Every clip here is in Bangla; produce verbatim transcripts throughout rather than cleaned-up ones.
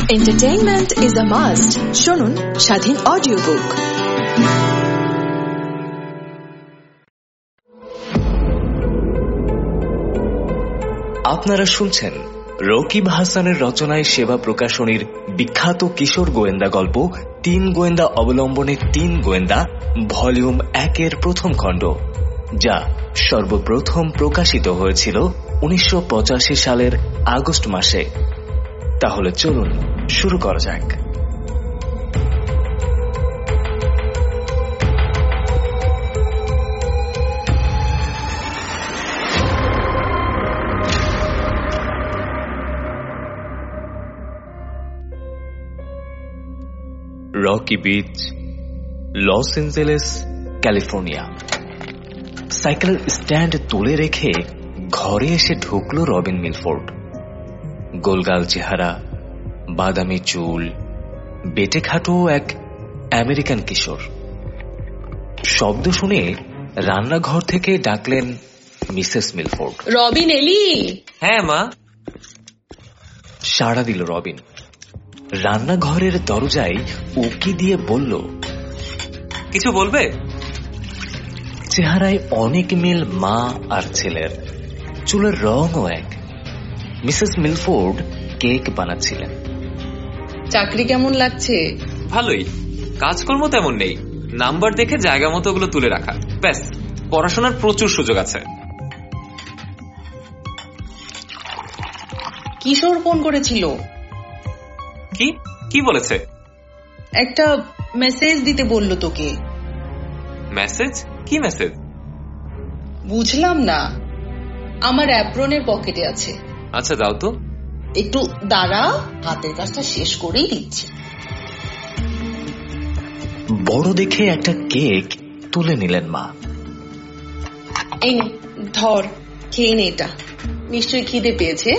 Entertainment is a must. শুনুন স্বাধীন অডিও বুক। আপনারা শুনছেন রকিব হাসানের রচনায় সেবা প্রকাশনীর বিখ্যাত কিশোর গোয়েন্দা গল্প তিন গোয়েন্দা অবলম্বনে তিন গোয়েন্দা ভলিউম একের প্রথম খণ্ড, যা সর্বপ্রথম প্রকাশিত হয়েছিল উনিশশো পঁচাশি সালের আগস্ট মাসে। তাহলে চলুন শুরু করা যাক। Rocky Beach, Los Angeles, California. সাইকেলের স্ট্যান্ড তুলে রেখে ঘরে এসে ঢুকল রবিন মিলফোর্ড। গোলগাল চেহারা, বাদামি চুল, বেটে খাটো এক আমেরিকান কিশোর। শব্দ শুনে রান্নাঘর থেকে ডাকলেন মিসেস মিলফোর্ড। রবিন এলি? হ্যাঁ মা। সাড়া দিল রবিন। রান্নাঘরের দরজায় উকি দিয়ে বলল, কিছু বলবে? চেহারায় অনেক মিল মা আর ছেলের, চুলের রঙও এক। মিসেস মিলফোর্ড কেক বানাচ্ছিলেন। চাকরি কেমন লাগছে? ভালোই, কাজকর্ম তেমন নেই, নাম্বার দেখে জায়গা মতো ওগুলো তুলে রাখা, ব্যাস। পড়াশোনার প্রচুর সুযোগ আছে। কিশোর ফোন করেছিল। কি কি বলেছে? একটা মেসেজ দিতে বলল তোকে। মেসেজ? কি মেসেজ? বুঝলাম না, আমার অ্যাপ্রনের পকেটে আছে। আচ্ছা দাও তো। একটু দাঁড়া, হাতের কাজটা শেষ করেই দিচ্ছি। বড় দেখে একটা কেক তুলে নিলেন মা। এই নে, ধর, খেয়ে নে এটা, নিশ্চয়ই খিদে পেয়েছে।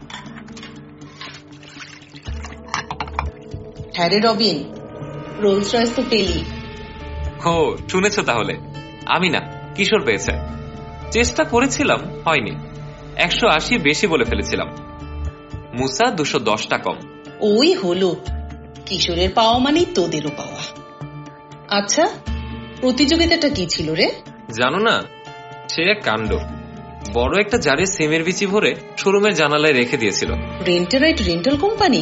হ্যাঁ রে রবিন, রোলস রয়েস তো পেলি। ও, শুনেছ তাহলে? আমি না, কিশোর পেয়েছে। চেষ্টা করেছিলাম, হয়নি। একশো আশি বেশি বলে ফেলেছিলাম। মুসা দুশো দশটা কম। ওই হলো, কিশোরের পাওয়া মানেই তোদেরও পাওয়া। আচ্ছা, প্রতিযোগিতাটা কি ছিল রে? জানো না, সে এক কাণ্ড। বড় একটা জারে সেমের বিচি ভরে শোরুমের জানালায় রেখে দিয়েছিল। Rent a Ride rental company?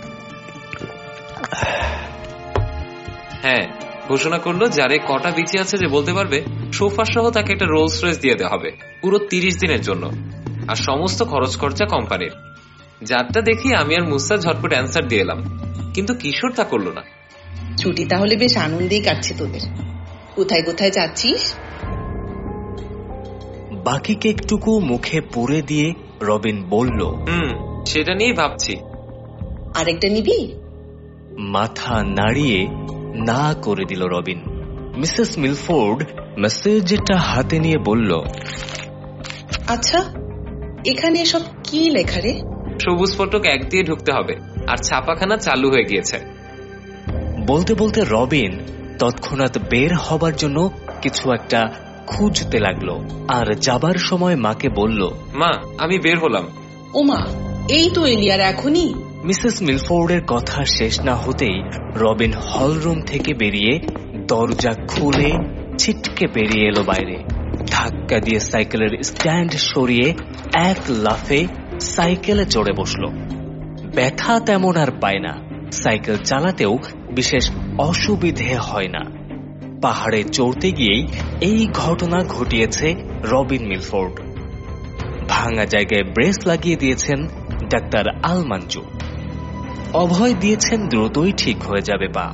হ্যাঁ, ঘোষণা করলো যারে কটা বিচি আছে যে বলতে পারবে, সোফা সহ তাকে একটা রোলস রয়েস দিয়ে দেওয়া হবে পুরো তিরিশ দিনের জন্য, আর সমস্ত খরচ খরচা কোম্পানির। যারটা দেখি আমি আর মুসা ঝটপট অ্যান্সার দিয়ে এলাম, কিন্তু কিশোর তা করলো না। ছুটি তাহলে বেশ আনন্দেই কাটছে তোদের। কোথায় কোথায় যাচ্ছিস? বাকি কেকটুকু মুখে পুরে দিয়ে রবিন বলল, হুম, সেটা নিয়েই ভাবছি। আরেকটা নিবি? মাথা নাড়িয়ে না করে দিল রবিন। মিসেস মিলফোর্ড মেসেজটা হাতে নিয়ে বলল, আচ্ছা, এখানে সব কি লেখা রে? সবুজ ফটক এক দিয়ে ঢুকতে হবে, আর ছাপাখানা চালু হয়ে গিয়েছে। বলতে বলতে রবিন তৎক্ষণাৎ বের হবার জন্য কিছু একটা খুঁজতে লাগলো, আর যাবার সময় মাকে বলল, মা, আমি বের হলাম। ও মা, এই তো এলি, আর এখনই? মিসেস মিলফোর্ডের কথা শেষ না হতেই রবিন হলরুম থেকে বেরিয়ে দরজা খুলে ছিটকে বেরিয়ে এলো বাইরে। ধাক্কা দিয়ে সাইকেলের স্ট্যান্ড সরিয়ে এক লাফে সাইকেলে চড়ে বসলো। ব্যথা তেমন আর পায় না, সাইকেল চালাতেও বিশেষ অসুবিধে হয় না। পাহাড়ে চড়তে গিয়েই এই ঘটনা ঘটিয়েছে রবিন মিলফোর্ড। ভাঙা জায়গায় ব্রেস লাগিয়ে দিয়েছেন ডাক্তার আলমানজু। অভয় দিয়েছেন দ্রুতই ঠিক হয়ে যাবে পা।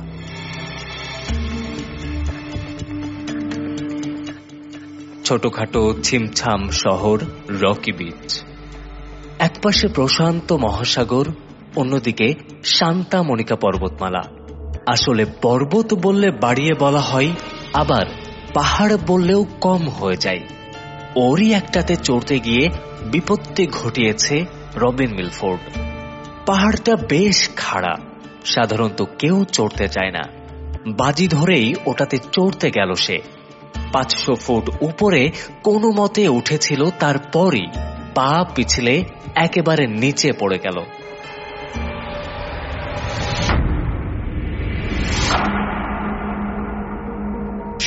ছোটখাটো ছিমছাম শহর রকি বিচ। একপাশে প্রশান্ত মহাসাগর, অন্যদিকে শান্তা মনিকা পর্বতমালা। আসলে পর্বত বললে বাড়িয়ে বলা হয়, আবার পাহাড় বললেও কম হয়ে যায়। ওরই একটাতে চড়তে গিয়ে বিপত্তি ঘটিয়েছে রবিন মিলফোর্ড। পাহাড়টা বেশ খাড়া, সাধারণত কেউ চড়তে চায় না। বাজি ধরেই ওটাতে চড়তে গেল সে। পাঁচশো ফুট উপরে কোনো মতে উঠেছিল, তারপরই পা পিছলে একেবারে নিচে পড়ে গেল।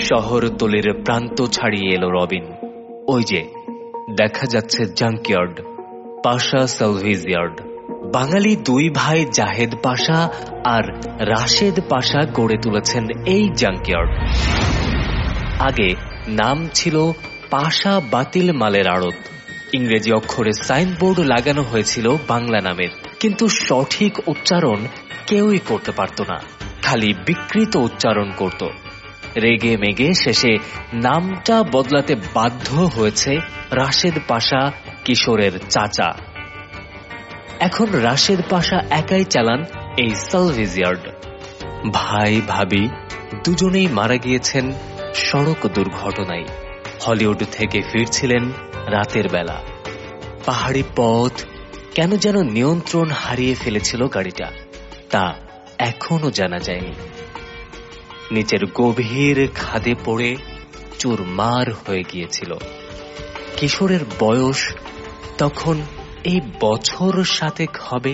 শহরতলির প্রান্ত ছাড়িয়ে এলো রবিন। ওই যে দেখা যাচ্ছে জাঙ্কইয়ার্ড, পাশা সালভেজ ইয়ার্ড। বাঙালি দুই ভাই জাহেদ পাশা আর রাশেদ পাশা গড়ে তুলেছেন এই জাঙ্কইয়ার্ড। আগে নাম ছিল পাশা বাতিল মালের আড়ত। ইংরেজি অক্ষরে সাইনবোর্ড লাগানো হয়েছিল বাংলা নামের, কিন্তু সঠিক উচ্চারণ কেউই করতে পারত না, খালি বিকৃত উচ্চারণ করত। রেগে মেগে শেষে নামটা বদলাতে বাধ্য হয়েছে রাশেদ পাশা কিশোরের চাচা। এখন রাশেদ পাশা একাই চালান এই সালভেজ ইয়ার্ড। ভাই ভাবি দুজনেই মারা গিয়েছেন সড়ক দুর্ঘটনায়। হলিউড থেকে ফিরছিলেন রাতের বেলা। পাহাড়ি পথ কেন যেন নিয়ন্ত্রণ হারিয়ে ফেলেছিল গাড়িটা, তা এখনো জানা যায়নি। নিচের গভীর খাদে পড়ে চুরমার হয়ে গিয়েছিল। কিশোরের বয়স তখন এই বছর সাতেক হবে।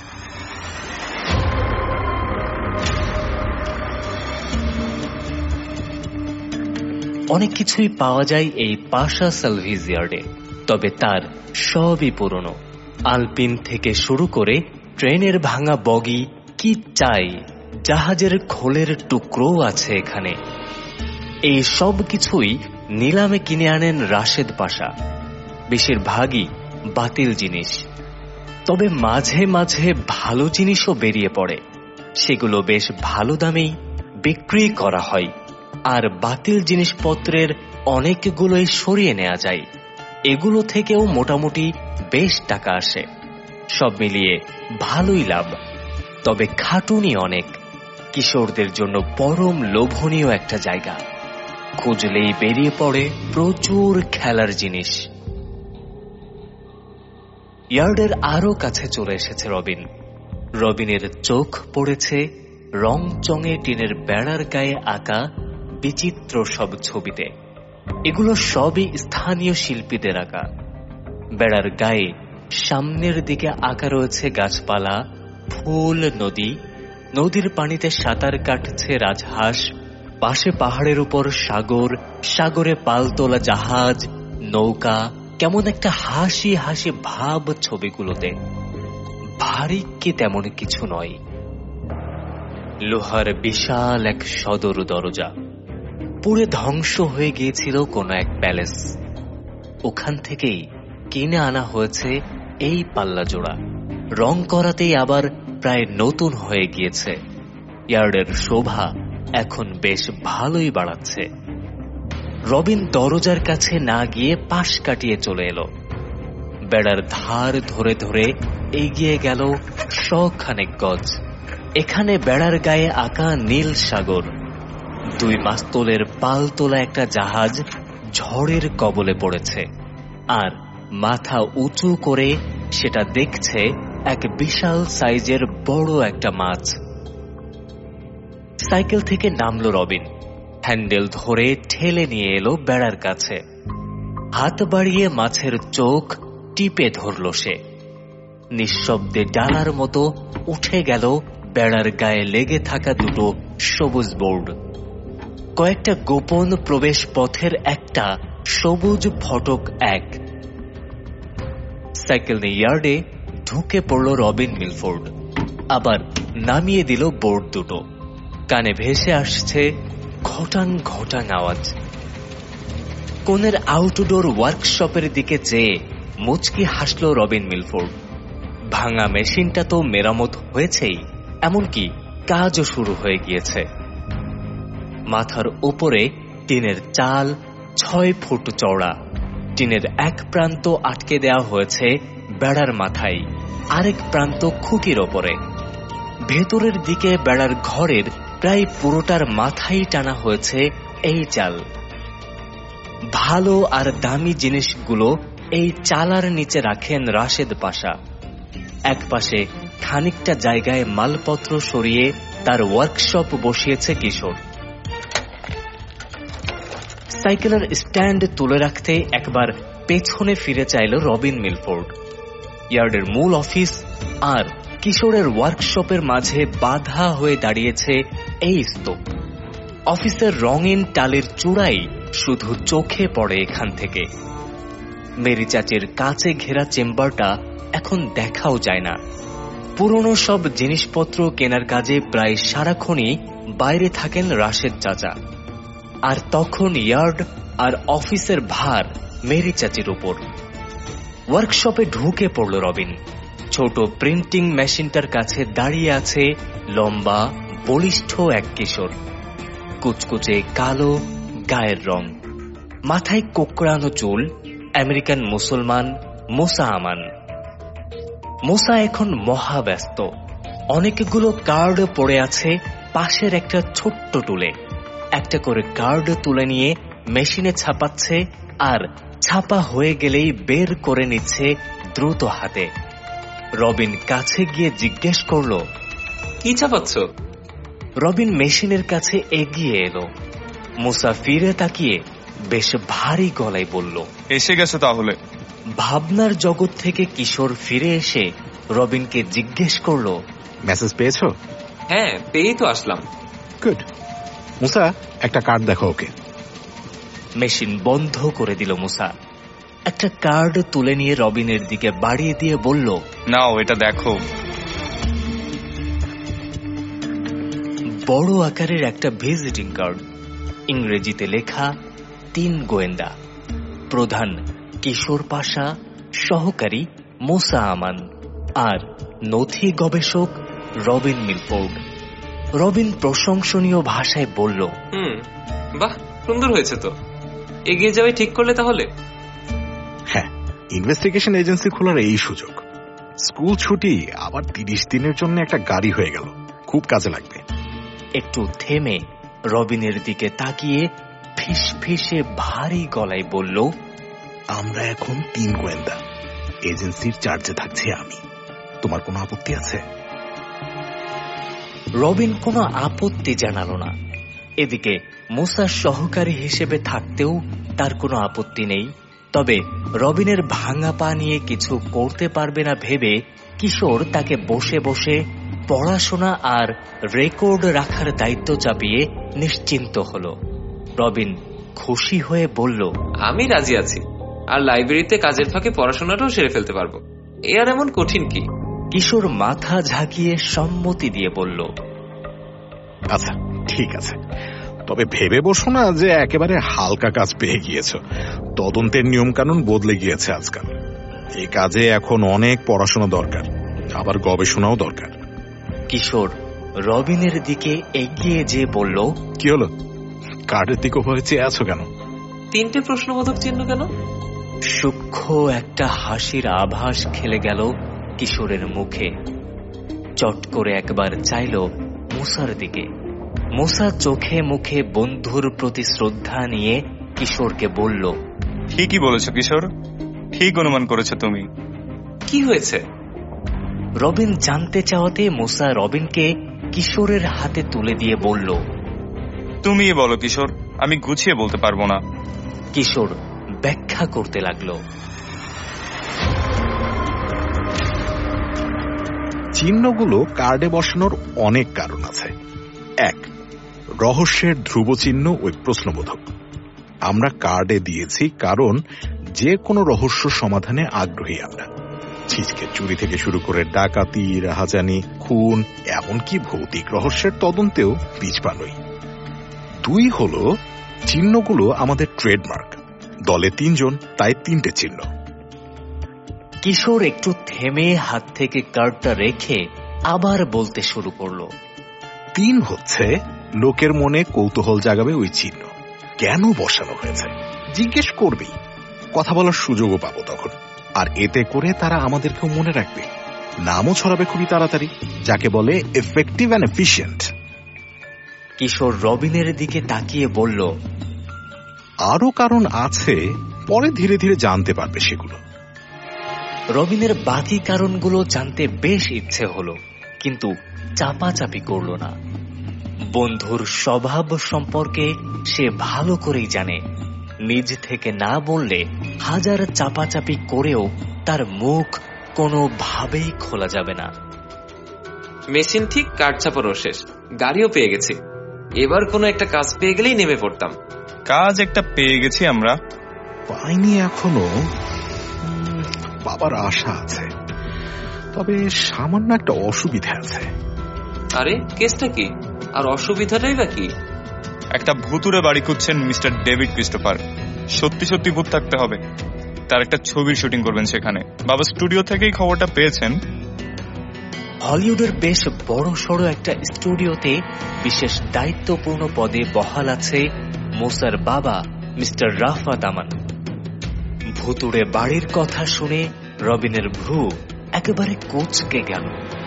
অনেক কিছুই পাওয়া যায় এই পাশা সালভেজ ইয়ার্ডে, তবে তার সবই পুরনো। আলপিন থেকে শুরু করে ট্রেনের ভাঙা বগি, কি চাই, জাহাজের খোলের টুকরো আছে এখানে। এই সব কিছুই নিলামে কিনে আনেন রাশেদ পাশা। বেশিরভাগই বাতিল জিনিস, তবে মাঝে মাঝে ভালো জিনিসও বেরিয়ে পড়ে। সেগুলো বেশ ভালো দামেই বিক্রি করা হয়, আর বাতিল জিনিসপত্রের অনেকগুলোই সরিয়ে নেওয়া যায়। এগুলো থেকেও মোটামুটি বেশ টাকা আসে। সব মিলিয়ে ভালোই লাভ, তবে খাটুনি অনেক। কিশোরদের জন্য পরম লোভনীয় একটা জায়গা। খুঁজলেই বেরিয়ে পড়ে প্রচুর খেলার জিনিস। ইয়ার্ডের আরো কাছে চলে এসেছে রবিন। রবিনের চোখ পড়েছে রং চঙে টিনের বেড়ার গায়ে আঁকা বিচিত্র সব ছবিতে। এগুলো সবই স্থানীয় শিল্পীদের আঁকা। বেড়ার গায়ে সামনের দিকে আঁকা রয়েছে গাছপালা, ফুল, নদী। নদীর পানিতে সাঁতার কাটছে রাজহাঁস। পাশে পাহাড়ের উপর সাগর, সাগরে পালতোলা জাহাজ, নৌকা। কেমন একটা হাসি হাসি ভাব ছবিগুলোতে। ভারী কি তেমন কিছু নয়। লোহার বিশাল এক সদর দরজা। পুরে ধ্বংস হয়ে গিয়েছিল কোন এক প্যালেস। ওখান থেকেই কিনে আনা হয়েছে এই পাল্লা জোড়া। রং করাতেই আবার প্রায় নতুন হয়ে গিয়েছে। ইয়ার্ডের শোভা এখন বেশ ভালোই বাড়াচ্ছে। রবিন দরজার কাছে না গিয়ে পাশ কাটিয়ে চলে এলো। বেড়ার ধার ধরে ধরে এগিয়ে গেল শখানেক গজ। এখানে বেড়ার গায়ে আঁকা নীল সাগর। দুই মাস্তুলের পাল তোলা একটা জাহাজ ঝড়ের কবলে পড়েছে, আর মাথা উঁচু করে সেটা দেখছে এক বিশাল সাইজের বড় একটা মাছ। সাইকেল থেকে নামলো রবিন। হ্যান্ডেল ধরে ঠেলে নিয়ে এলো বেড়ার কাছে। হাত বাড়িয়ে মাছের চোখ টিপে ধরল সে। নিঃশব্দে ডালার মতো উঠে গেল বেড়ার গায়ে লেগে থাকা দুটো সবুজ বোর্ড। কয়েকটা গোপন প্রবেশ পথের একটা সবুজ ফটক এক। সাইকেল নিয়ে ইয়ার্ডে ঢুকে পড়ল রবিন মিলফোর্ড। আবার নামিয়ে দিল বোর্ড দুটো। কানে ভেসে আসছে ঘটাং ঘটাং আওয়াজ। কোনের আউটডোর ওয়ার্কশপের দিকে চেয়ে মুচকি হাসল রবিন মিলফোর্ড। ভাঙা মেশিনটা তো মেরামত হয়েছেই, এমনকি কাজও শুরু হয়ে গিয়েছে। মাথার উপরে টিনের চাল ছয় ফুট চওড়া। টিনের এক প্রান্ত আটকে দেওয়া হয়েছে বেড়ার মাথায়, আরেক প্রান্ত খুঁটির ওপরে। ভেতরের দিকে বেড়ার ঘরের প্রায় পুরোটার মাথায় টানা হয়েছে এই চাল। ভালো আর দামি জিনিসগুলো এই চালার নিচে রাখেন রাশেদ পাশা। এক পাশে খানিকটা জায়গায় মালপত্র সরিয়ে তার ওয়ার্কশপ বসিয়েছে কিশোর। সাইকেলের স্ট্যান্ড তুলে রাখতে একবার পেছনে ফিরে চাইল রবিন মিলফোর্ড। ইয়ার্ডের মূল অফিস আর কিশোরের ওয়ার্কশপের মাঝে বাধা হয়ে দাঁড়িয়েছে এই স্তূপ। অফিসের রঙিন টালের চূড়াই শুধু চোখে পড়ে এখান থেকে। মেরি চাচির কাছে ঘেরা চেম্বারটা এখন দেখাও যায় না। পুরনো সব জিনিসপত্র কেনার কাজে প্রায় সারাক্ষণই বাইরে থাকেন রাশেদ চাচা, আর তখন ইয়ার্ড আর অফিসের ভার মেরি চাচির উপর। ওয়ার্কশপে ঢুকে পড়ল রবিন। ছোট প্রিন্টিং মেশিনটার কাছে দাঁড়িয়ে আছে লম্বা বলিষ্ঠ এক কিশোর, কুচকুচে কালো গায়ের রং, মাথায় কোকড়ানো চুল, আমেরিকান মুসলমান মুসা আমান। মুসা এখন মহাব্যস্ত। অনেকগুলো কার্ড পড়ে আছে পাশের একটা ছোট্ট টুলে। একটা করে কার্ড তুলে নিয়ে মেশিনে ছাপাচ্ছে, আর ছাপা হয়ে গেলেই বের করে নিচ্ছে দ্রুত হাতে। রবিন কাছে গিয়ে জিজ্ঞেস করলো, কি ছাপাচ্ছ? রবিন মেশিনের কাছে এগিয়ে এলো। মুসা ফিরে তাকিয়ে বেশ ভারী গলায় বলল, এসে গেছে তাহলে। ভাবনার জগৎ থেকে কিশোর ফিরে এসে রবিনকে জিজ্ঞেস করলো, মেসেজ পেয়েছো? হ্যাঁ, পেয়েই তো আসলাম। গুড। মুসা, একটা কার্ড দেখো ওকে। মেশিন বন্ধ করে দিল মুসা। একটা কার্ড তুলে নিয়ে রবিনের দিকে বাড়িয়ে দিয়ে বলল, নাও এটা দেখো। বড় আকারের একটা ভিজিটিং কার্ড, ইংরেজিতে লেখা তিন গোয়েন্দা, প্রধান কিশোর পাশা, সহকারী মুসা আমান, আর নথি গবেষক রবিন মিলফোর্ড। রবিন প্রশংসনীয় ভাষায় বলল, হুম, বাহ, সুন্দর হয়েছে তো। এগিয়ে যাবে ঠিক করলে তাহলে? হ্যাঁ, ইনভেস্টিগেশন এজেন্সি খোলার এই সুযোগ। স্কুল ছুটি, আবার তিরিশ দিনের জন্য একটা গাড়ি হয়ে গেল, খুব কাজে লাগবে। একটু থেমে রবিনের দিকে তাকিয়ে ফিস ফিসে ভারী গলায় বলল, আমরা এখন তিন গোয়েন্দা, এজেন্সির চার্জে থাকছি আমি। তোমার কোনো আপত্তি আছে? রবিন কোনো আপত্তি জানালো না। এদিকে মুসার সহকারী হিসেবে থাকতেও তার কোনো আপত্তি নেই। তবে রবিনের ভাঙা পা নিয়ে কিছু করতে পারবে না ভেবে কিশোর তাকে বসে বসে পড়াশোনা আর রেকর্ড রাখার দায়িত্ব চাপিয়ে নিশ্চিন্ত হলো। রবিন খুশি হয়ে বলল, আমি রাজি আছি, আর লাইব্রেরিতে কাজের ফাঁকে পড়াশোনাটাও সেরে ফেলতে পারবো। এ আর এমন কঠিন কি? কিশোর মাথা ঝাঁকিয়ে সম্মতি দিয়ে বলল, আচ্ছা ঠিক আছে, তবে ভেবে বসো না যে একেবারে হালকা কাজ পেয়ে গিয়েছ। তদন্তের নিয়ম কানুন বদলে গিয়েছে আজকাল। এই কাজে এখন অনেক পড়াশোনা দরকার, আবার গবেষণাও দরকার। কিশোর রবিনের দিকে এগিয়ে যেয়ে বলল, কি হলো? কার্ডের দিকে ভয়ে চেয়ে আছো কেন? তিনটে প্রশ্নবোধক চিহ্ন কেন? সূক্ষ্ম একটা হাসির আভাস খেলে গেল কিশোরের মুখে। চট করে একবার চাইল মুসার দিকে। মুসা চোখে মুখে বন্ধুর প্রতি শ্রদ্ধা নিয়ে কিশোরকে বলল, ঠিকই বলেছ কিশোর, ঠিক অনুমান করেছো তুমি। কি হয়েছে? রবিন জানতে চাওয়াতে মুসা রবিনকে কিশোরের হাতে তুলে দিয়ে বলল, তুমি বলো কিশোর, আমি গুছিয়ে বলতে পারবো না। কিশোর ব্যাখ্যা করতে লাগলো, চিহ্নগুলো কার্ডে বসানোর অনেক কারণ আছে। এক, রহস্যের ধ্রুব চিহ্ন ওই প্রশ্নবোধক আমরা কার্ডে দিয়েছি কারণ যে কোনো রহস্য সমাধানে আগ্রহী আমরা। ছিচকে চুরি থেকে শুরু করে ডাকাতি, রাহাজানি, খুন, এমনকি ভৌতিক রহস্যের তদন্তেও পিছপা নই। দুই হলো চিহ্নগুলো আমাদের ট্রেডমার্ক। দলে তিনজন, তাই তিনটে চিহ্ন। কিশোর একটু থেমে হাত থেকে কার্ডটা রেখে আবার বলতে শুরু করলো, তিন হচ্ছে লোকের মনে কৌতূহল জাগাবে ওই চিহ্ন, কেন বসানো হয়েছে জিজ্ঞেস করবি, কথা বলার সুযোগও পাবো তখন। আর এতে করে তারা আমাদেরকেও মনে রাখবে, নামও ছড়াবে খুবই তাড়াতাড়ি, যাকে বলে এফেক্টিভ অ্যান্ড এফিশিয়েন্ট। কিশোর রবিনের দিকে তাকিয়ে বলল, আরো কারণ আছে, পরে ধীরে ধীরে জানতে পারবে সেগুলো। রবিনের বাকি কারণগুলো জানতে বেশ ইচ্ছে হলো, কিন্তু চাপাচাপি করল না। বন্ধুর স্বভাব সম্পর্কে সে ভালো করেই জানে, নিজ থেকে না বললে হাজার চাপাচাপি করেও তার মুখ কোনোভাবেই খোলা যাবে না। মেশিন ঠিক, কার্ড ছাপানো শেষ, গাড়িও পেয়ে গেছি। এবার কোনো একটা কাজ পেয়ে গেলেই নেমে পড়তাম। কাজ একটা পেয়ে গেছি আমরা। পাইনি এখনো, বাবার আশা আছে, তবে সামান্য একটা অসুবিধা আছে। আরে কেসটা কি, আর অসুবিধাটাই বা কি? একটা ভুতুরে বাড়ি খুঁজছেন মিস্টার ডেভিড ক্রিস্টোফার। সত্যি সত্যি ভূত থাকতে হবে। তার একটা ছবির শুটিং করবেন সেখানে। বাবা স্টুডিও থেকেই খবরটা পেয়েছেন। হলিউডের বেশ বড় সড়ো একটা স্টুডিওতে বিশেষ দায়িত্বপূর্ণ পদে বহাল আছে মুসার বাবা মিস্টার রাফাত আমান। ভুতুড়ে বাড়ির কথা শুনে রবিনের ভ্রু একেবারে কুঁচকে গেল।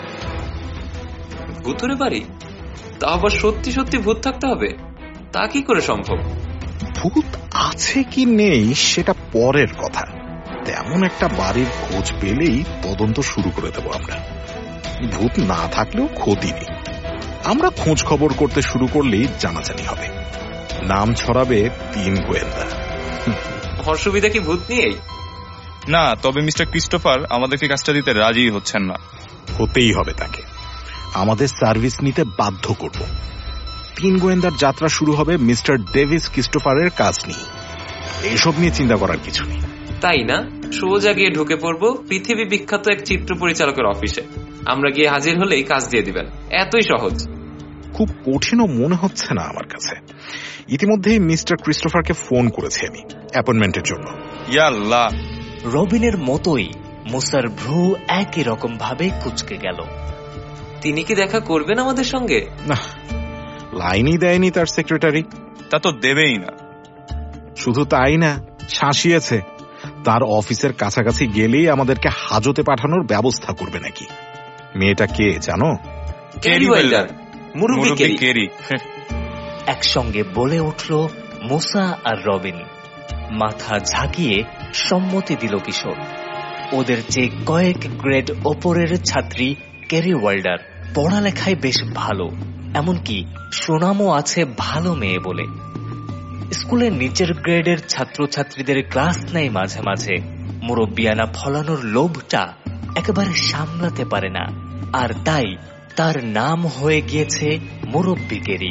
ভুতুরে বাড়ি? তা আবার সত্যি সত্যি ভূত থাকতে হবে? তা কি করে সম্ভব? ভূত আছে কি নেই সেটা পরের কথা। তেমন একটা বাড়ির খোঁজ পেলেই তদন্ত শুরু করে দেব আমরা। ভূত না থাকলেও ক্ষতি নেই, আমরা খোঁজ খবর করতে শুরু করলেই জানাজানি হবে। নাম ছড়াবে তিন গোয়েন্দা। অসুবিধা কি ভূত নিয়েই? না, তবে মিস্টার ক্রিস্টোফার আমাদেরকে কাজটা দিতে রাজি হচ্ছেন না। হতেই হবে, তাকে আমাদের সার্ভিস নিতে বাধ্য করব। তিন গোয়েন্দার যাত্রা শুরু হবে মিস্টার ডেভিস ক্রিস্টোফারের কাজ নিয়ে। এইসব নিয়ে চিন্তা করার কিছু নেই। তাই না? সোজা গিয়ে ঢুকে পড়বো পৃথিবী বিখ্যাত এক চিত্র পরিচালকের অফিসে। আমরা গিয়ে হাজির হলেই কাজ দিয়ে দিবেন। এতই সহজ। খুব কঠিনও মনে হচ্ছে না আমার কাছে। ইতিমধ্যেই মিস্টার ক্রিস্টোফারকে ফোন করেছি আমি অ্যাপয়েন্টমেন্টের জন্য। ইয়া আল্লাহ! রবিনের মতোই মুসার ভ্রু একই রকম ভাবে কুঁচকে গেল। তিনি কি দেখা করবেন আমাদের সঙ্গে? না, লাইনই দেয়নি তার সেক্রেটারি। তা তো দেবেই না। শুধু তাই না, শাসিয়েছে তার অফিসের কাছাকাছি গেলেই আমাদেরকে হাজতে পাঠানোর ব্যবস্থা করবে নাকি। মেয়েটা কে জানো? কেরি ওয়েল্ডার, মুরব্বি কেরি। একসঙ্গে বলে উঠল মুসা আর রবিন। মাথা ঝাঁকিয়ে সম্মতি দিল কিশোর। ওদের চেয়ে কয়েক গ্রেড ওপরের ছাত্রী কেরি ওয়েল্ডার পড়ালেখায় বেশ ভালো, এমনকি সুনামও আছে ভালো মেয়ে বলে। স্কুলের নিচের গ্রেডের ছাত্রছাত্রীদের ক্লাস নেয় মাঝে মাঝে। মুরব্বিয়ানা ফলানোর লোভটা একেবারে সামলাতে পারে না, আর তাই তার নাম হয়ে গিয়েছে মুরব্বি কেরি।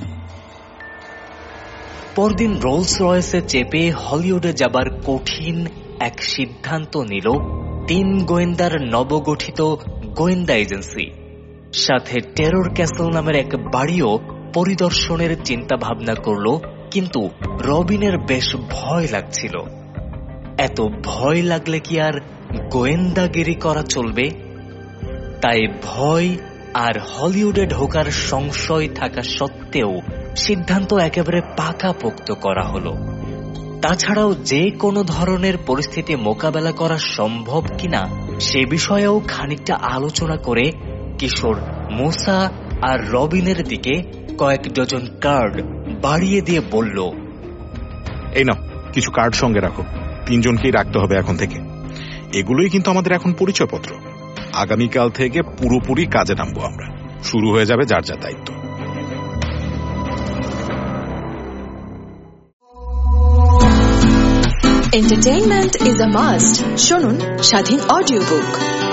পরদিন রোলস রয়েসে চেপে হলিউডে যাবার কঠিন এক সিদ্ধান্ত নিল তিন গোয়েন্দার নবগঠিত গোয়েন্দা এজেন্সি। সাথে টেরর ক্যাসল নামের এক বাড়িও পরিদর্শনের চিন্তা ভাবনা করল। কিন্তু রবিনের বেশ ভয় লাগছিল। এত ভয় লাগলে কি আর গোয়েন্দাগিরি করা চলবে? তাই ভয় আর হলিউডে ঢোকার সংশয় থাকা সত্ত্বেও সিদ্ধান্ত একেবারে পাকাপোক্ত করা হলো। তাছাড়াও যে কোনো ধরনের পরিস্থিতি মোকাবেলা করা সম্ভব কিনা সে বিষয়েও খানিকটা আলোচনা করে কিশোর মুসা আর রবিনের দিকে কয়েক ডজন কার্ড বাড়িয়ে দিয়ে বলল, এই নাও, কিছু কার্ড সঙ্গে রাখো। তিনজনকেই রাখতে হবে এখন থেকে। এগুলোই কিন্তু আমাদের এখন পরিচয়পত্র। আগামীকাল থেকে পুরোপুরি কাজে নামবো আমরা। শুরু হয়ে যাবে যার যা দায়িত্ব। Entertainment is a must. শুনুন স্বাধীন অডিও বুক।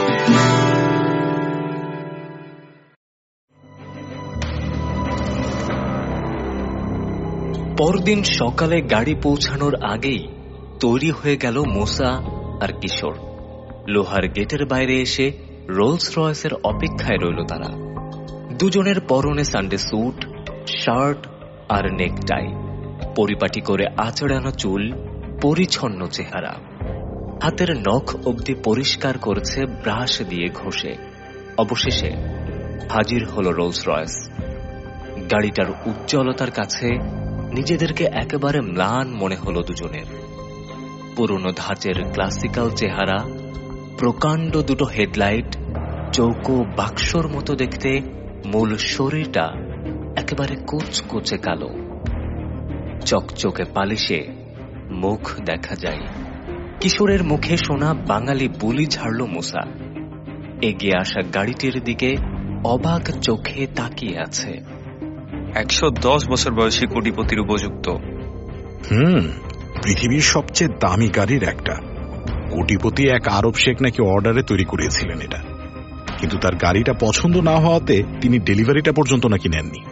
পরদিন সকালে গাড়ি পৌঁছানোর আগেই তৈরি হয়ে গেল মুসা আর কিশোর। লোহার গেটের বাইরে এসে রোলস রয়েসের অপেক্ষায় রইল তারা। দুজনের পরনে সানডে স্যুট, শার্ট আর নেকটাই, পরিপাটি করে আঁচড়ানো চুল, পরিচ্ছন্ন চেহারা। হাতের নখ অবধি পরিষ্কার করেছে ব্রাশ দিয়ে ঘষে। অবশেষে হাজির হল রোলস রয়েস। গাড়িটার উজ্জ্বলতার কাছে নিজেদেরকে একেবারে ম্লান মনে হলো দুজনের। পুরনো ধাঁচের ক্লাসিক্যাল চেহারা, প্রকাণ্ড দুটো হেডলাইট, চৌকো বাক্সর মতো দেখতে মূল শরীরটা একেবারে কুচকুচে কালো। চকচকে পালিশে মুখ দেখা যায়। কিশোরের মুখে শোনা বাঙালি বুলি ঝাড়ল মুসা। এগিয়ে আসা গাড়িটির দিকে অবাক চোখে তাকিয়ে আছে। একশো দশ বছর বয়সী কোটিপতির উপযুক্ত। হুম পৃথিবীর সবচেয়ে দামি গাড়ির একটা। কোটিপতি এক আরব শেখ নাকি অর্ডারে তৈরি করেছিলেন এটা, কিন্তু তার গাড়িটা পছন্দ না হওয়াতে তিনি ডেলিভারিটা পর্যন্ত নাকি নেননি।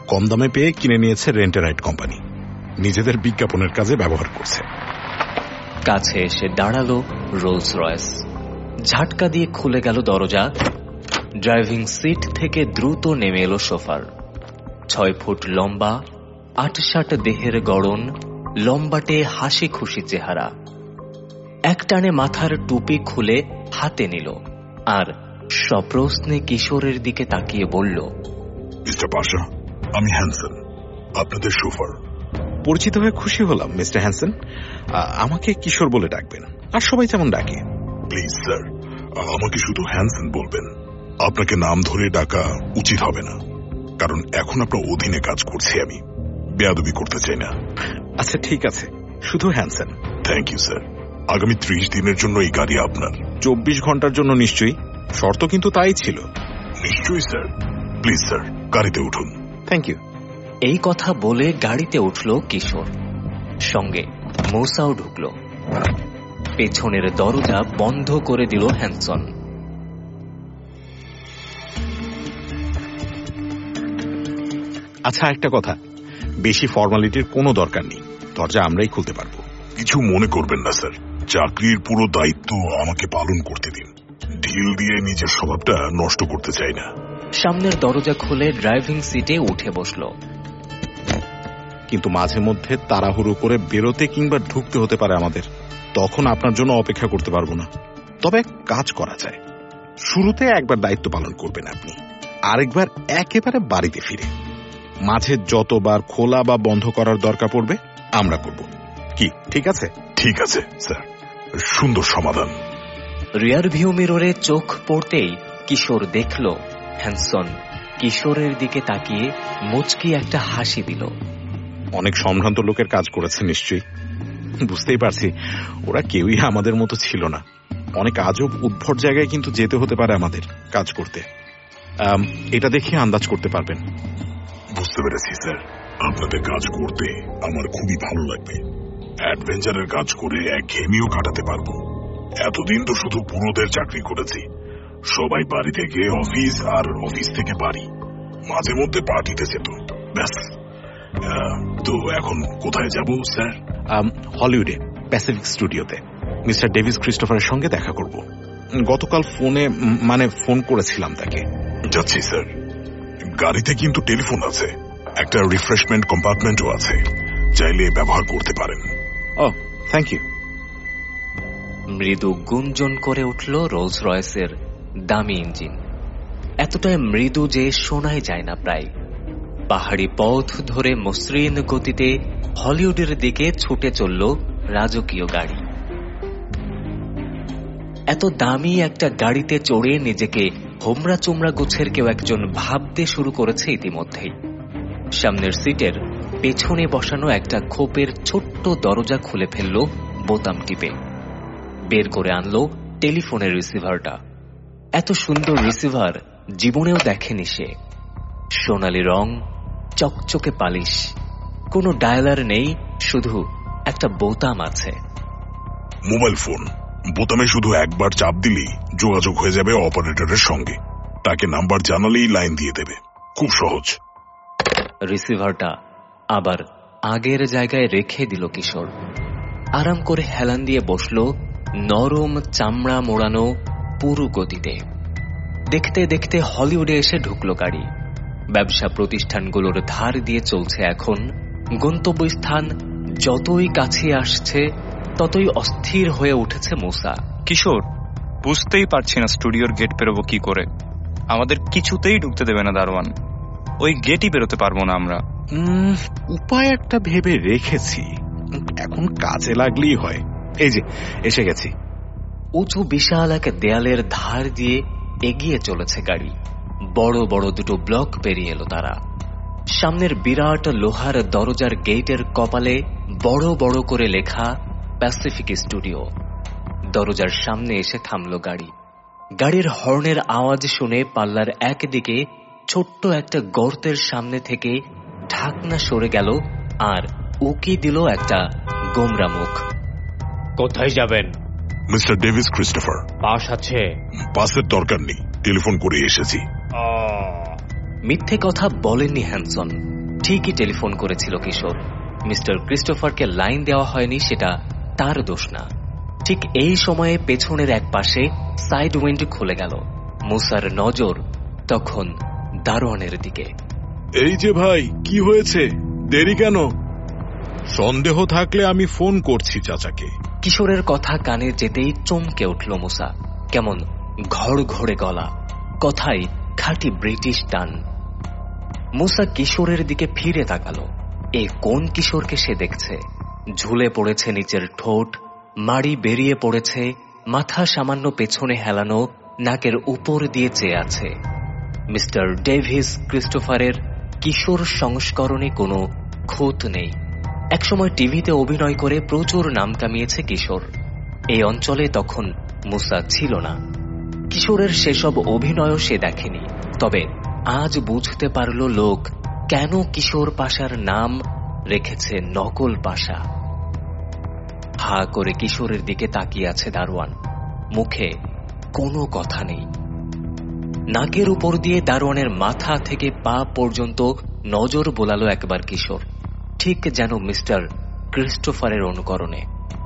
কম দামে পেয়ে কিনে নিয়েছে রেন্ট এ রাইড কোম্পানি, নিজেদের বিজ্ঞাপনের কাজে ব্যবহার করছে। কাছে এসে দাঁড়ালো রোলস রয়েস। ঝাটকা দিয়ে খুলে গেল দরজা। ড্রাইভিং সিট থেকে দ্রুত নেমে এলো শোফার। ছয় ফুট লম্বা, আটষাট দেহের গড়ন, লম্বাটে হাসি খুশি চেহারা। এক টানে মাথার টুপি খুলে হাতে নিল আর সপ্রশ্নে কিশোরের দিকে তাকিয়ে বলল, মিস্টার পাশা, আমি হ্যানসন, আপনাদের শোফার। পরিচিত হয়ে খুশি হলাম মিস্টার হ্যানসন। আমাকে কিশোর বলে ডাকবেন, আর সবাই যেমন ডাকে। প্লিজ স্যার, আমাকে শুধু হ্যানসন বলবেন। আপনাকে নাম ধরে ডাকা উচিত হবে না, কারণ এখন আপনার অধীনে কাজ করছি আমি, বেয়াদবি করতে চাই না। আচ্ছা ঠিক আছে, শুধু হ্যানসন। Thank you sir. আগামী ত্রিশ দিনের জন্য এই গাড়ি আপনার। চব্বিশ ঘন্টার জন্য নিশ্চয়ই? শর্ত কিন্তু তাই ছিল। নিশ্চয়ই স্যার। প্লিজ স্যার, গাড়িতে উঠুন। Thank you. এই কথা বলে গাড়িতে উঠল কিশোর, সঙ্গে মৌসাও ঢুকল। পেছনের দরজা বন্ধ করে দিল হ্যানসন। আচ্ছা একটা কথা, বেশি ফর্মালিটির কোনো দরকার নেই, দরজা আমরাই খুলতে পারবো। কিছু মনে করবেন না স্যার, চাকরির পুরো দায়িত্ব আমাকে পালন করতে দিন। ঢিল দিয়ে নিজের স্বভাবটা নষ্ট করতে চাই না। সামনের দরজা খুলে ড্রাইভিং সিটে উঠে বসল। কিন্তু মাঝে মধ্যে তাড়াহুড়ো করে বেরোতে কিংবা ঢুকতে হতে পারে আমাদের, তখন আপনার জন্য অপেক্ষা করতে পারবো না। তবে কাজ করা যায়। শুরুতে একবার দায়িত্ব পালন করবেন আপনি, আরেকবার একেবারে বাড়িতে ফিরে। মাঝে যতবার খোলা বা বন্ধ করার দরকার পড়বে আমরা করব। কি ঠিক আছে? ঠিক আছে স্যার, সুন্দর সমাধান। রিয়ার ভিউ মিররে চোখ পড়তেই কিশোর দেখল হ্যানসন কিশোরের দিকে তাকিয়ে মুচকি একটা হাসি দিল। অনেক সম্ভ্রান্ত লোকের কাজ করেছে নিশ্চয়ই। বুঝতেই পারছি ওরা কেউই আমাদের মতো ছিল না। অনেক আজব উদ্ভট জায়গায় কিন্তু যেতে হতে পারে আমাদের কাজ করতে। এটা দেখে আন্দাজ করতে পারবেন। বুঝতে পেরেছি স্যার, আপনাদের কাজ করতে আমার খুবই ভালো লাগবে। অ্যাডভেঞ্চারের কাজ করে একঘেয়েমিও কাটাতে পারবো। এতদিন তো শুধু বুড়োদের চাকরি করেছি, সবাই বাড়ি থেকে অফিস আর অফিস থেকে বাড়ি, মাঝে মধ্যে পার্টিতে যেত, ব্যাস। তো এখন কোথায় যাব স্যার? হলিউডে প্যাসিফিক স্টুডিওতে মিস্টার ডেভিস ক্রিস্টোফারের সঙ্গে দেখা করব। গতকাল ফোনে মানে ফোন করেছিলাম তাকে। যাচ্ছি স্যার। গাড়িতে কিন্তু টেলিফোন আছে, একটা রিফ্রেশমেন্ট কম্পার্টমেন্টও আছে, চাইলে ব্যবহার করতে পারেন। Oh thank you. মৃদু গুঞ্জন করে উঠল রোলস রয়েসের দামি ইঞ্জিন, এতটাই মৃদু যে শোনাই যায় না প্রায়। পাহাড়ি পথ ধরে মসৃণ গতিতে হলিউডের দিকে ছুটে চলল রাজকীয় গাড়ি। এত দামি একটা গাড়িতে চড়ে নিজেকে হোমরা চোমরা গোছের কেউ একজন ভাবতে শুরু করেছে ইতিমধ্যেই। সামনের সিটের পেছনে বসানো একটা খোপের ছোট্ট দরজা খুলে ফেলল বোতাম টিপে। বের করে আনলো টেলিফোনের রিসিভারটা। এত সুন্দর রিসিভার জীবনেও দেখেনি সে। সোনালি রং, চকচকে পালিশ, কোনো ডায়ালার নেই, শুধু একটা বোতাম আছে। মোবাইল ফোন, বোতামে শুধু একবার চাপ দিলেই যোগাযোগ হয়ে যাবে অপারেটরের সঙ্গে। তাকে নাম্বার জানালেই লাইন দিয়ে দেবে, খুব সহজ। রিসিভারটা আবার আগের জায়গায় রেখে দিল কিশোর। আরাম করে হেলান দিয়ে বসল নরম চামড়া মোড়ানো পুরু গতিতে। দেখতে দেখতে হলিউডে এসে ঢুকল গাড়ি। ব্যবসা প্রতিষ্ঠানগুলোর ধার দিয়ে চলছে এখন। গন্তব্যস্থান যতই কাছে আসছে ততই অস্থির হয়ে উঠেছে মুসা। কিশোর, বুঝতেই পারছি না স্টুডিওর গেট পেরোবো কি করে। আমাদের কিছুতেই ঢুকতে দেবে না দারোয়ান, ওই গেটই বেরোতে পারবো না আমরা। উপায় একটা ভেবে রেখেছি, এখন কাজে লাগলেই হয়। এই যে এসে গেছি। উঁচু বিশাল এক দেয়ালের ধার দিয়ে এগিয়ে চলেছে গাড়ি। বড় বড় দুটো ব্লক পেরিয়ে এলো তারা। সামনের বিরাট লোহার দরজার গেটের কপালে বড় বড় করে লেখা প্যাসিফিক স্টুডিও। দরজার সামনে এসে থামল গাড়ি। গাড়ির হর্নের আওয়াজ শুনে পাল্লার একদিকে ছোট্ট একটা গর্তের সামনে থেকে ঢাকনা সরে গেল আর উকি দিল একটা গোমরা মুখ। কোথায় যাবেন? Mister Davies Christopher. পাস আছে? পাসের দরকার নেই, টেলিফোন করে এসেছি। মিথ্যে কথা বলেননি হ্যানসন। ঠিকই টেলিফোন করেছিল কিশোর। মিস্টার ক্রিস্টোফারকে লাইন দেওয়া হয়নি সেটা তার দোষ না। ঠিক এই সময়ে পেছনের এক পাশে সাইড উইন্ড খুলে গেল। মুসার নজর তখন দারোয়ানের দিকে। এই যে ভাই, কি হয়েছে, দেরি কেন? সন্দেহ থাকলে আমি ফোন করছি চাচাকে। কিশোরের কথা কানে যেতেই চমকে উঠল মুসা। কেমন ঘড় ঘড়ে গলা, কথাই খাঁটি ব্রিটিশ টান। মুসা কিশোরের দিকে ফিরে তাকালো। এ কোন কিশোরকে সে দেখছে? ঝুলে পড়েছে নিচের ঠোঁট, মাড়ি বেরিয়ে পড়েছে, মাথা সামান্য পেছনে হেলানো, নাকের উপর দিয়ে চেয়ে আছে। মিস্টার ডেভিস ক্রিস্টোফারের কিশোর সংস্করণে কোনো খুঁত নেই। একসময় টিভিতে অভিনয় করে প্রচুর নাম কামিয়েছে কিশোর। এই অঞ্চলে তখন মুসা ছিল না। কিশোরের সেসব অভিনয়ও সে দেখেনি। তবে আজ বুঝতে পারল লোক কেন কিশোর পাশার নাম রেখেছে নকল পাশা। হা করে কিশোরের দিকে তাকিয়ে আছে দারোয়ান, মুখে কোনো কথা নেই। নাকের উপর দিয়ে দারোয়ানের মাথা থেকে পা পর্যন্ত নজর বোলালো একবার কিশোর, ঠিক যেন মিস্টার ক্রিস্টোফারের অনুকরণে।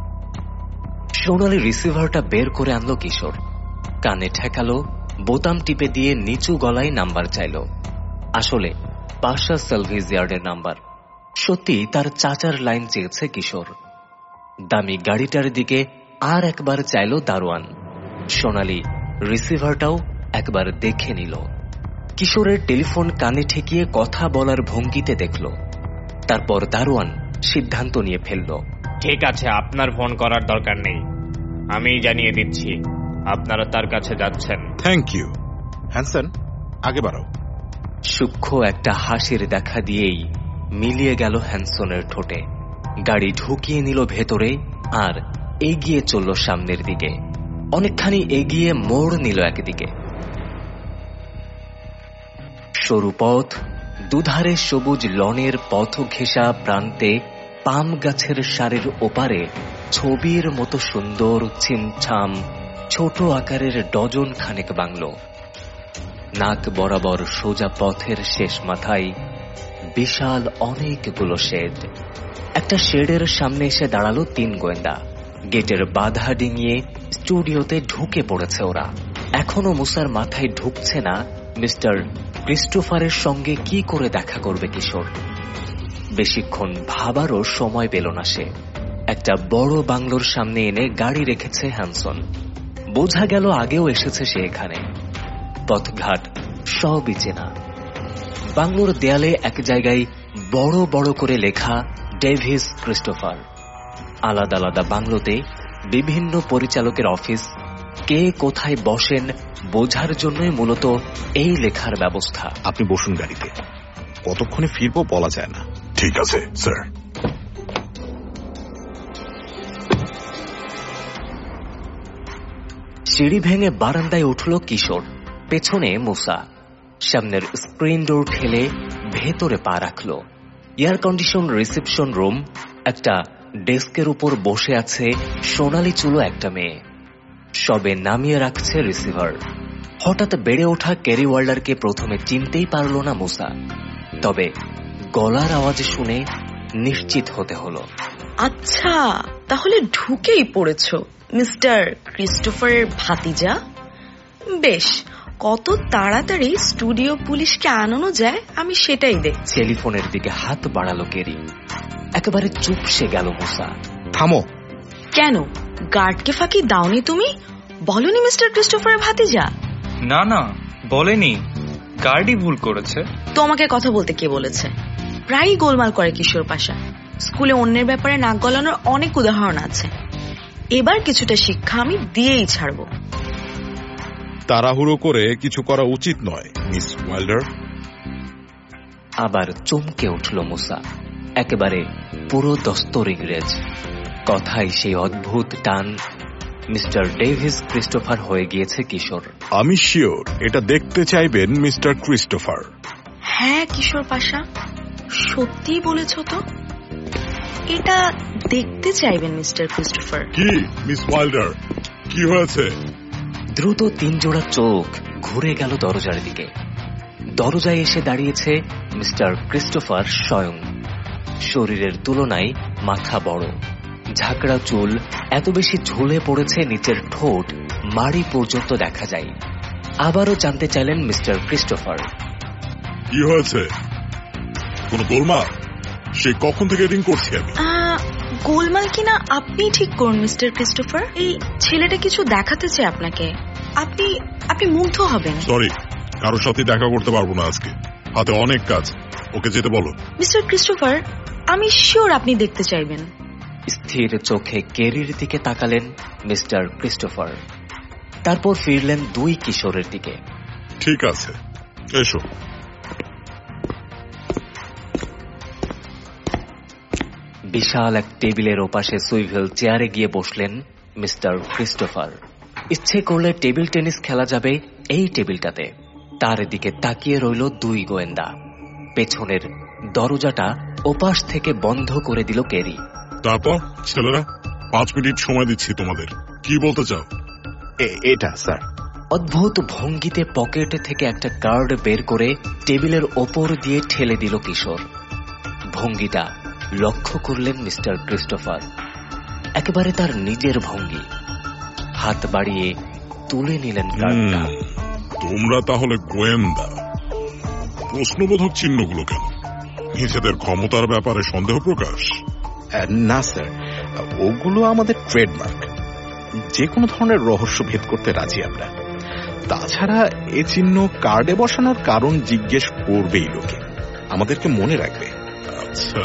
সোনালি রিসিভারটা বের করে আনলো কিশোর, কানে ঠেকালো, বোতাম টিপে দিয়ে নিচু গলায় নাম্বার চাইল। আসলে পাশা সার্ভিস ইয়ার্ডের নাম্বার। সত্যি তার চাচার লাইন চেয়েছে কিশোর। দামি গাড়িটার দিকে আর একবার চাইল দারোয়ান। সোনালি রিসিভারটাও একবার দেখে নিল। কিশোরের টেলিফোন কানে ঠেকিয়ে কথা বলার ভঙ্গিতে দেখল। তারপর দারোয়ান সিদ্ধান্ত নিয়ে ফেলল, ঠিক আছে, আপনার ফোন করার দরকার নেই, আমি জানিয়ে দিচ্ছি আপনারা তার কাছে যাচ্ছেন। Thank you. হ্যানসন, আগে বাড়াও। সূক্ষ্ম একটা হাসির দেখা দিয়েই মিলিয়ে গেল হ্যানসনের ঠোঁটে। গাড়ি ঢুকিয়ে নিল ভেতরে আর এগিয়ে চলল সামনের দিকে। অনেকখানি এগিয়ে মোড় নিল একদিকে। সরু পথ, দুধারে সবুজ লনের পথ ঘেঁষা প্রান্তে পাম গাছের সারির ওপারে ছবির মতো সুন্দর ছিমছাম ছোট আকারের ডজন খানেক বাংলো। নাক বরাবর সোজা পথের শেষ মাথায় বিশাল অনেকগুলো শেড। একটা শেডের সামনে এসে দাঁড়ালো তিন গোয়েন্দা। গেটের বাধা ডিঙিয়ে স্টুডিওতে ঢুকে পড়েছে ওরা। এখনো মুসার মাথায় ঢুকছে না মিস্টার ক্রিস্টোফারের সঙ্গে কি করে দেখা করবে কিশোর। বেশিক্ষণ ভাবারও সময় পেল না সে। একটা বড় বাংলোর সামনে এনে গাড়ি রেখেছে হ্যানসন। বোঝা গেল আগেও এসেছে সে এখানে। পথঘাট সবই চেনা। বাংলোর দেয়ালে এক জায়গায় বড় বড় করে লেখা ডেভিস ক্রিস্টোফার। আলাদা আলাদা বাংলোতে বিভিন্ন পরিচালকের অফিস। কে কোথায় বসেন বোঝার জন্যই মূলত এই লেখার ব্যবস্থা। আপনি বসুন গাড়িতে, কতক্ষণে ফিরবো বলা যায় না। ঠিক আছে স্যার। সিঁড়ি ভেঙে বারান্দায় উঠল কিশোর, পেছনে মুসা। সামনের স্ক্রিন ডোর ঠেলে ভেতরে পা রাখল। Air condition reception room. একটা ডেস্কের উপর বসে আছে সোনালি চুলো একটা মেয়ে, সবে নামিয়ে রাখছে রিসিভার। হঠাৎ বেড়ে ওঠা ক্যারি ওয়ার্ল্ডারকে প্রথমে চিনতেই পারল না মুসা, তবে গলার আওয়াজ শুনে নিশ্চিত হতে হলো। আচ্ছা, তাহলে ঢুকেই পড়েছ মিস্টার ক্রিস্টোফারের ভাতিজা। বেশ, কত তাড়াতাড়ি স্টুডিও পুলিশকে আনানো যায় আমি সেটাই দেখছি। টেলিফোনের দিকে হাত বাড়ালো কেরি। একেবারে চুপসে গেল মুসা। থামো। কেন, গার্ডকে ফাঁকি দাওনি তুমি? বলনি মিস্টার ক্রিস্টোফারের ভাতিজা? না না, বলেনি, গার্ডই ভুল করেছে। তোমাকে কথা বলতে কে বলেছে? প্রায়ই গোলমাল করে কিশোর পাশা। স্কুলে অন্যের ব্যাপারে নাক গলানোর অনেক উদাহরণ আছে। এবার কিছুটা শিক্ষা আমি দিয়েই ছাড়ব। তাড়াহুড়ো করে কিছু করা উচিত নয় মিস ওয়াইল্ডার। আবার চমকে উঠল মুসা, একেবারে পুরো দস্তর ইংরেজ। কথায় সেই অদ্ভুত টান। মিস্টার ডেভিস ক্রিস্টোফার হয়ে গিয়েছে কিশোর। আমি শিওর এটা দেখতে চাইবেন মিস্টার ক্রিস্টোফার। হ্যাঁ কিশোর পাশা, সত্যি বলেছ তো, এটা দেখতে চাইবেন মিস্টার ক্রিস্টোফার। কি মিস ওয়াইল্ডার, কি হয়েছে? দ্রুত তিন জোড়া চোখ ঘুরে গেল দরজার দিকে। দরজায় এসে দাঁড়িয়েছে মিস্টার ক্রিস্টোফার স্বয়ং। শরীরের তুলনায় মাথা বড়, ঝাঁকড়া চুল এত বেশি ঝুলে পড়েছে নিচের ঠোঁট মাড়ি পর্যন্ত দেখা যায়। আবারও জানতে চাইলেন মিস্টার ক্রিস্টোফার, কি হয়েছে? কোন গোলমাল? সে কখন থেকে রিং করছি আমি। গোলমাল কিনা আপনি ঠিক করুন মিস্টার ক্রিস্টোফার। এই ছেলেটা কিছু দেখাতে চায় আপনাকে, আপনি আপনি মুগ্ধ হবেন। সরি, কারোর সাথে দেখা করতে পারবো না আজকে, হাতে অনেক কাজ। ওকে যেতে বলো। মিস্টার ক্রিস্টোফার, আমি শিওর আপনি দেখতে চাইবেন। স্থির চোখে কেরির দিকে তাকালেন মিস্টার ক্রিস্টোফার, তারপর ফিরলেন দুই কিশোরের দিকে। ঠিক আছে, এসো। বিশাল এক টেবিলের ওপাশে সুইভেল চেয়ারে গিয়ে বসলেন মিস্টার ক্রিস্টোফার। ইচ্ছে করলে টেবিল টেনিস খেলা যাবে এই টেবিলটাতে। তার দিকে তাকিয়ে রইল দুই গোয়েন্দা। পেছনের দরজাটা ওপাশ থেকে বন্ধ করে দিল কেরি। তারপর ছেলেরা, পাঁচ মিনিট সময় দিচ্ছি তোমাদের, কি বলতে চাও? এটা স্যার। অদ্ভুত ভঙ্গিতে পকেট থেকে একটা কার্ড বের করে টেবিলের ওপর দিয়ে ঠেলে দিল কিশোর। ভঙ্গিটা লক্ষ্য করলেন মিস্টার ক্রিস্টোফার, একেবারে তার নিজের ভঙ্গি। হাত বাড়িয়ে তুলে নিলেন কার্ডটা। তোমরা তাহলে গোয়েন্দা? প্রশ্নবোধক চিহ্নগুলো কেন? নিজেদের ক্ষমতার ব্যাপারে সন্দেহ প্রকাশ? না স্যার, ওগুলো আমাদের ট্রেডমার্ক। যে কোনো ধরনের রহস্য ভেদ করতে রাজি আমরা। তাছাড়া এ চিহ্ন কার্ডে বসানোর কারণ জিজ্ঞেস করবেই লোকে, আমাদেরকে মনে রাখবে। আচ্ছা,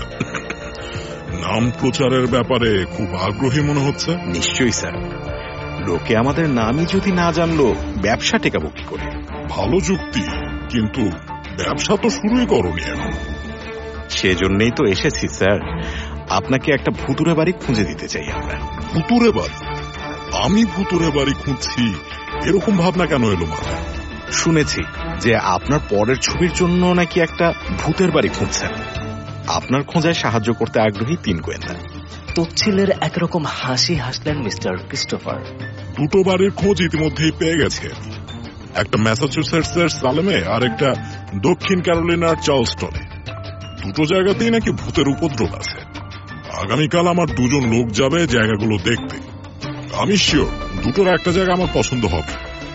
নাম প্রচারের ব্যাপারে খুব আগ্রহী মনে হচ্ছে। নিশ্চয়ই স্যার, লোকে আমাদের নামই যদি না জানলো ব্যবসা টেকাবো কি করে? ভালো যুক্তি, কিন্তু ব্যবসা তো শুরুই করনি এখন। সেজন্যই তো এসেছি স্যার, আপনাকে একটা ভুতুরে বাড়ি খুঁজে দিতে চাই আমরা। ভুতুরে বাড়ি? আমি ভুতুরে বাড়ি খুঁজছি, এরকম ভাবনা কেন এলো মাথায়? শুনেছি যে আপনার পরের ছবির জন্য নাকি একটা ভূতের বাড়ি খুঁজছেন। আপনার খোঁজায় সাহায্য করতে আগ্রহী তিন গোয়েন্দা। তচ্ছিলের একরকম হাসি হাসলেন মিস্টার ক্রিস্টোফার। দুটো বাড়ির খোঁজ ইতিমধ্যেই পেয়ে গেছে, একটা ম্যাসাচুসেটস এর সালেমে আর একটা দক্ষিণ ক্যারোলিনার চার্লস্টনে। দুটো জায়গাতেই নাকি ভূতের উপদ্রব আছে। আগামীকাল আমার দুজন লোক যাবে জায়গাগুলো দেখতে। আমি শিওর দুটোর একটা জায়গা আমার পছন্দ হবে।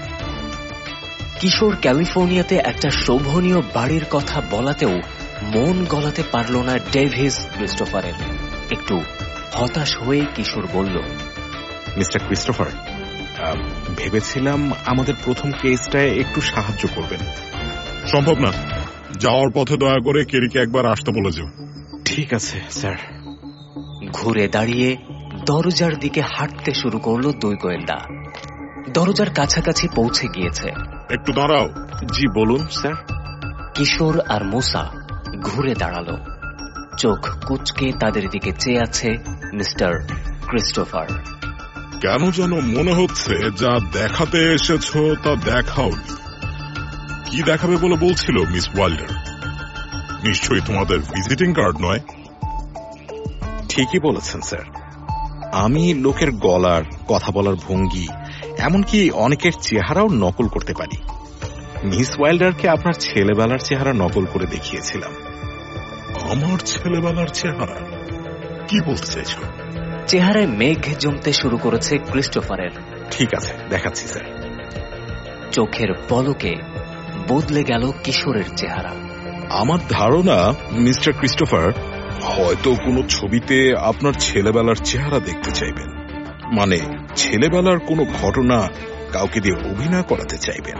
কিশোর ক্যালিফোর্নিয়াতে একটা শোভনীয় বাড়ির কথা বলাতেও মন গলাতে পারল না ডেভিস ক্রিস্টোফারের। একটু হতাশ হয়ে কিশোর বলল, মিস্টার ক্রিস্টোফার, ভেবেছিলাম আমাদের প্রথম কেসটায় একটু সাহায্য করবেন। সম্ভব না, যাওয়ার পথে দয়া করে কেরিকে একবার আসতে বলে যাও। ঠিক আছে স্যার। ঘুরে দাঁড়িয়ে দরজার দিকে হাঁটতে শুরু করলো দুই গোয়েন্দা। দরজার কাছাকাছি পৌঁছে গিয়েছে। একটু দাঁড়াও। জি বলুন স্যার। কিশোর আর মুসা ঘুরে দাঁড়ালো। চোখ কুচকে তাদের দিকে চেয়ে আছে মিস্টার ক্রিস্টোফার। কেন যেন মনে হচ্ছে যা দেখাতে এসেছো তা দেখাওনি। কি দেখাবে বলে বলছিল মিস ওয়াইল্ডার? নিশ্চয়ই তোমাদের ভিজিটিং কার্ড নয়? ঠিকই বলেছেন স্যার। আমি লোকের গলার, কথা বলার ভঙ্গি, এমনকি অনেকের চেহারাও নকল করতে পারি। মিস ওয়াইল্ডারকে আপনার ছেলেবেলার চেহারা নকল করে দেখিয়েছিলাম। আমার ছেলেবেলার চেহারা? কি বলতে চাইছো? চেহারায় মেঘ জমতে শুরু করেছে ক্রিস্টোফারের। ঠিক আছে, দেখাচ্ছি স্যার। চোখের পলকে বদলে গেল কিশোরের চেহারা। আমার ধারণা মিস্টার ক্রিস্টোফার হয়তো কোনো ছবিতে আপনার ছেলেবেলার চেহারা দেখতে চাইবেন। মানে ছেলেবেলার কোনো ঘটনা কাউকে দিয়ে অভিনয় করাতে চাইবেন।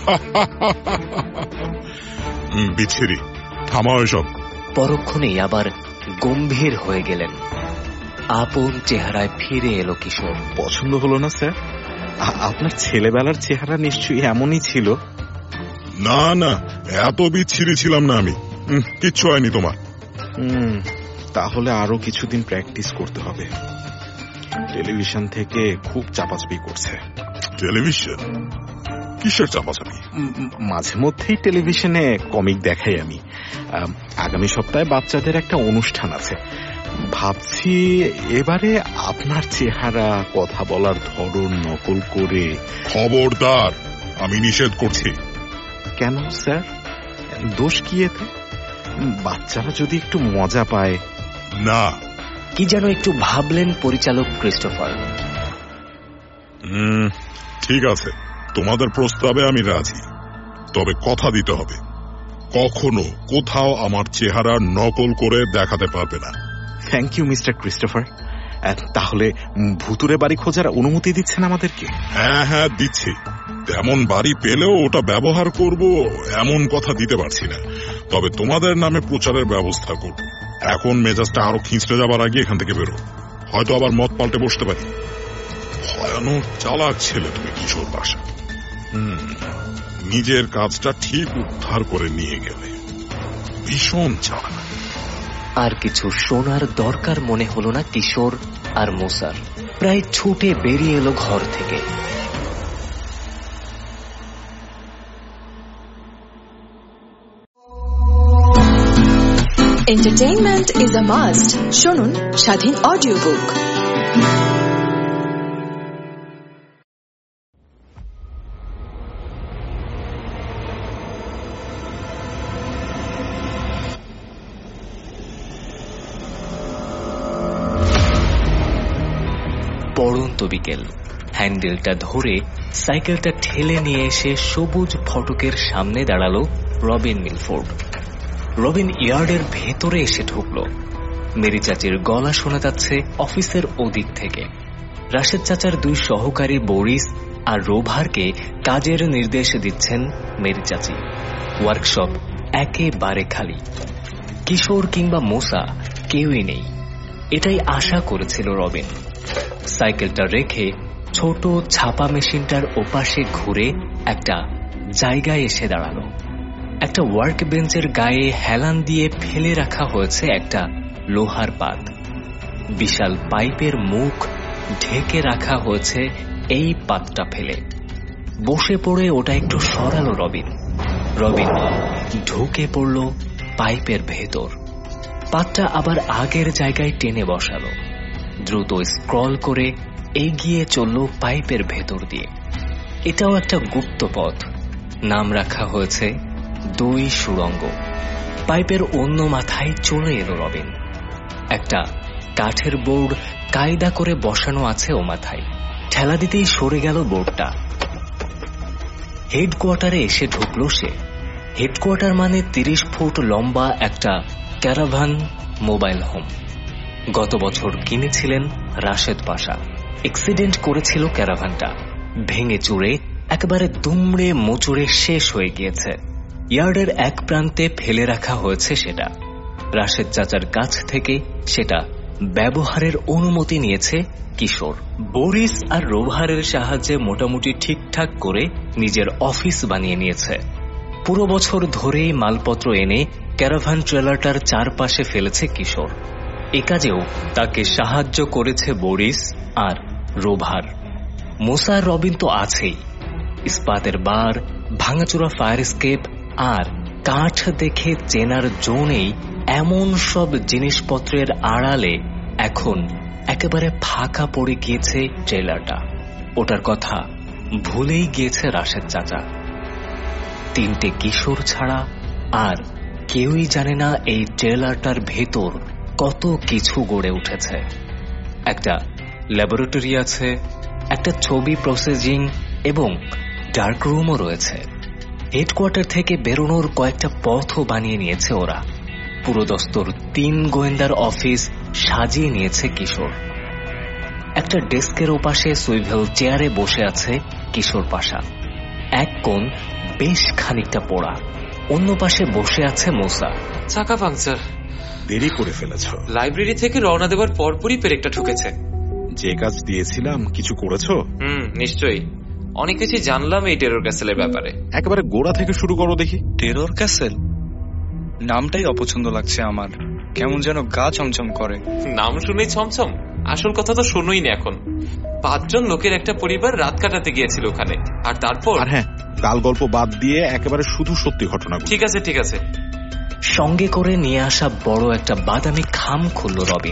বিচ্ছিরি, থামাও এসব। পরক্ষণেই আবার গম্ভীর হয়ে গেলেন। আপন চেহারায় ফিরে এলো কিশোর। পছন্দ হলো না স্যার? আপনার ছেলেবেলার চেহারা নিশ্চয়ই এমনই ছিল। না না, এত বিচ্ছিরি ছিলাম না আমি। কিচ্ছু হয়নি তোমার। হুম, তাহলে আরো কিছুদিন প্র্যাকটিস করতে হবে। টেলিভিশন থেকে খুব চাপাচাপি করছে। টেলিভিশন? কিসের চাপাচাপি? মাঝে মধ্যেই টেলিভিশনে কমিক দেখাই আমি। আগামী সপ্তাহে বাচ্চাদের একটা অনুষ্ঠান আছে। ভাবছি এবারে আপনার চেহারা, কথা বলার ধরন নকল করে। খবরদার, আমি নিষেধ করছি। কেন স্যার, দোষ কি এতে? বাচ্চারা যদি একটু মজা পায়। না, কি যেন একটু ভাবলেন পরিচালক ক্রিস্টোফার। হুম, ঠিক আছে, তোমাদের প্রস্তাবে আমি রাজি, তবে কথা দিতে হবে কখনো কোথাও আমার চেহারা নকল করে দেখাতে পারবে না। Thank you Mister Christopher. তাহলে ভুতুরে বাড়ি খোঁজার অনুমতি দিচ্ছেন আমাদেরকে? হ্যাঁ হ্যাঁ দিচ্ছি। তেমন বাড়ি পেলেও ওটা ব্যবহার করব এমন কথা দিতে পারছি না, তবে তোমাদের নামে প্রচারের ব্যবস্থা করব। এখন মেজাজটা আরো খিঁচড়ে যাবার আগে এখান থেকে বেরো, হয়তো আবার মত পাল্টে বসতে পারি। ভয়ানক চালাক ছেলে তুমি কিশোর পাশা। হুম, নিজের কাজটা ঠিক উদ্ধার করে নিয়ে গেলে, ভীষণ চালাক। আর কিছু শোনার দরকার মনে হলো না কিশোর আর মুসার। প্রায় ছুটে বেরিয়ে এলো ঘর থেকে। Entertainment is a must. শুনুন স্বাধীন অডিও বুক। পড়ন্ত বিকেল। হ্যান্ডেলটা ধরে সাইকেলটা ঠেলে নিয়ে এসে সবুজ ফটকের সামনে দাঁড়ালো রবিন মিলফোর্ড। রবিন ইয়ার্ডের ভেতরে এসে ঢুকল। মেরি চাচির গলা শোনা যাচ্ছে অফিসের ওদিক থেকে। রাশেদ চাচার দুই সহকারী বরিস আর রোভারকে কাজের নির্দেশ দিচ্ছেন মেরি চাচি। ওয়ার্কশপ একেবারে খালি। কিশোর কিংবা মোসা কেউই নেই, এটাই আশা করেছিল রবিন। সাইকেলটা রেখে ছোট ছাপা মেশিনটার ওপাশে ঘুরে একটা জায়গায় এসে দাঁড়ালো। একটা ওয়ার্ক বেঞ্চের গায়ে হেলান দিয়ে ফেলে রাখা হয়েছে একটা লোহার পাত। বিশাল পাইপের মুখ ঢেকে রাখা হয়েছে এই পাতটা ফেলে। বসে পড়ে ওটা একটু সরালো রবিন। রবিন ঢুকে পড়ল পাইপের ভেতর। পাতটা আবার আগের জায়গায় টেনে বসালো। দ্রুত স্ক্রল করে এগিয়ে চলল পাইপের ভেতর দিয়ে। এটাও একটা গুপ্ত পথ। নাম রাখা হয়েছে দুই সুড়ঙ্গ। পাইপের অন্য মাথায় চলে এলো রবিন। একটা কাঠের বোর্ড কায়দা করে বসানো আছে ও মাথায়। ঠেলা দিতেই সরে গেল বোর্ডটা। হেডকোয়ার্টারে এসে ঢুকলো সে। হেডকোয়ার্টার মানে তিরিশ ফুট লম্বা একটা ক্যারাভান মোবাইল হোম। গত বছর কিনেছিলেন রাশেদ পাশা। অ্যাক্সিডেন্ট করেছিল ক্যারাভানটা, ভেঙে চুরে একেবারে দুমড়ে মোচড়ে শেষ হয়ে গিয়েছে। ইয়ার্ডের এক প্রান্তে ফেলে রাখা হয়েছে সেটা। রাশেদ চাচার কাছ থেকে সেটা ব্যবহারের অনুমতি নিয়েছে কিশোর। বরিস আর রোভারের সাহায্যে মোটামুটি ঠিকঠাক করে নিজের অফিস বানিয়ে নিয়েছে। পুরো বছর ধরেই মালপত্র এনে ক্যারাভান ট্রেলারটার চারপাশে ফেলেছে কিশোর। এ কাজেও তাকে সাহায্য করেছে বরিস আর রোভার। মোসা আর রবিন তো আছেই। ইস্পাতের বার, ভাঙাচোরা ফায়ার স্কেপ আর কাঠ দেখে চেনার জোনেই এমন সব জিনিসপত্রের আড়ালে এখন একেবারে ফাঁকা পড়ে গিয়েছে ট্রেলারটা। ওটার কথা ভুলেই গিয়েছে রাশেদ চাচা। তিনটে কিশোর ছাড়া আর কেউই জানে না এই ট্রেলারটার ভেতর কত কিছু গড়ে উঠেছে। একটা ল্যাবরেটরি আছে, একটা ছবি প্রসেসিং এবং ডার্ক রুমও রয়েছে। হেডকোয়ার্টার থেকে বেরোনোর কয়েকটা পথও বানিয়ে নিয়েছে ওরা। পুরোদস্তুর তিন গোয়েন্দার অফিস সাজিয়ে নিয়েছে কিশোর। একটা ডেস্কের ওপাশে সুইভেল চেয়ারে বসে আছে কিশোর পাশা। এক কোণ বেশ খানিকটা পোড়া, অন্য পাশে বসে আছে মোসা। চাকা পাংচার। দেরি করে ফেলেছ। লাইব্রেরি থেকে রওনা দেওয়ার পরপরই পেরেকটা ঠুকেছে। যে কাজ দিয়েছিলাম কিছু করেছো? হুম, নিশ্চয়ই। অনেক কিছু জানলাম এই টেরর ক্যাসেলের ব্যাপারে। একেবারে গোড়া থেকে শুরু করো দেখি। টেরর ক্যাসেল নামটাই অপছন্দ লাগছে আমার, কেমন যেন গা ছমছম করে। নাম শুনেই ছমছম? আসল কথা তো শোনোই না। এখন পাঁচজন লোকের একটা পরিবার রাত কাটাতে গিয়েছিল ওখানে, আর তারপর আর হ্যাঁ, গাল গল্প বাদ দিয়ে একেবারে শুধু সত্যি ঘটনা। ঠিক আছে ঠিক আছে। সঙ্গে করে নিয়ে আসা বড় একটা বাদামি খাম খুলল রবিন।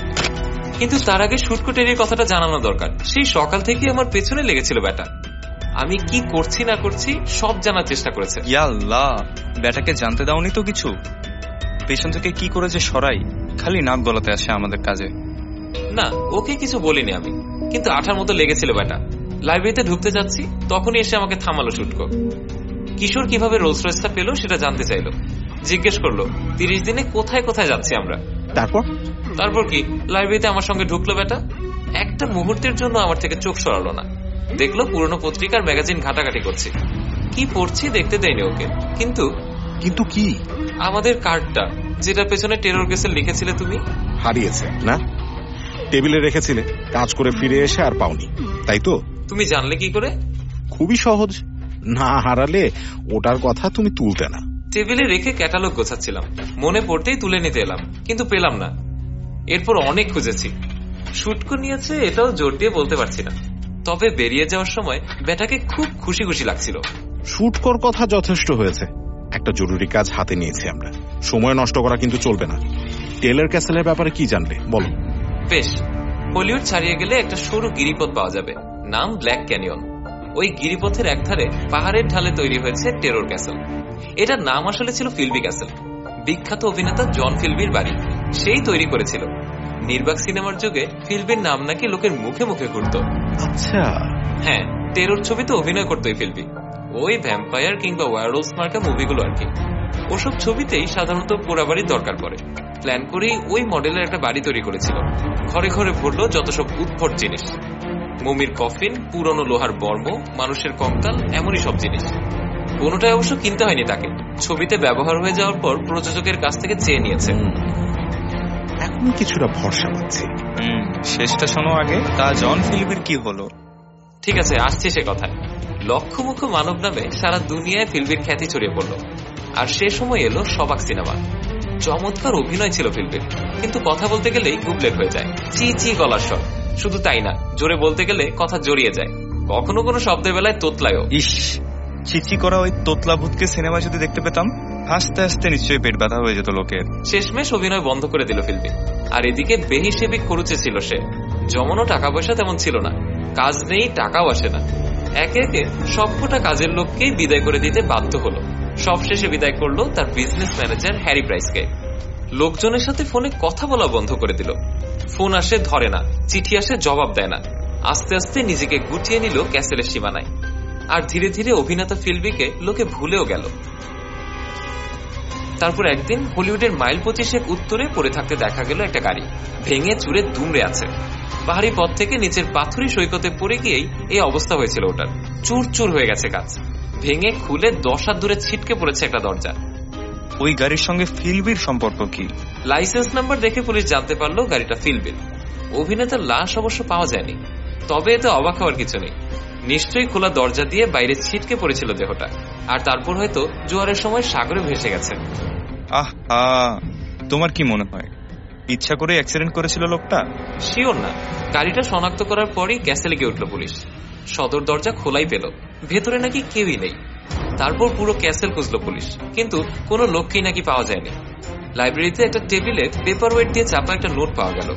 কিন্তু তার আগে শুটকো টেরির কথাটা জানানো দরকার। সেই সকাল থেকে আমার পেছনে লেগেছিল ব্যাটা। আমি কি করছি না করছি সব জানার চেষ্টা করেছে। ইয়াল্লাহ, ব্যাটাকে জানতে দাওনি তো কিছু? পেছন থেকে কি করে যে সরাই, খালি নাক গলাতে আসে আমাদের কাজে। না, ওকে কিছু বলিনি আমি, কিন্তু আঠার মতো লেগেছিল ব্যাটা। লাইব্রেরিতে ঢুকতে যাচ্ছি, তখনই এসে আমাকে থামালো শুটকো। কিশোর কিভাবে রোলস রয়েসটা পেলো সেটা জানতে চাইলো। জিজ্ঞেস করলো তিরিশ দিনে কোথায় কোথায় যাচ্ছি আমরা। তারপর তারপর কি, লাইব্রেরিতে আমার সঙ্গে ঢুকলো ব্যাটা। একটা মুহূর্তের জন্য আমার থেকে চোখ সরালো না। দেখলো পুরনো পত্রিকার ম্যাগাজিন ঘাটাঘাটি করছি। কি পড়ছি দেখতে দেয়নি ওকে, কিন্তু কিন্তু কি? আমাদের কার্ডটা, যেটা পেছনে টেরর কেসে লিখেছিলে তুমি। হারিয়েছে না? টেবিলে রেখেছিলে, কাজ করে ফিরে এসে আর পাওনি, তাই তো? তুমি জানলে কি করে? খুবই সহজ, না হারালে ওটার কথা তুমি তুলতে না। টেবিলে রেখে ক্যাটালগ গোছাচ্ছিলাম, মনে পড়তেই তুলে নিতে এলাম, কিন্তু পেলাম না। এরপর অনেক খুঁজেছি। শুটকো নিয়েছে এটাও জোর দিয়ে বলতে পারছি না, তবে বেরিয়ে যাওয়ার সময় ব্যাটাকে খুব খুশি খুশি লাগছিল। শুটকোর কথা যথেষ্ট হয়েছে, একটা জরুরি কাজ হাতে নিয়েছি আমরা, সময় নষ্ট করা কিন্তু চলবে না। টেলর ক্যাসেলের ব্যাপারে কি জানলে বলো? বেশ, হলিউড ছাড়িয়ে গেলে একটা সরু গিরিপথ পাওয়া যাবে, নাম ব্ল্যাক ক্যানিয়ন। ওই গিরিপথের একধারে পাহাড়ের ঢালে তৈরি হয়েছে টেরর ক্যাসেল। এটার নাম আসলে ছিল ফিলবি ক্যাসেল, বিখ্যাত অভিনেতা জন ফিলবির বাড়ি, সেই তৈরি করেছিল। নির্বাক সিনেমার যুগে ফিলবির নাম নাকি লোকের মুখে মুখে ঘুরত। আচ্ছা, হ্যাঁ, টেরর ছবিতে অভিনয় করতো এই ফিলবি, ওই ভ্যাম্পায়ার কিংবা ওয়ারওলফ মার্কা মুভিগুলো আর কি। ওসব ছবিতেই সাধারণত পোড়া বাড়ির দরকার পড়ে। প্ল্যান করেই ওই মডেলের একটা বাড়ি তৈরি করেছিল। ঘরে ঘরে ভরলো যত সব উদ্ভট জিনিস, মমির কফিন, পুরনো লোহার বর্ম, মানুষের কঙ্কাল, এমনই সব জিনিস। কোনোটাই অবশ্য কিনতে হয়নি তাকে, ছবিতে ব্যবহার হয়ে যাওয়ার পর প্রযোজকের কাছ থেকে চেয়ে নিয়েছে। এখন কিছুটা ভরসা পাচ্ছি। শেষটা শোনো আগে, তা জন ফিলিপের কি হলো? ঠিক আছে, আসছে সে কথায়। লক্ষ মুখ্য মানব নামে সারা দুনিয়ায় ফিলবির খ্যাতি ছড়িয়ে পড়লো। আর সে সময় এলো সবাক সিনেমা। চমৎকার অভিনয় ছিল ফিলবির, কিন্তু কথা বলতে গেলেই গুবলেট হয়ে যায়, চি চি গলার স্বর। শুধু তাই না, জোরে বলতে গেলে কথা জড়িয়ে যায়, কখনো কোনো শব্দের বেলায় তোতলায়ও। ইস, চিচি করা ওই তোতলা ভূতকে সিনেমা যদি দেখতে পেতাম, হাসতে হাসতে নিশ্চয়ই পেট ব্যথা হয়ে যেত লোকের। শেষমেশ অভিনয় বন্ধ করে দিল ফিলবি। আর এদিকে বেহিসেবি খরচে ছিল সে, জমানো টাকা পয়সা তেমন ছিল না, কাজ নেই, টাকাও আসে না। একে একে সবকটা কাজের লোককেই বিদায় করে দিতে বাধ্য হলো। সবশেষে বিদায় করলো তার বিজনেস ম্যানেজার হ্যারি প্রাইসকে। লোকজনের সাথে ফোনে কথা বলা বন্ধ করে দিল। ফোন আসে ধরে না, চিঠি আসে জবাব দেয় না। আস্তে আস্তে নিজেকে গুটিয়ে নিল ক্যাসেলের সীমানায়। আর ধীরে ধীরে অভিনেতা ফিলবিকে লোকে ভুলেও গেল। তারপর একদিন হলিউডের মাইল পঁচিশের উত্তরে পড়ে থাকতে দেখা গেল একটা গাড়ি, ভেঙে চুরে দুমড়ে আছে। পাহাড়ি পথ থেকে নিচের পাথুরি সৈকতে পড়ে গিয়েই এই অবস্থা হয়েছিল ওটার। চুর চুর হয়ে গেছে কাজ, ভেঙে খুলে দশ হাত দূরে ছিটকে পড়েছে একটা দরজা। ওই গাড়ির সঙ্গে ফিলবির সম্পর্ক কি? লাইসেন্স নাম্বার দেখে পুলিশ জানতে পারলো গাড়িটা ফিলবির। অভিনেতার লাশ অবশ্য পাওয়া যায়নি, তবে এতে অবাক হওয়ার কিছু নেই। নিশ্চয়ই খোলা দরজা দিয়ে বাইরে ছিটকে পড়েছিল দেহটা, আর তারপর হয়তো জোয়ারের সময় সাগরে ভেসে গেছে। আহ, তোমার কি মনে হয় ইচ্ছা করে অ্যাক্সিডেন্ট করেছিল লোকটা? শিওর না, গাড়িটা শনাক্ত করার পরই ক্যাসেলে গিয়ে উঠল পুলিশ। সদর দরজা খোলাই পেল, ভেতরে নাকি কেউই নেই। তারপর পুরো ক্যাসেল খুঁজলো পুলিশ, কিন্তু কোনো লোককেই নাকি পাওয়া যায়নি। লাইব্রেরিতে একটা টেবিলে পেপার ওয়েট দিয়ে চাপা একটা নোট পাওয়া গেল।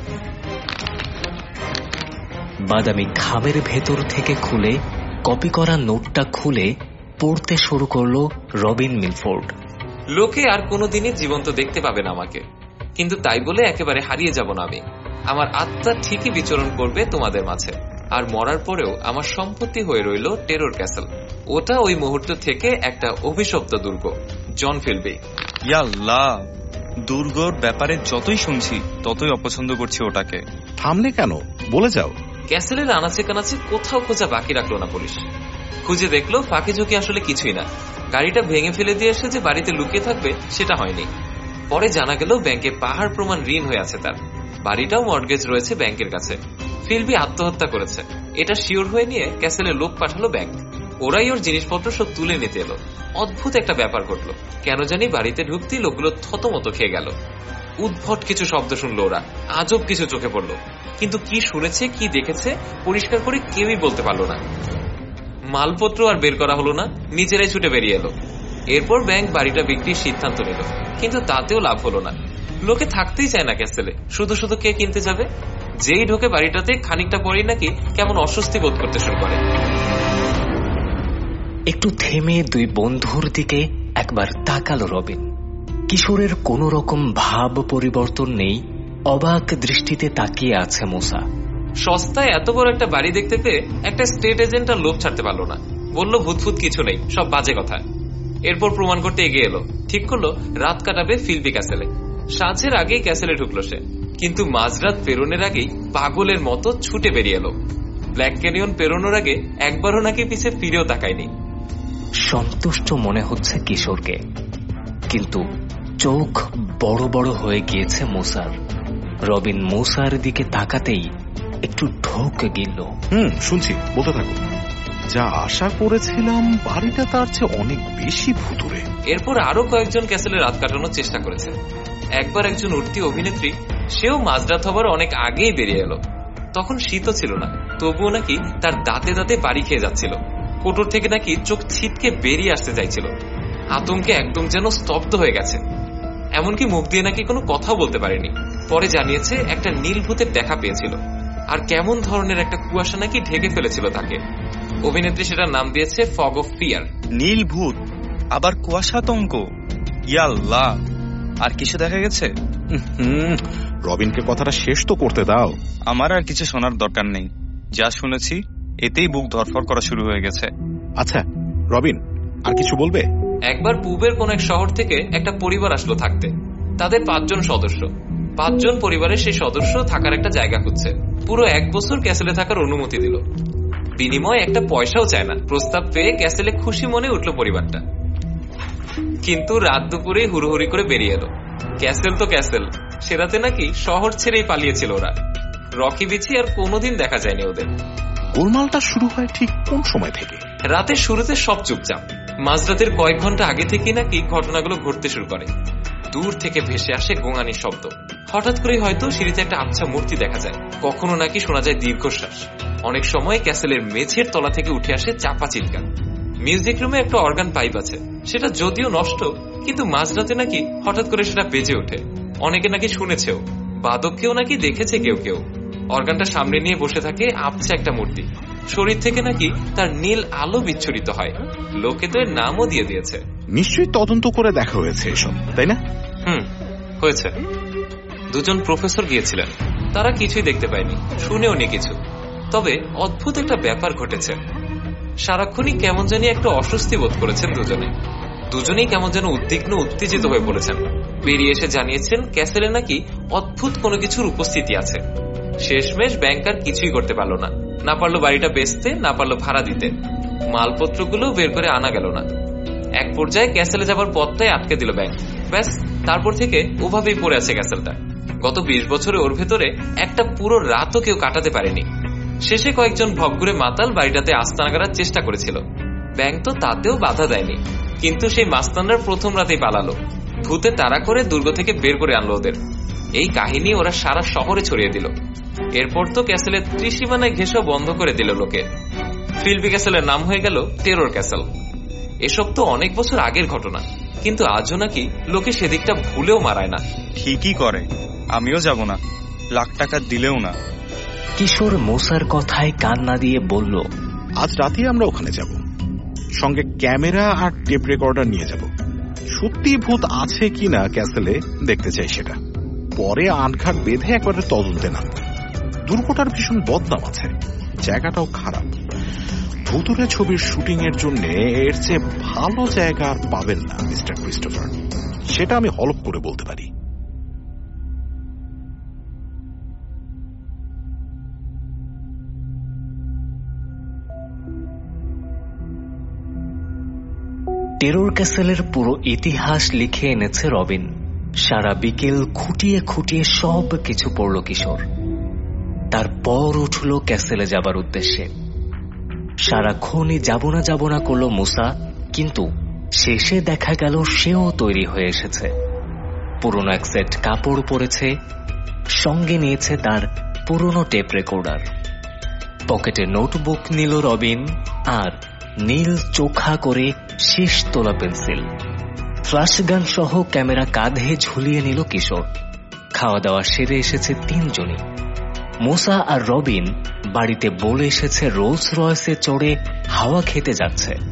বাদামি খামের ভেতর থেকে খুলে কপি করা নোটটা খুলে পড়তে শুরু করলো রবিন মিলফোর্ড। লোকে আর কোনোদিনই জীবন্ত দেখতে পাবে না আমাকে, কিন্তু তাই বলে একেবারে হারিয়ে যাব না আমি। আমার আত্মা ঠিকই বিচরণ করবে তোমাদের মাঝে, আর মরার পরেও আমার সম্পত্তি হয়ে রইল টেরর ক্যাসেল। ওটা ওই মুহূর্ত থেকে একটা অভিশপ্ত দুর্গ। John Philby. ইয়াল্লাহ, দুর্গর ব্যাপারে যতই শুনছি ততই অপছন্দ করছি ওটাকে। থামলে কেন, বলে যাও। ক্যাসেলের আনাচে কানাচে কোথাও খোঁজা বাকি রাখলো না পুলিশ। খুঁজে দেখলো ফাঁকি ঝুঁকি আসলে কিছুই না। গাড়িটা ভেঙে ফেলে দিয়ে এসে যে বাড়িতে লুকিয়ে থাকবে সেটা হয়নি। পরে জানা গেল ব্যাংকে পাহাড় প্রমাণ ঋণ হয়ে আছে তার, বাড়িটাও মর্টগেজ রয়েছে ব্যাংকের কাছে। ফিলবি আত্মহত্যা করেছে এটা শিওর হয়ে নিয়ে ক্যাসেলে লোক পাঠালো ব্যাংক। ওরাই ওর জিনিসপত্র সব তুলে নিতে এলো। অদ্ভুত একটা ব্যাপার ঘটলো, কেন জানি বাড়িতে ঢুকতেই লোকগুলো থতমত খেয়ে গেল। উদ্ভট কিছু শব্দ শুনলো ওরা, আজব কিছু চোখে পড়লো, কিন্তু কি শুনেছে কি দেখেছে পরিষ্কার করে কেউই বলতে পারলো না। মালপত্র আর বের করা হলো না, নিজেরাই ছুটে বেরিয়ে এলো। এরপর ব্যাংক বাড়িটা বিক্রির সিদ্ধান্ত নিল, কিন্তু তাতেও লাভ হলো না। লোকে থাকতেই চায় না ক্যাসেলে, শুধু শুধু কে কিনতে যাবে? যেই ঢোকে বাড়িটাতে খানিকটা পরেই নাকি কেমন অস্বস্তি বোধ করতে শুরু করে। একটু থেমে দুই বন্ধুর দিকে একবার তাকালো রবিন। কিশোরের কোন রকম ভাব পরিবর্তন নেই, অবাক দৃষ্টিতে তাকিয়ে আছে মুসা। সস্তায় এত বড় একটা বাড়ি দেখতে পেয়ে একটা স্টেট এজেন্ট আর লোভ ছাড়তে পারলো না, বলল ভূতফুত কিছু নেই, সব বাজে কথা। এরপর প্রমাণ করতে এগিয়ে এলো, ঠিক করলো রাত কাটাবে ফিলবি ক্যাসেলে। সাঁঝের আগেই ক্যাসেলে ঢুকলো সে, কিন্তু মাঝরাত পেরোনের আগেই পাগলের মতো ছুটে বেরিয়ে এলো। ব্ল্যাক ক্যানিয়ন পেরোনোর আগে একবারও নাকি পিছে ফিরেও তাকায়নি। সন্তুষ্ট মনে হচ্ছে কিশোরকে, কিন্তু চোখ বড় বড় হয়ে গিয়েছে মুসার। রবিন মুসার দিকে তাকাতেই একটু ঢোকে গেল। হুম শুনছি, বলতে থাকো। যা আশা করেছিলাম বাড়িটা তার চেয়ে অনেক বেশি ভুতুরে। এরপর আরো কয়েকজন ক্যাসেলে রাত কাটানোর চেষ্টা করেছে। একবার একজন উঠতি অভিনেত্রী, সেও মাঝরাত হবার অনেক আগেই বেরিয়ে এলো। তখন শীতও ছিল না, তবুও নাকি তার দাঁতে দাঁতে বাড়ি খেয়ে যাচ্ছিল। কোটর থেকে নাকি চোখ ছিটকে বেরিয়ে আসতে চাইছিল। আতঙ্কে একদম যেন স্তব্ধ হয়ে গেছে, এমনকি মুখ দিয়ে নাকি কোনো কথাও বলতে পারেনি। পরে জানিয়েছে একটা নীল ভূতের দেখা পেয়েছিল, আর কেমন ধরনের একটা কুয়াশা নাকি ঢেকে ফেলেছিল তাকে। অভিনেত্রী সেটার নাম দিয়েছে ফগ অফ ফিয়ার। নীল ভূত, আবার কুয়াশাতঙ্ক, ইয়াল্লাহ। আর কিছু দেখা গেছে? রবিনকে কথাটা শেষ তো করতে দাও। আমার আর কিছু শোনার দরকার নেই, যা শুনেছি এতেই বুক ধরফর করা শুরু হয়ে গেছে। আচ্ছা রবিন, আর কিছু বলবে? একবার পূবের কোন এক শহর থেকে একটা পরিবার আসলো থাকতে। তাদের পাঁচজন সদস্য, পাঁচজন পরিবারের সেই সদস্য থাকার একটা জায়গা খুঁজছে। পুরো এক বছর ক্যাসেলে থাকার অনুমতি দিল, বিনিময়ে একটা পয়সাও চায় না। প্রস্তাব পেয়ে ক্যাসেলে খুশি মনে উঠলো পরিবারটা, কিন্তু রাত দুপুরে হুড়োহুড়ি করে বেরিয়ে এলো। ক্যাসেল তো ক্যাসেল, সে রাতে নাকি শহর ছেড়েই পালিয়েছিল ওরা। রকি বিচি আর কোনোদিন দেখা যায়নি ওদের। গোলমালটা শুরু হয় ঠিক কোন সময় থেকে? রাতের শুরুতে সব চুপচাপ, মাঝরাতের কয়েক ঘন্টা আগে থেকে নাকি ঘটনাগুলো ঘটতে শুরু করে। দূর থেকে ভেসে আসে গোঙানির শব্দ, হঠাৎ করে হয়তো সিঁড়িতে একটা আবছা মূর্তি দেখা যায়, কখনো নাকি শোনা যায় দীর্ঘশ্বাস। অনেক সময় ক্যাসেলের মেঝের তলা থেকে উঠে আসে চাপা চিৎকার। মিউজিক রুমে একটা অর্গান পাইপ আছে, সেটা যদিও নষ্ট, কিন্তু মাঝরাতে নাকি হঠাৎ করে সেটা বেজে ওঠে। অনেকে নাকি শুনেছেও, বাদককেও নাকি দেখেছে কেউ কেউ। অর্গানটা সামনে নিয়ে বসে থাকে আবছা একটা মূর্তি, শরীর থেকে নাকি তার নীল আলো বিচ্ছুরিত হয়। লোকে তো এর নামও দিয়ে দিয়েছে। নিশ্চয়ই তদন্ত করে দেখা হয়েছে এসব, তাই না? হুম হয়েছে। দুজন প্রফেসর গিয়েছিলেন, তারা কিছুই দেখতে পায়নি, শুনেও নি কিছু। তবে অদ্ভুত একটা ব্যাপার ঘটেছে। সারাক্ষণই কেমন জানি একটা অস্বস্তি বোধ করেছেন দুজনে। দুজনেই কেমন যেন উদ্বিগ্ন উত্তেজিত হয়ে পড়েছেন। বেরিয়ে এসে জানিয়েছেন ক্যাসেলে নাকি অদ্ভুত কোনো কিছুর উপস্থিতি আছে। শেষমেশ ব্যাংকার কিছুই করতে পারলো না, না পারলো বাড়িটা বেচতে, না পারলো ভাড়া দিতে। মালপত্রগুলো বের করে আনা গেল না। এক পর্যায়ে ক্যাসেলে যাবার পথটাই আটকে দিল ব্যাংক। ব্যাস, তারপর থেকে ওভাবেই পড়ে আছে ক্যাসেলটা। গত বিশ বছরে ওর ভেতরে একটা পুরো রাতও কেউ কাটাতে পারেনি। শেষে কয়েকজন ভবঘুরে মাতাল বাড়িটাতে আস্তানা করার চেষ্টা করেছিল, ব্যাংক তো তাতেও বাধা দেয়নি। কিন্তু সেই মাস্তানরা প্রথম রাতেই পালালো। ভূতে তাড়া করে দুর্গ থেকে বের করে আনলো ওদের। এই কাহিনী ওরা সারা শহরে ছড়িয়ে দিল। এরপর তো ক্যাসেলের ত্রিসীমানায় ঘেঁষো বন্ধ করে দিল লোকে। ফিলবি ক্যাসেলের নাম হয়ে গেল টেরর ক্যাসেল। এসব তো অনেক বছর আগের ঘটনা, কিন্তু আজও নাকি লোকে সেদিকটা ভুলেও মারায় না। ঠিকই করে, আমিও যাব না, লাখ টাকা দিলেও না। কিশোর মুসার কথায় কান না দিয়ে বলল, আজ রাতে আমরা ওখানে যাব, সঙ্গে ক্যামেরা আর টেপ রেকর্ডার নিয়ে যাব। সত্যি ভূত আছে কিনা ক্যাসেলে দেখতে চাই সেটা। পরে আনঘাট বেঁধে একবারে তদন্তে নাম। দুর্গটার ভীষণ বদনাম আছে, জায়গাটাও খারাপ। ভুতুরে ছবির শুটিং এর জন্য এর চেয়ে ভালো জায়গা আর পাবেন না মিস্টার ক্রিস্টোফার, সেটা আমি হলফ করে বলতে পারি। টেরর ক্যাসেলের পুরো ইতিহাস লিখে এনেছে রবিন। সারা বিকেল খুঁটিয়ে খুঁটিয়ে সব কিছু পড়ল কিশোর। তারপর উঠল ক্যাসেলে যাবার উদ্দেশ্যে। সারাক্ষণই যাব না যাব না করল মুসা, কিন্তু শেষে দেখা গেল সেও তৈরি হয়ে এসেছে। পুরনো এক সেট কাপড় পরেছে, সঙ্গে নিয়েছে তার পুরনো টেপ রেকর্ডার। পকেটে নোটবুক নিল রবিন, আর নীল চোখা করে শেষ তোলা পেন্সিল। ফ্ল্যাশ গান সহ ক্যামেরা কাঁধে ঝুলিয়ে নিল কিশোর। খাওয়া দাওয়া সেরে এসেছে তিনজনই। মুসা আর রবিন বাড়িতে বলে এসেছে রোলস রয়েসে চড়ে হাওয়া খেতে যাচ্ছে।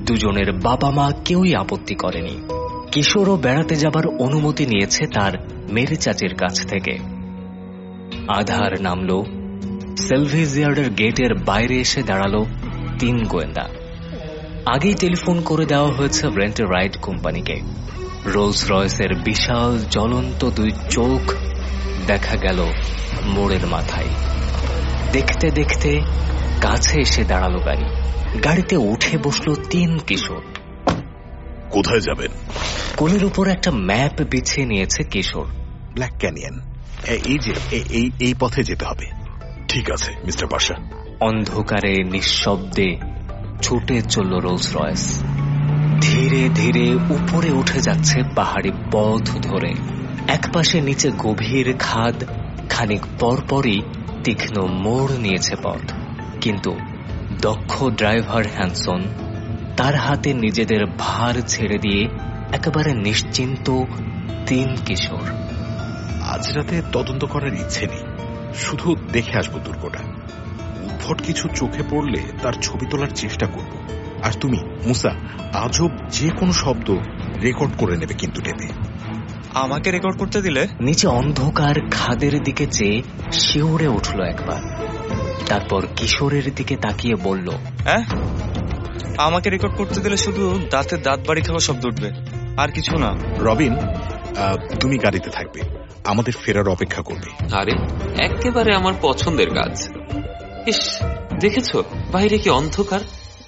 দুজনের বাবা মা কেউই আপত্তি করেনি। কিশোরও বেড়াতে যাবার অনুমতি নিয়েছে তার মেরে চাচির কাছ থেকে। আধার নামলো, সেলভিজিয়ার্ডের গেটের বাইরে এসে দাঁড়ালো তিন গোয়েন্দা। আগেই টেলিফোন করে দেওয়া হয়েছে রেন্ট রাইড কোম্পানিকে। রোলস রয়েসের বিশাল জ্বলন্ত দুই চোখ দেখা গেল মোড়ের মাথায়। দেখতে দেখতে কাছে এসে দাঁড়ালো গাড়ি। গাড়িতে উঠে বসলো তিন কিশোর। কোথায় যাবেন? কোলের উপর একটা ম্যাপ বিছিয়ে নিয়েছে কিশোর। ব্ল্যাক ক্যানিয়ন, এই যে এই এই পথে যেতে হবে। ঠিক আছে মিস্টার পাশা। অন্ধকারে নিঃশব্দে ছুটে চলল রোলস রয়েস। ধীরে ধীরে উপরে উঠে যাচ্ছে পাহাড়ি পথ ধরে। একপাশে নিচে গভীর খাদ, খানিক পরপরই তীক্ষ্ণ মোড় নিয়েছে পথ। কিন্তু দক্ষ ড্রাইভার হ্যানসন তার হাতে নিজেদের ভার ছেড়ে দিয়ে একেবারে নিশ্চিন্ত তিন কিশোর। আজ রাতে তদন্ত করার ইচ্ছে নেই, শুধু দেখে আসবো দুর্গটা। উদ্ভট কিছু চোখে পড়লে তার ছবি তোলার চেষ্টা করব। আর তুমি মুসা, আজব যে কোনো শব্দ রেকর্ড করে নেবে কিন্তু টেপে। আমাকে রেকর্ড করতে দিলে? নিচে অন্ধকার খাদের দিকে চেয়ে শিউরে উঠল একবার, তারপর কিশোরের দিকে তাকিয়ে বলল, হ্যাঁ, আমাকে রেকর্ড করতে দিলে শুধু দাঁতে দাঁত বাড়ি খাওয়া শব্দ উঠবে, আর কিছু না। রবিন, তুমি গাড়িতে থাকবে, আমাদের ফেরার অপেক্ষা করবে। আরে একেবারে আমার পছন্দের কাজ। ইস, দেখেছো বাইরে কি অন্ধকার।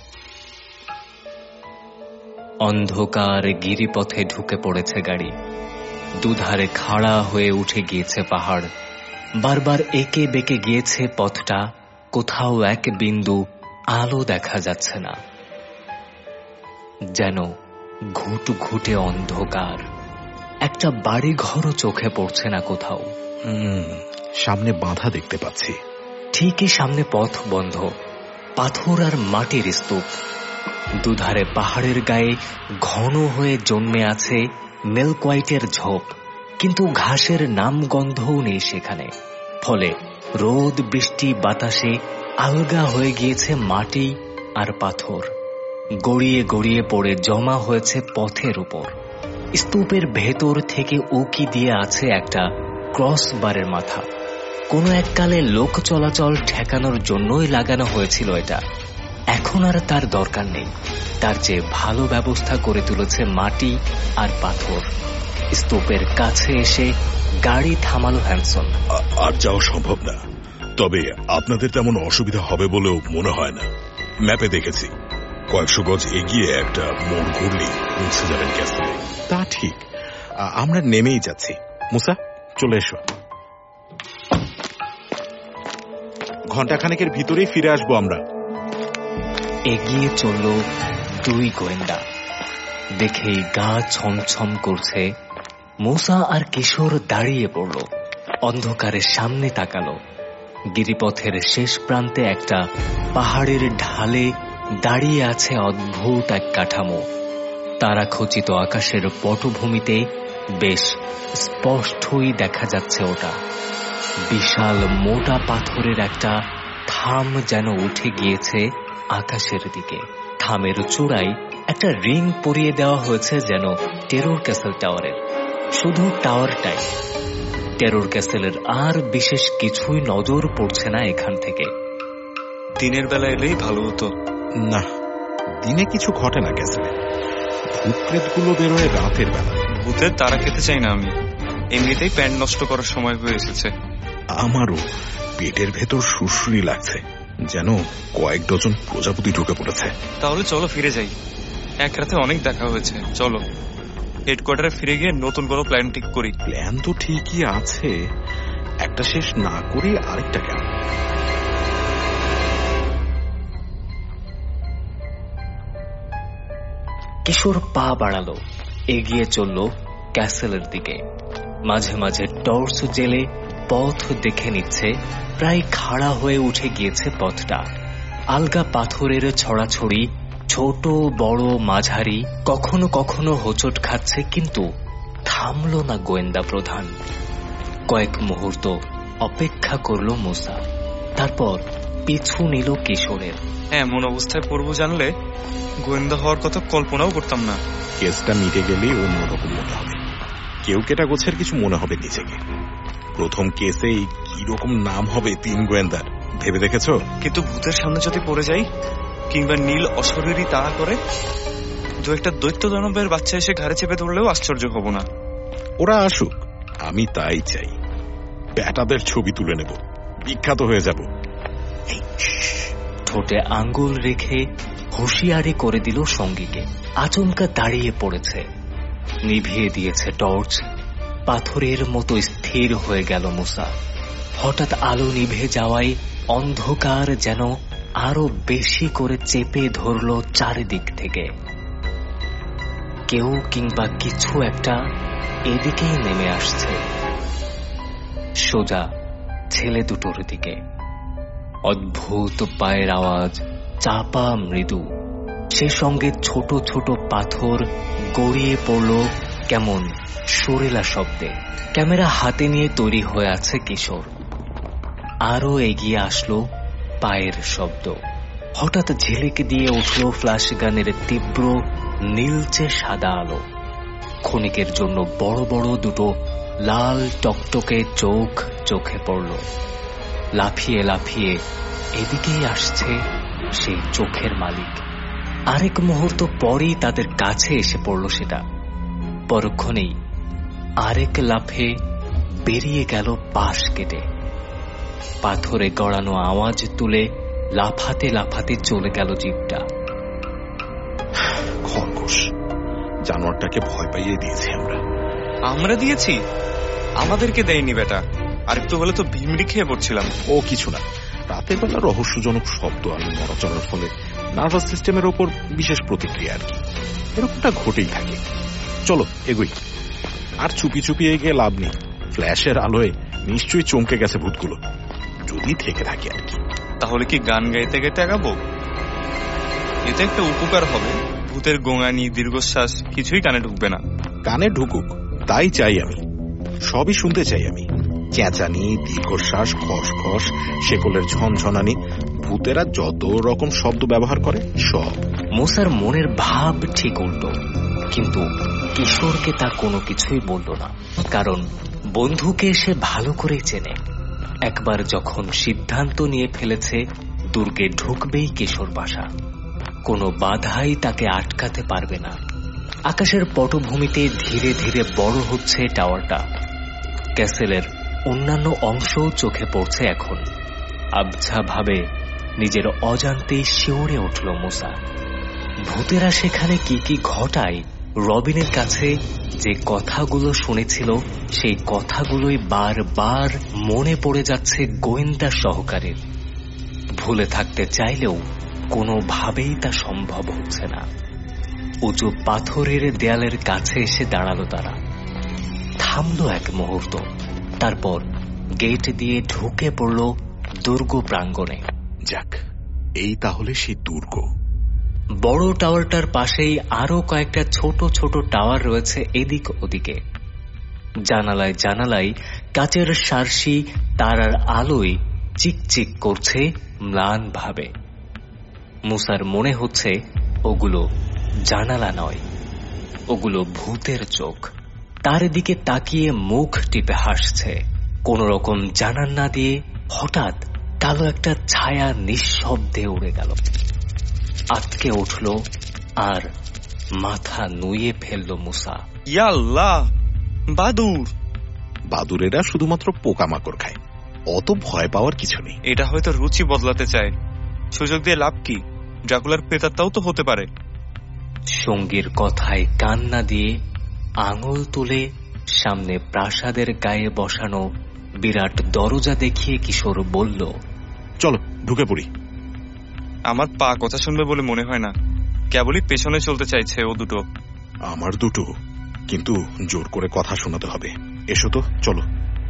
অন্ধকার গিরিপথে ঢুকে পড়েছে গাড়ি। দুধারে খাড়া হয়ে উঠে গিয়েছে পাহাড়। বারবার একে বেঁকে গিয়েছে পথটা, কোথাও এক বিন্দু আলো দেখা যাচ্ছে না। যেন ঘুট ঘুটে অন্ধকার। একটা বাড়ি ঘরও চোখে পড়ছে না কোথাও। হুম, সামনে বাঁধা দেখতে পাচ্ছি। ঠিকই সামনে পথ বন্ধ, পাথর আর মাটির স্তূপ। দুধারে পাহাড়ের গায়ে ঘন হয়ে জন্মে আছে মিল্ক হোয়াইটের ঝোপ, কিন্তু ঘাসের নাম গন্ধও নেই সেখানে। ফলে রোদ বৃষ্টি বাতাসে আলগা হয়ে গিয়েছে মাটি আর পাথর। গড়িয়ে গড়িয়ে পড়ে জমা হয়েছে পথের উপর। স্তূপের ভেতর থেকে উকি দিয়ে আছে একটা ক্রস বারের মাথা। কোনো এককালে লোক চলাচল ঠেকানোর জন্যই লাগানো হয়েছিল এটা। এখন আর তার দরকার নেই। তার চেয়ে ভালো ব্যবস্থা করে তুলেছে মাটি আর পাথর। স্তূপের কাছে এসে গাড়ি থামালো হ্যানসন। আর যাওয়া সম্ভব না, তবে আপনাদের তেমন অসুবিধা হবে বলেও মনে হয় না। ম্যাপে দেখেছি কয়েকশো গজ এগিয়ে একটা মোড় ঘুরলেই পৌঁছে যাবেন ক্যাসেলে। তা ঠিক, আমরা নেমেই যাচ্ছি। মুসা, চলে এসো। ঘন্টাখানেকের ভিতরেই ফিরে আসবো আমরা। এগিয়ে চলল দুই গোয়েন্দা। দেখেই গা ছমছম করছে। মুসা আর কিশোর দাঁড়িয়ে পড়ল, অন্ধকারের সামনে তাকালো। গিরিপথের শেষ প্রান্তে একটা পাহাড়ের ঢালে দাঁড়িয়ে আছে অদ্ভুত এক কাঠামো। তারা খচিত আকাশের পটভূমিতে বেশ স্পষ্টই দেখা যাচ্ছে ওটা। বিশাল মোটা পাথরের একটা থাম যেন উঠে গিয়েছে আকাশের দিকে। থামের চূড়ায় একটা রিং পরিয়ে দেওয়া হয়েছে যেন টেরর ক্যাসেল টাওয়ারের। শুধু টাওয়ারটাই, টেরর ক্যাসেলের আর বিশেষ কিছুই নজর পড়ছে না এখান থেকে। দিনের বেলা এলেই ভালো হতো। না, দিনে কিছু ঘটে না ক্যাসেলে। ভূত প্রেতগুলো বেরোয় রাতের বেলা। ভূতের তারা খেতে চাই না আমি। এমনিতেই প্যান্ট নষ্ট করার সময় হয়ে এসেছে। আমারও পেটের ভেতর সুরসুরি লাগছে, যেন কয়েক ডজন প্রজাপতি ঢুকে পড়েছে। তাহলে চলো ফিরে যাই। এক রাতে অনেক দেখা হয়েছে, চলো হেডকোয়ার্টারে ফিরে গিয়ে নতুন কোনো প্ল্যান ঠিক করি। প্ল্যান তো ঠিকই আছে, একটা শেষ না করে আরেকটা কেন? কিশোর পা বাড়ালো, এগিয়ে চলল ক্যাসেলের দিকে। মাঝে মাঝে টর্চ জেলে পথ দেখে নিচ্ছে। প্রায় খাড়া হয়ে উঠে গিয়েছে পথটা। আলগা পাথরের ছড়াছড়ি, ছোট বড় মাঝারি, কখনো কখনো হোঁচট খাচ্ছে, কিন্তু থামল না গোয়েন্দা প্রধান। কয়েক মুহূর্ত অপেক্ষা করল মুসা, তারপর পিছু নিল কিশোরের। এমন অবস্থায় পড়বো জানলে গোয়েন্দা হওয়ার কথা কল্পনাও করতাম না। কেসটা মিটে গেলে অন্যরকম মনে হবে, কেউ কেটা গোছের কিছু মনে হবে নিজেকে। প্রথম কেসে কিরকম নাম হবে তিন গোয়েন্দার ভেবে দেখেছ? কিন্তু ভূতের সামনে যদি পড়ে যাই, কিংবা নীল অশরীরই তাড়া করে, দু একটা দৈত্য দানবের বাচ্চা এসে ঘাড়ে চেপে ধরলেও আশ্চর্য হব না। ওরা আসুক, আমি তাই চাই। ব্যাটাদের ছবি তুলে নেব, বিখ্যাত হয়ে যাব। ঠোঁটে আঙ্গুল রেখে হুঁশিয়ারি করে দিল সঙ্গীকে। আচমকা দাঁড়িয়ে পড়েছে, নিভিয়ে দিয়েছে টর্চ। পাথরের মতো স্থির হয়ে গেল মুসা। হঠাৎ আলো নিভে যাওয়ায় অন্ধকার যেন আরো বেশি করে চেপে ধরল চারিদিক থেকে। কেউ কিংবা কিছু একটা এদিকেই নেমে আসছে, সোজা ছেলে দুটোর দিকে। অদ্ভুত পায়ের আওয়াজ, চাপা মৃদু, সে সঙ্গে ছোট ছোট পাথর গড়িয়ে পড়ল কেমন সুরেলা শব্দে। ক্যামেরা হাতে নিয়ে তৈরি হয়ে আছে কিশোর। আরো এগিয়ে আসলো পায়ের শব্দ। হঠাৎ ঝিলিক দিয়ে উঠল ফ্ল্যাশ গানের তীব্র নীলচে সাদা আলো। ক্ষণিকের জন্য বড় বড় দুটো লাল টকটকে চোখ চোখে পড়ল। লাফিয়ে লাফিয়ে এদিকেই আসছে সেই চোখের মালিক। আরেক মুহূর্ত পরই তাদের কাছে এসে পড়ল সেটা। পরক্ষণেই আরেক লাফে বেরিয়ে গেল পাশ কেটে। পাথরে গড়ানো আওয়াজ তুলে লাফাতে লাফাতে চলে গেল জিপটা। খরগোশ জানোয়ারটাকে ভয় পাইয়ে দিয়েছি আমরা। আমরা দিয়েছি? আমাদেরকে দেয়নি বেটা। আরেকটু হলে তো ভিমড়ি খেয়ে পড়ছিলাম। ও কিছু না, রাতের বেলা রহস্যজনক শব্দ আর নড়াচড়ার ফলে নার্ভাস সিস্টেমের ওপর বিশেষ প্রতিক্রিয়া আর কি, এরকমটা ঘটেই থাকে। চলো এগুই। আর চুপি চুপি এগিয়ে লাভ নেই, ফ্ল্যাশের আলোয় নিশ্চয়ই চমকে গেছে ভূতগুলো, যদি থেকে থাকে আর কি। তাহলে কি গান গাইতে গাইতে আগাবো? এতে একটা উপকার হবে, ভূতের গোঙানি দীর্ঘশ্বাস কিছুই কানে ঢুকবে না। কানে ঢুকুক তাই চাই আমি, সবই শুনতে চাই আমি। চেঁচানি, দীর্ঘশ্বাস, খসখস, শেকলের ঝনঝনানি, ভূতেরা যত রকম শব্দ ব্যবহার করে সব। মুসার মনের ভাব ঠিক উল্টো, কিন্তু কিশোরকে তা কোনো কিছুই বলল না, কারণ বন্ধুকে সে ভালো করে চেনে। একবার যখন সিদ্ধান্ত নিয়ে ফেলেছে দুর্গে ঢুকবেই কিশোর বাসা, কোনো বাধাই তাকে আটকাতে পারবে না। আকাশের পটভূমিতে ধীরে ধীরে বড় হচ্ছে টাওয়ারটা। ক্যাসেলের অন্যান্য অংশও চোখে পড়ছে এখন। আবছা ভাবে নিজের অজান্তেই শিউরে উঠল মুসা। ভূতেরা সেখানে কি কি ঘটায়, রবিনের কাছে যে কথাগুলো শুনেছিল সেই কথাগুলোই বারবার মনে পড়ে যাচ্ছে গোয়েন্দা সহকারীর। ভুলে থাকতে চাইলেও কোনোভাবেই তা সম্ভব হচ্ছে না। উঁচু পাথরের দেয়ালের কাছে এসে দাঁড়ালো তারা। থামলো এক মুহূর্ত, তারপর গেট দিয়ে ঢুকে পড়ল দুর্গ প্রাঙ্গণে। যাক, এই তাহলে সেই দুর্গ। বড় টাওয়ারটার পাশেই আরো কয়েকটা ছোট ছোট টাওয়ার রয়েছে এদিক ওদিকে। জানালায় জানালায় কাচের সার্সি তারার আলোয় চিকচিক করছে ম্লান ভাবে। মুসার মনে হচ্ছে ওগুলো জানালা নয়, ওগুলো ভূতের চোখ। তার দিকে তাকিয়ে মুখ টিপে হাসছে। কোন রকম জানান না দিয়ে হঠাৎ কালো একটা ছায়া নিঃশব্দে উড়ে গেল, আটকে উঠল আর মাথা নুয়ে ফেলল মুসা। ইয়া আল্লাহ, বাদুর! বাদুরেরা শুধুমাত্র পোকামাকড় খায়, অত ভয় পাওয়ার কিছু নেই। এটা হয়তো রুচি বদলাতে চায়। সুযোগ দিয়ে লাভ কি? ড্রাকুলার প্রেতাত্মাও তো হতে পারে। সঙ্গীর কথায় কান না দিয়ে আঙুল তুলে সামনে প্রাসাদের গায়ে বসানো বিরাট দরজা দেখিয়ে কিশোর বলল, চলো ঢুকে পড়ি। আমার পা কথা শুনবে বলে মনে হয় না, কেবলই পেছনে চলতে চাইছে ও দুটো। আমার দুটো, কিন্তু জোর করে কথা শোনাতে হবে। এসো তো, চলো।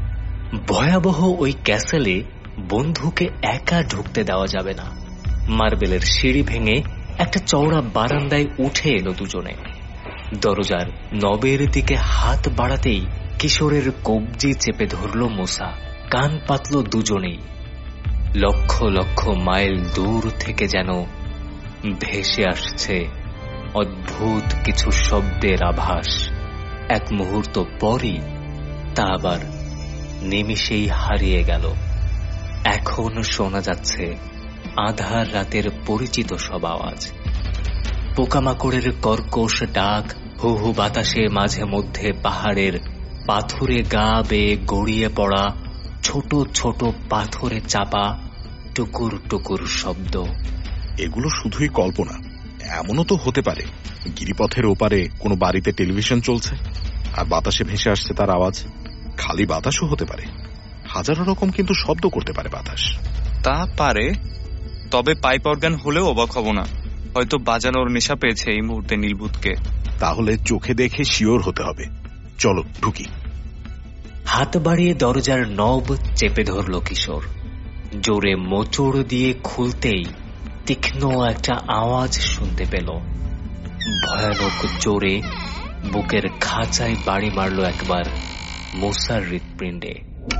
ভয়াবহ ওই ক্যাসেলে বন্ধুকে একা ঢুকতে দেওয়া যাবে না। মার্বেলের সিঁড়ি ভেঙে একটা চওড়া বারান্দায় উঠে এলো দুজনে। দরজার নবের দিকে হাত বাড়াতেই কিশোরের কবজি চেপে ধরল মুসা। কান পাতল দুজনেই। লক্ষ লক্ষ মাইল দূর থেকে যেন ভেসে আসছে অদ্ভুত কিছু শব্দের আভাস। এক মুহূর্ত পরই তা আবার নিমিষেই হারিয়ে গেল। এখন শোনা যাচ্ছে আধার রাতের পরিচিত সব আওয়াজ, পোকামাকড়ের কর্কশ ডাক, হু হু বাতাসে মাঝে মধ্যে পাহাড়ের পাথুরে গা বেয়ে গড়িয়ে পড়া ছোট ছোট পাথরে চাপা টুকুর টুকুর শব্দ। এগুলো শুধুই কল্পনা। এমনও তো হতে পারে গিরিপথের ওপারে কোনো বাড়িতে টেলিভিশন চলছে আর বাতাসে ভেসে আসছে তার আওয়াজ। খালি বাতাসও হতে পারে, হাজারো রকম কিন্তু শব্দ করতে পারে বাতাস। তা পারে, তবে পাইপ অর্গান হলেও অবাক হব না। হয়তো বাজানোর নেশা পেয়েছে এই মুহূর্তে নীলভূতকে। তাহলে চোখে দেখে শিওর হতে হবে। চলো ঢুকি। হাত বাড়িয়ে দরজার নব চেপে ধরল কিশোর। জোরে মোচড় দিয়ে খুলতেই তীক্ষ্ণ একটা আওয়াজ শুনতে পেল। ভয়ানক জোরে বুকের খাঁচায় বাড়ি মারল একবার মুসার হৃৎপিণ্ডে।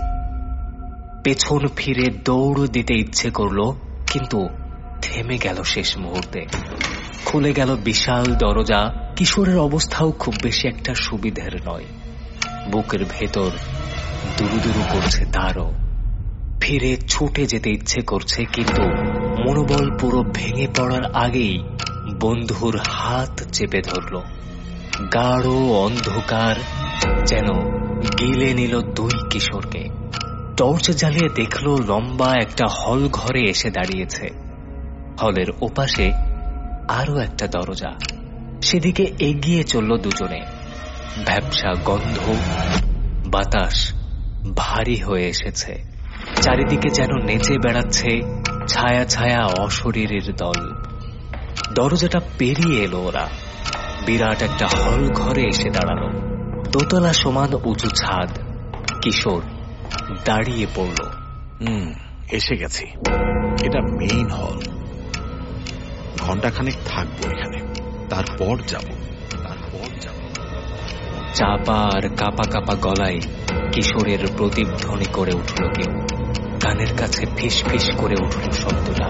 পেছন ফিরে দৌড় দিতে ইচ্ছে করল, কিন্তু থেমে গেল শেষ মুহূর্তে। খুলে গেল বিশাল দরজা। কিশোরের অবস্থাও খুব বেশি একটা সুবিধের নয়। বুকের ভেতর দুরু দুরু করছে তারও। ফিরে ছুটে যেতে ইচ্ছে করছে, কিন্তু মনোবল পুরো ভেঙে পড়ার আগেই বন্ধুর হাত চেপে ধরল। গাঢ় অন্ধকার যেন গিলে নিল দুই কিশোরকে। টর্চ জ্বালিয়ে দেখল লম্বা একটা হল ঘরে এসে দাঁড়িয়েছে। হলের ওপাশে আরো একটা দরজা। সেদিকে এগিয়ে চলল দুজনে। ভ্যাপসা গন্ধ, বাতাস ভারী হয়ে এসেছে। চারিদিকে যেন নেচে বেড়াচ্ছে ছায়া ছায়া অশরীরের দল। দরজাটা পেরিয়ে এলো ওরা। বিরাট একটা হল ঘরে এসে দাঁড়ালো। দোতলা সমান উঁচু ছাদ। কিশোর দাঁড়িয়ে পড়ল। হুম এসে গেছি। এটা মেইন হল। ঘন্টাখানেক থাকবো এখানে, তারপর যাব তারপর যাব চাপা আর কাপা কাপা গলায় কিশোরের প্রতিধ্বনি করে উঠল কেউ। কানের কাছে ফিস ফিস করে উঠল শব্দটা।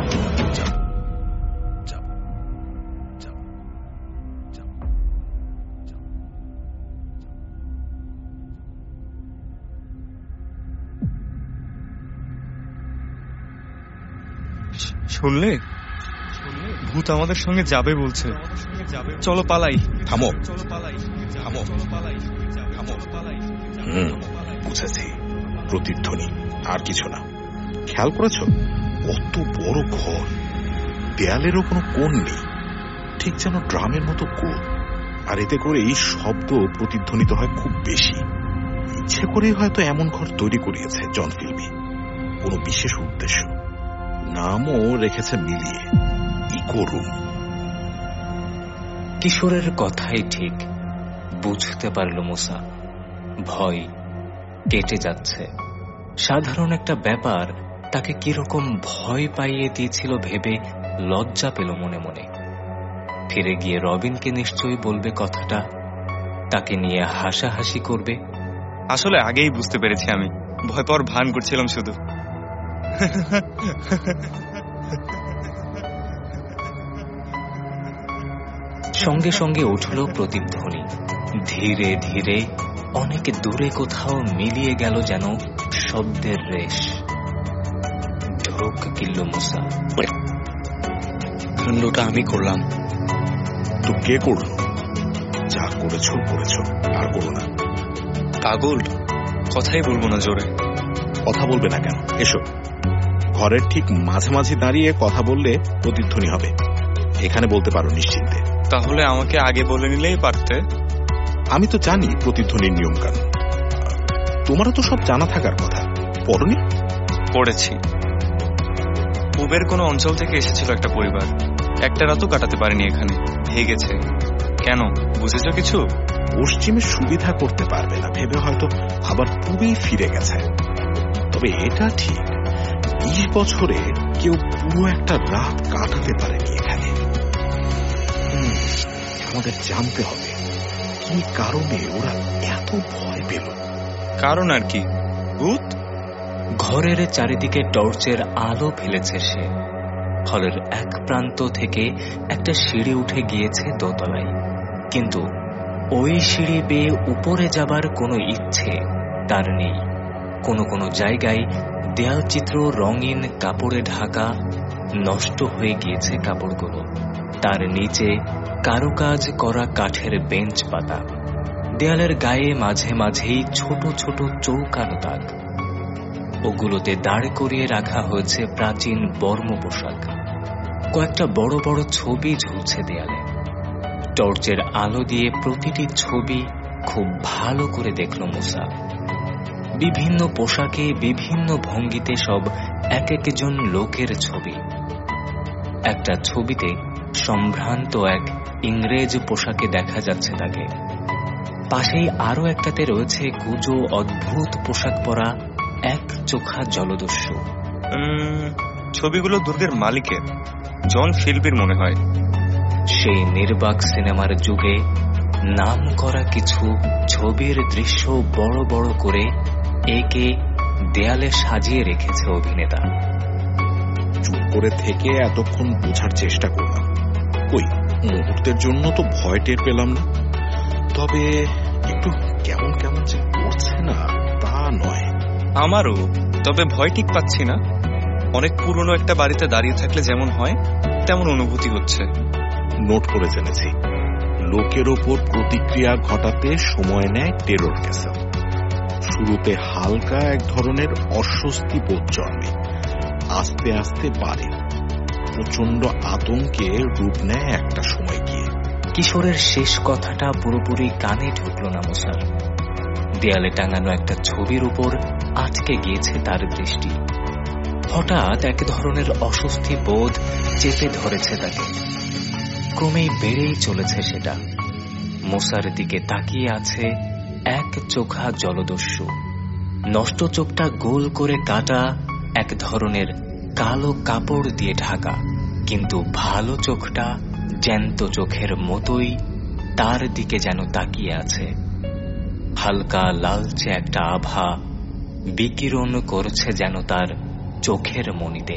শুনলে? ভূত আমাদের সঙ্গে যাবে বলছে। চলো পালাই। থামো থামো থামো। হুম বুঝেছি, প্রতিধ্বনি আর কিছু না। খেয়াল করেছ কত বড় ঘর, দেয়ালেরও কোনো কোণ নেই, ঠিক যেন ড্রামের মতো গোল। আর এতে করে এই শব্দ প্রতিধ্বনিত হয় খুব বেশি। ইচ্ছে করেই হয়তো এমন ঘর তৈরি করিয়েছে জন ফিল্মি, কোনো বিশেষ উদ্দেশ্য। নামও রেখেছে মিলিয়ে, ইকো রুম। কিশোরের কথাই ঠিক, বুঝতে পারল মুসা। ভয় কেটে যাচ্ছে। সাধারণ একটা ব্যাপার তাকে কিরকম ভয় পাইয়ে দিয়েছিল ভেবে লজ্জা পেল মনে মনে। ফিরে গিয়ে রবিনকে নিশ্চয়ই বলবে কথাটা, তাকে নিয়ে হাসাহাসি করবে। আসলে আগেই বুঝতে পেরেছি আমি, ভয় পাওয়ার ভান করছিলাম শুধু। সঙ্গে সঙ্গে উঠল প্রতিধ্বনি। ধীরে ধীরে অনেক দূরে কোথাও মিলিয়ে গেল যেন শব্দের রেশ। ঢোক গিলল মুসা। কাণ্ডটা আমি করলাম। তো কে করল? যা করেছ করেছ, আর করো না। পাগল, কথাই বলবো না জোরে। কথা বলবে না কেন? এসো। ঘরের ঠিক মাঝামাঝি দাঁড়িয়ে কথা বললে প্রতিধ্বনি হবে। এখানে বলতে পারো নিশ্চিন্তে। তাহলে আমাকে আগে বলে নিলেই পারতে। আমি তো জানি প্রতিধ্বনির নিয়ম কানুন, তোমারও তো সব জানা থাকার কথা। পড়নি? পড়েছি। পূবের কোনো অঞ্চল থেকে এসেছিল একটা পরিবার, একটা রাতও কাটাতে পারেনি এখানে, ভেগেছে। কেন, বুঝেছ কিছু? পশ্চিমে সুবিধা করতে পারবে না ভেবে হয়তো আবার পূবেই ফিরে গেছে। তবে এটা ঠিক, বিশ বছরে কেউ পুরো একটা রাত কাটাতে পারেনি এখানে। আমাদের জানতে হবে কি কারণে ওরা এত ভয় পেল। কারণ আর কি? ভূত? ঘরের চারিদিকে টর্চের আলো ফেলেছে সে। হলের এক প্রান্ত থেকে একটা সিঁড়ি উঠে গিয়েছে দোতলায়, কিন্তু ওই সিঁড়ি বেয়ে উপরে যাবার কোনো ইচ্ছে তার নেই। কোনো কোনো জায়গায় দেয়ালচিত্র রঙিন কাপড়ে ঢাকা, নষ্ট হয়ে গিয়েছে কাপড়গুলো। তার নিচে কারুকাজ করা কাঠের বেঞ্চ পাতা, দেয়ালের গায়ে মাঝে মাঝেই ছোট ছোট চৌকানো দাগ। ওগুলোতে দাঁড় করিয়ে রাখা হয়েছে প্রাচীন বর্ম পোশাক। কয়েকটা বড় বড় ছবি ঝুলছে দেয়ালে। টর্চের আলো দিয়ে প্রতিটি ছবি খুব ভালো করে দেখল মুসা। বিভিন্ন পোশাকে, বিভিন্ন ভঙ্গিতে সব এক একজন লোকের ছবি। একটা ছবিতে সম্ভ্রান্ত এক ইংরেজ পোশাকে দেখা যাচ্ছে তাকে। পাশেই আরো একটাতে রয়েছে কুজো অদ্ভুত পোশাক পরা এক চোখা জলদস্যু। ছবিগুলো দুর্গের মালিকের, জন ফিলবির মনে হয়। সেই নির্বাক সিনেমার যুগে নাম করা কিছু ছবির দৃশ্য বড় বড় করে একে দেয়ালে সাজিয়ে রেখেছে অভিনেতা। চুপ করে থেকে এতক্ষণ বোঝার চেষ্টা করলাম, কই মুহূর্তের জন্য তো ভয় টের পেলাম না। তবে একটু কেমন কেমন যে করছে না তা নয়। আমারও, তবে ভয় ঠিক পাচ্ছি না। অনেক পুরনো একটা বাড়িতে দাঁড়িয়ে থাকলে যেমন হয় তেমন অনুভূতি হচ্ছে। নোট করে জেনেছি, লোকের ওপর প্রতিক্রিয়া ঘটাতে সময় নেয় টেরর ক্যাসেল। শুরুতে হালকা এক ধরনের অস্বস্তি বোধ জন্মে, আস্তে আস্তে বাড়ে, প্রচন্ড আতঙ্কে রূপ নেয় একটা সময় গিয়ে। কিশোরের শেষ কথাটা পুরোপুরি কানে ঢুকল না মুসার। দেয়ালে টাঙানো একটা ছবির উপর আটকে গিয়েছে তার দৃষ্টি। হঠাৎ এক ধরনের অস্বস্তি বোধ চেপে ধরেছে তাকে। ক্রমেই বেড়েই চলেছে সেটা। মুসার দিকে তাকিয়ে আছে এক চোখা জলদস্যু। নষ্ট চোখটা গোল করে কাটা, এক ধরনের কালো কাপড় দিয়ে ঢাকা, কিন্তু ভালো চোখটা জ্যান্ত চোখের মতোই তার দিকে যেন তাকিয়ে আছে। হালকা লালচে একটা আভা বিকিরণ করছে যেন তার চোখের মনিতে।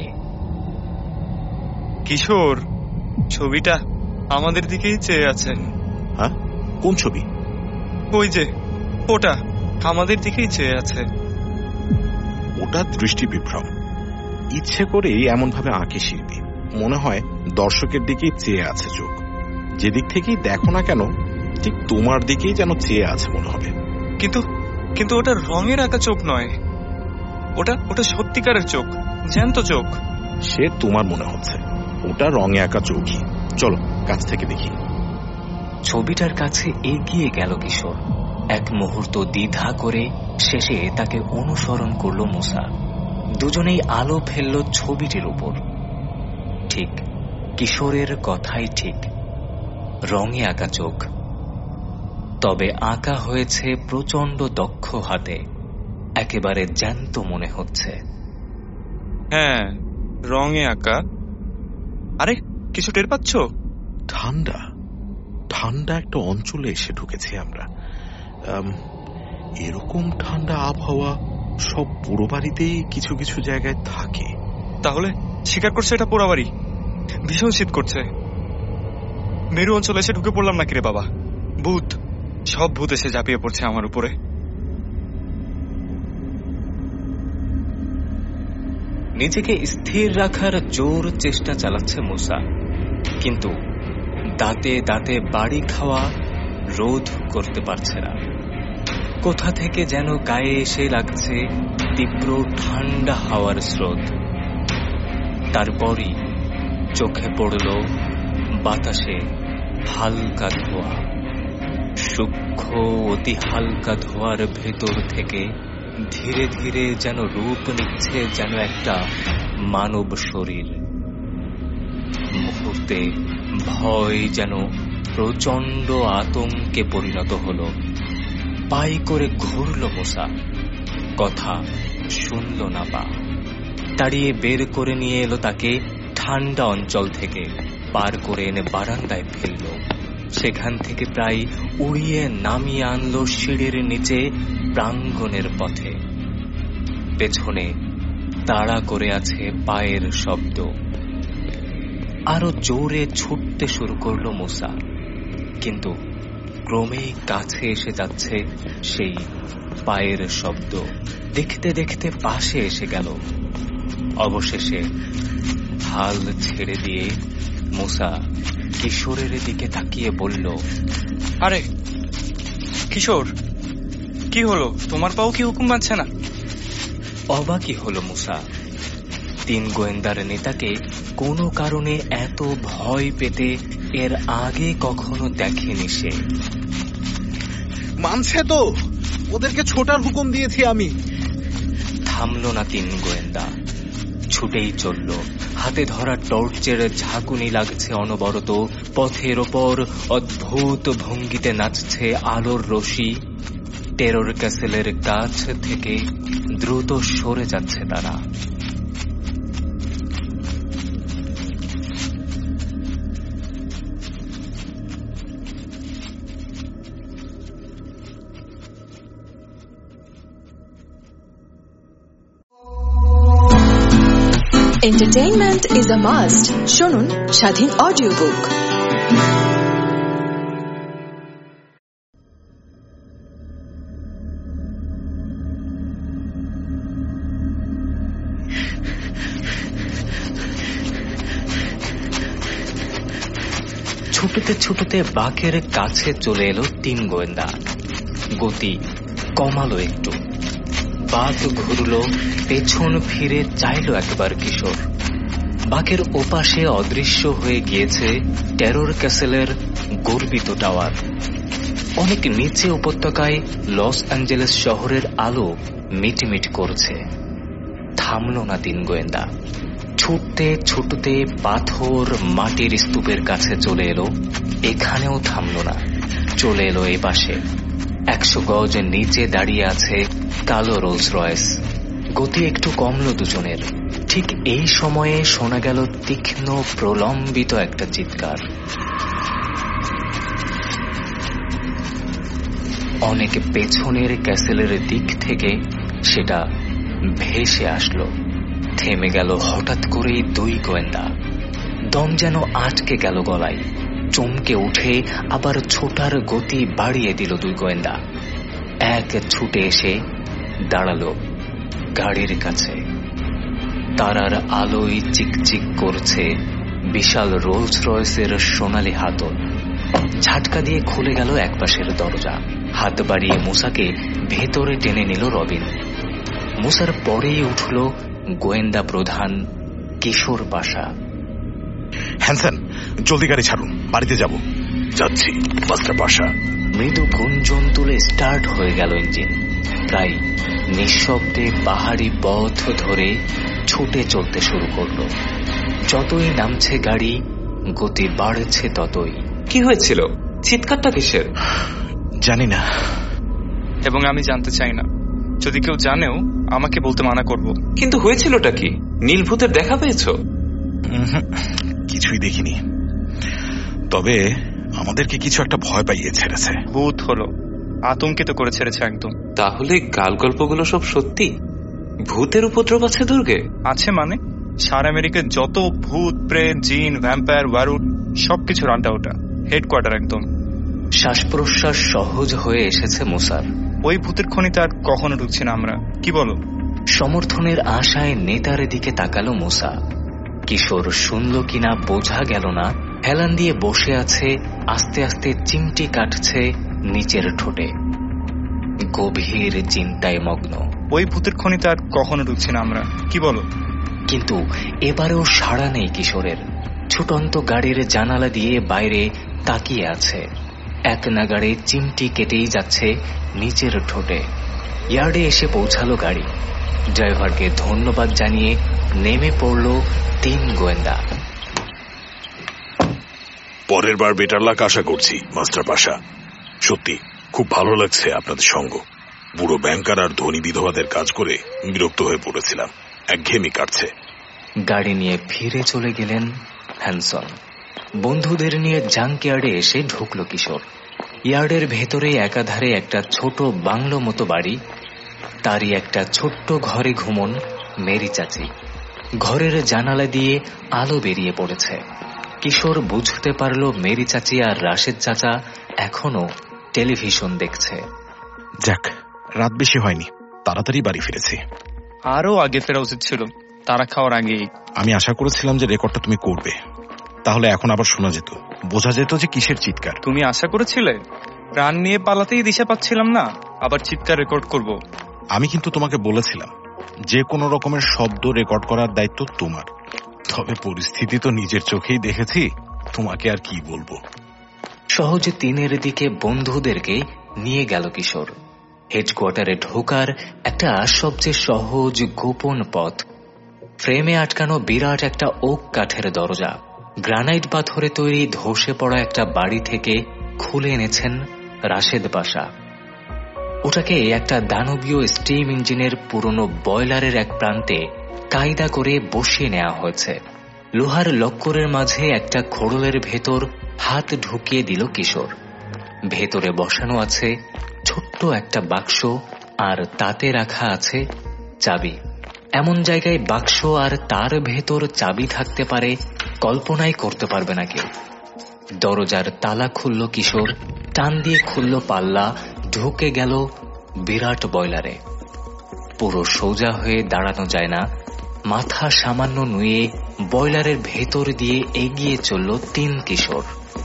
কিশোর, ছবিটা আমাদের দিকেই চেয়ে আছে। হ্যাঁ, কোন ছবি? ওই যে ওটা আমাদের দিকেই চেয়ে আছে। ওটা দৃষ্টি বিভ্রম, ইচ্ছে করেই এমন ভাবে আঁকে শিল্পী। মনে হয় দর্শকের দিকেই চেয়ে আছে চোখ। যেদিক থেকেই দেখো না কেন, ঠিক তোমার দিকেই যেন চেয়ে আছে মনে হবে। কিন্তু কিন্তু ওটা রঙের আঁকা চোখ নয়, ওটা ওটা সত্যিকারের চোখ, জ্যান্ত চোখ। সে তোমার মনে হচ্ছে, ওটা রঙে আঁকা চোখই। চলো কাছ থেকে দেখি। ছবিটার কাছে এগিয়ে গেল কিশোর। এক মুহূর্ত দ্বিধা করে শেষে তাকে অনুসরণ করল মুসা। দুজনেই আলো ফেলল ছবিটির উপর। ঠিক কিশোরের কথাই ঠিক, রঙে আঁকা চোখ। তবে আঁকা হয়েছে প্রচন্ড দক্ষ হাতে, একেবারে জ্যান্ত মনে হচ্ছে। হ্যাঁ, রঙে আঁকা। আরে কিছু টের পাচ্ছ? ঠান্ডা ঠান্ডা একটা অঞ্চলে এসে ঢুকেছি আমরা। এরকম ঠান্ডা আবহাওয়া সব পোড়ো বাড়িতেই কিছু কিছু জায়গায় থাকে। তাহলে স্বীকার করছে এটা পোড়া বাড়ি? ভীষণ শীত করছে। মেরু অঞ্চলে এসে ঢুকে পড়লাম নাকি রে বাবা? ভূত, সব ভূত এসে ঝাঁপিয়ে পড়ছে আমার উপরে। নিজেকে স্থির রাখার জোর চেষ্টা চালাচ্ছে মুসা, কিন্তু দাঁতে দাঁতে বাড়ি খাওয়া রোধ করতে পারছে না। কোথা থেকে যেন গায়ে এসে লাগছে তীব্র ঠান্ডা হাওয়ার স্রোত। তারপরই চোখে পড়ল বাতাসে হালকা ধোঁয়া। সূক্ষ্ম অতি হালকা ধোঁয়ার ভেতর থেকে ধীরে ধীরে যেন রূপ নিচ্ছে যেন একটা মানব শরীর। মুহূর্তে ভয় যেন প্রচন্ড আতঙ্কে পরিণত হলো। পাই করে ঘুরল মুসা, কথা শুনল না পা। তাড়িয়ে বের করে নিয়ে এলো তাকে ঠান্ডা অঞ্চল থেকে, পার করে এনে বারান্দায় ফেলল। সেখান থেকে প্রায় উড়িয়ে নামিয়ে আনলো সিঁড়ির নিচে প্রাঙ্গণের পথে। পেছনে তাড়া করে আছে পায়ের শব্দ। আরো জোরে ছুটতে শুরু করলো মুসা, কিন্তু ক্রমেই কাছে এসে যাচ্ছে সেই পায়ের শব্দ। দেখতে দেখতে পাশে এসে গেল। অবশেষে হাল ছেড়ে দিয়ে মুসা কিশোরের দিকে তাকিয়ে বলল, আরে কিশোর, কি হলো? তোমার পাও কি হুকুম মানছে না? অবাকই হলো মুসা। তিন গোয়েন্দার নেতাকে কোনো কারণে এত ভয় পেতে এর আগে কখনো দেখেনি সে। মানছে তো, ওদেরকে ছোটার হুকুম দিয়েছি আমি। থামল না তিন গোয়েন্দা, ছুটেই চলল। হাতে ধরা টর্চের ঝাঁকুনি লাগছে অনবরত। পথের ওপর অদ্ভুত ভঙ্গিতে নাচছে আলোর রশি। টেরর ক্যাসেলের কাছ থেকে দ্রুত সরে যাচ্ছে তারা। Entertainment is a must. শুনুন স্বাধীন অডিও বুক। ছুটতে ছুটতে বাঘের কাছে চলে এলো তিন গোয়েন্দা। গতি কমালো একটু। বাঘ ঘুরলো, পেছন ফিরে চাইল একবার কিশোর। বাঘের ওপাশে অদৃশ্য হয়ে গিয়েছে টেরর ক্যাসেলের গর্বিত টাওয়ার। অনেক নিচে উপত্যকায় লস অ্যাঞ্জেলেস শহরের আলো মিটমিট করছে। থামল না তিন গোয়েন্দা। ছুটতে ছুটতে পাথর মাটির স্তূপের কাছে চলে এলো। এখানেও থামল না, চলে এলো এই পাশে। একশো গজ নিচে দাঁড়িয়ে আছে কালো রোলস রয়েস। গতি একটু কমলো দুজনের। ঠিক এই সময়ে শোনা গেল তীক্ষ্ণ প্রলম্বিত একটা চিৎকার। অনেক পেছনের ক্যাসেলের দিক থেকে সেটা ভেসে আসলো। থেমে গেল হঠাৎ করেই দুই গোয়েন্দা। দম যেন আটকে গেল গলায়। চমকে উঠে আবার ছোটার গতি বাড়িয়ে দিল দুই গোয়েন্দা। এক ছুটে এসে দাঁড়ালো গাড়ির কাছে। তারার আলোয় চিকচিক করছে বিশাল রোলস রয়েসের সোনালি হাতল। ঝাটকা দিয়ে খুলে গেল একপাশের দরজা। হাত বাড়িয়ে মুসাকে ভেতরে টেনে নিল রবিন। মুসার পরেই উঠল গোয়েন্দা প্রধান কিশোর পাশা। হ্যানসন, জলদি গাড়ি ছাড়ুন, বাড়িতে যাব। যাচ্ছি মাস্টার পাশা। মৃদু গুঞ্জন তুলে স্টার্ট হয়ে গেল ইঞ্জিন। প্রায় নিঃশব্দে পাহাড়ি পথ ধরে ছুটে চলতে শুরু করল। যতই নামছে গাড়ি, গতি বাড়ছে ততই। কি হয়েছিল? চিৎকারটা কিসের? জানি না, এবং আমি জানতে চাই না। যদি কেউ জানেও আমাকে বলতে মানা করব। কিন্তু হয়েছিলটা কি? নীলভূতের দেখা পেয়েছো? কিছুই দেখিনি, তবে আমাদেরকে কিছু একটা ভয় পাইয়ে ছেড়েছে। ভূত হলো, আতঙ্কিত করে ছেড়েছে একদম। তাহলে গাল গল্পগুলো সব সত্যি? ভূতের উপদ্রব আছে দুর্গে? আছে মানে? সারা আমেরিকার যত ভূত, প্রেত, জিন, ভ্যাম্পায়ার, ওয়ারুড সবকিছুর আড্ডা ওটা। হেডকোয়ার্টার একদম। শ্বাস প্রশ্বাস সহজ হয়ে এসেছে মুসার। ওই ভূতের খনিতে আর কখনো ঢুকছি না আমরা, কি বলো? সমর্থনের আশায় নেতার দিকে তাকালো মুসা। কিশোর শুনল কিনা বোঝা গেল না। হেলান দিয়ে বসে আছে, আস্তে আস্তে চিমটি কাটছে নিচের ঠোঁটে। গভীর চিন্তায় মগ্ন। ওই ভূতের খনিতে আর কখনো ঢুকছি না আমরা, কি বলো? কিন্তু এবারেও সাড়া নেই কিশোরের। ছুটন্ত গাড়ির জানালা দিয়ে বাইরে তাকিয়ে আছে। এক নাগাড়ে চিমটি কেটেই যাচ্ছে নিচের ঠোঁটে। ইয়ার্ডে এসে পৌঁছালো গাড়ি। ড্রাইভারকে ধন্যবাদ জানিয়ে নেমে পড়ল তিন গোয়েন্দা। পরের বার বেটার লাক আশা করছি মাস্টার পাশা। সত্যি খুব ভালো লাগছে আপনাদের সঙ্গ। বুড়ো ব্যাংকার আর ধনী বিধবাদের কাজ করে বিরক্ত হয়ে পড়েছিলাম, একঘেয়েমি কাটছে। গাড়ি নিয়ে ফিরে চলে গেলেন হ্যানসন। বন্ধুদের নিয়ে জাঙ্ক ইয়ার্ডে এসে ঢুকল কিশোর। ইয়ার্ডের ভেতরে একাধারে একটা ছোট বাংলো মতো বাড়ি, তারই একটা ছোট্ট ঘরে ঘুমন মেরি চাচি। ঘরের জানালা দিয়ে আলো বেরিয়ে পড়েছে। কিশোর বুঝতে পারল মেরি চাচি আর রাশেদ চাচা এখনো টেলিভিশন দেখছে। যাক, রাত বেশি হয়নি, তাড়াতাড়ি বাড়ি ফিরেছি। আরো আগে ফেরা উচিত ছিল, তারা খাওয়ার আগেই। আমি আশা করেছিলাম যে রেকর্ডটা তুমি করবে, তাহলে এখন আবার শোনা যেত, বোঝা যেত যে কিসের চিৎকার। তুমি আশা করেছিলে? প্রাণ নিয়ে পালাতেই দিশা পাচ্ছিলাম না, আবার চিৎকার রেকর্ড করব। আমি কিন্তু তোমাকে বলেছিলাম যে কোনো রকমের শব্দ রেকর্ড করার দায়িত্ব তোমার। তবে পরিস্থিতি তো নিজের চোখেই দেখেছি, তোমাকে আর কি বলবো। সহজে তিনের দিকে বন্ধুদেরকে নিয়ে গেল কিশোর। হেডকোয়ার্টারে ঢোকার একটা সবচেয়ে সহজ গোপন পথ। ফ্রেমে আটকানো বিরাট একটা ওক কাঠের দরজা গ্রানাইট পাথরে তৈরি ধসে পড়া একটা বাড়ি থেকে খুলে এনেছেন রাশেদ পাশা। ওটাকে একটা দানবীয় স্টিম ইঞ্জিনের পুরনো বয়লারের এক প্রান্তে কায়দা করে বসিয়ে নেওয়া হয়েছে। লোহার লক্করের মাঝে একটা খোড়লের ভেতর হাত ঢুকিয়ে দিল কিশোর। ভেতরে বসানো আছে ছোট্ট একটা বাক্স, আর তাতে রাখা আছে চাবি। এমন জায়গায় বাক্স আর তার ভেতর চাবি থাকতে পারে কল্পনাই করতে পারবে না কেউ। দরজার তালা খুলল কিশোর, টান দিয়ে খুলল পাল্লা, ঢুকে গেল বিরাট বয়লারে। পুরো সোজা হয়ে দাঁড়ানো যায় না, মাথা সামান্য নুয়ে বয়লারের ভেতর দিয়ে এগিয়ে চলল তিন কিশোর।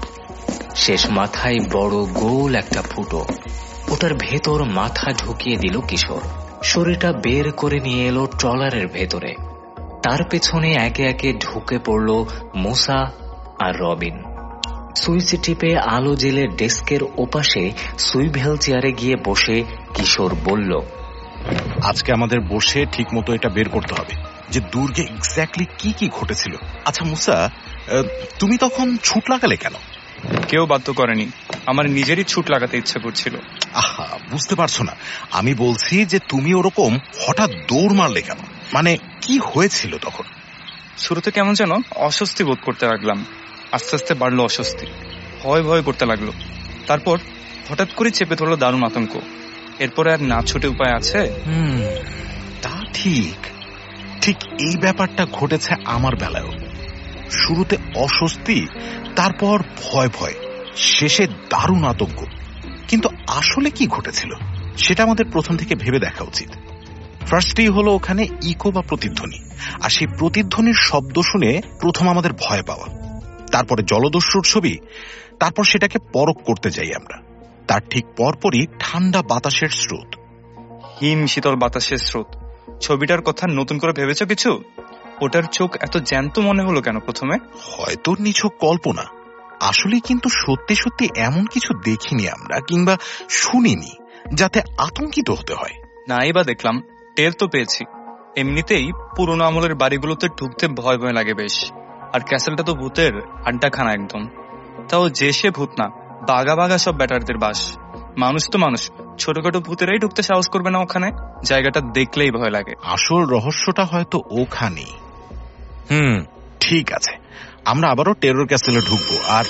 শেষ মাথায় বড় গোল একটা ফুটো, ওটার ভেতর মাথা ঢুকিয়ে দিল কিশোর। শরীরটা বের করে নিয়ে এলো ট্রলারের ভেতরে। তার পেছনে একে একে ঢুকে পড়ল মুসা আর রবিন। সুইচ টিপে আলো জেলে ডেস্কের ওপাশে সুইভেল চেয়ারে গিয়ে বসে কিশোর বলল, আজকে আমাদের বসে ঠিক মতো এটা বের করতে হবে যে দুর্গে এক্স্যাক্টলি কি কি ঘটেছিল। আচ্ছা মুসা, তুমি তখন ছুট লাগালে কেন? কেউ বাধ্য করেনি, আমার নিজেরই ছুট লাগাতে ইচ্ছে করছিল। আহা, বুঝতে পারছো না? আমি বলছি যে তুমি ওরকম হঠাৎ দৌড় মারলে কেন, মানে কি হয়েছিল তখন? শুরুতে কেমন যেন অস্বস্তি বোধ করতে লাগলাম, আস্তে আস্তে বাড়লো অস্বস্তি, ভয় ভয় করতে লাগলো। তারপর হঠাৎ করে চেপে ধরলো দারুণ আতঙ্ক। এরপরে আর না ছুটে উপায় আছে? হুম, তা ঠিক। ঠিক এই ব্যাপারটা ঘটেছে আমার বেলায়ও। শুরুতে অস্বস্তি, তারপর ভয় ভয়, শেষে দারুণ আতঙ্ক। কিন্তু আসলে কি ঘটেছিল সেটা আমাদের প্রথম থেকে ভেবে দেখা উচিত। ফার্স্টেই হলো ওখানে ইকো বা প্রতিধ্বনি, আর সেই প্রতিধ্বনির শব্দ শুনে প্রথম আমাদের ভয় পাওয়া, তারপরে জলদস্যুর ছবি, তারপর সেটাকে পরখ করতে যাই আমরা। তার ঠিক পরপরই ঠান্ডা বাতাসের স্রোত, হিম শীতল বাতাসের স্রোত। ছবিটার কথা নতুন করে ভেবেছ কিছু? ওটার চোখ এত জ্যান্ত মনে হলো কেন প্রথমে? হয়তো নিছক কল্পনা, আসলে কিন্তু সত্যি সত্যি এমন কিছু দেখিনি আমরা, কিংবা শুনিনি যাতে আতঙ্কিত হতে হয়। নাই বা দেখলাম, টের তো পেয়েছি। এমনিতেই পুরোনো আমলের বাড়িগুলোতে ঢুকতে ভয় ভয় লাগে বেশ। আর ক্যাসেলটা তো ভূতের আড্ডাখানা একদম। তাও যে সে ভূত না, বাগা বাগা সব ব্যাটারদের বাস। মানুষ তো মানুষ, ছোটখাটো ভূতেরাই ঢুকতে সাহস করবে না ওখানে। জায়গাটা দেখলেই ভয় লাগে। আসল রহস্যটা হয়তো ওখানেই। হুম, ঠিক আছে, আমরা আবারও টেরর ক্যাসেলে ঢুকবো। আর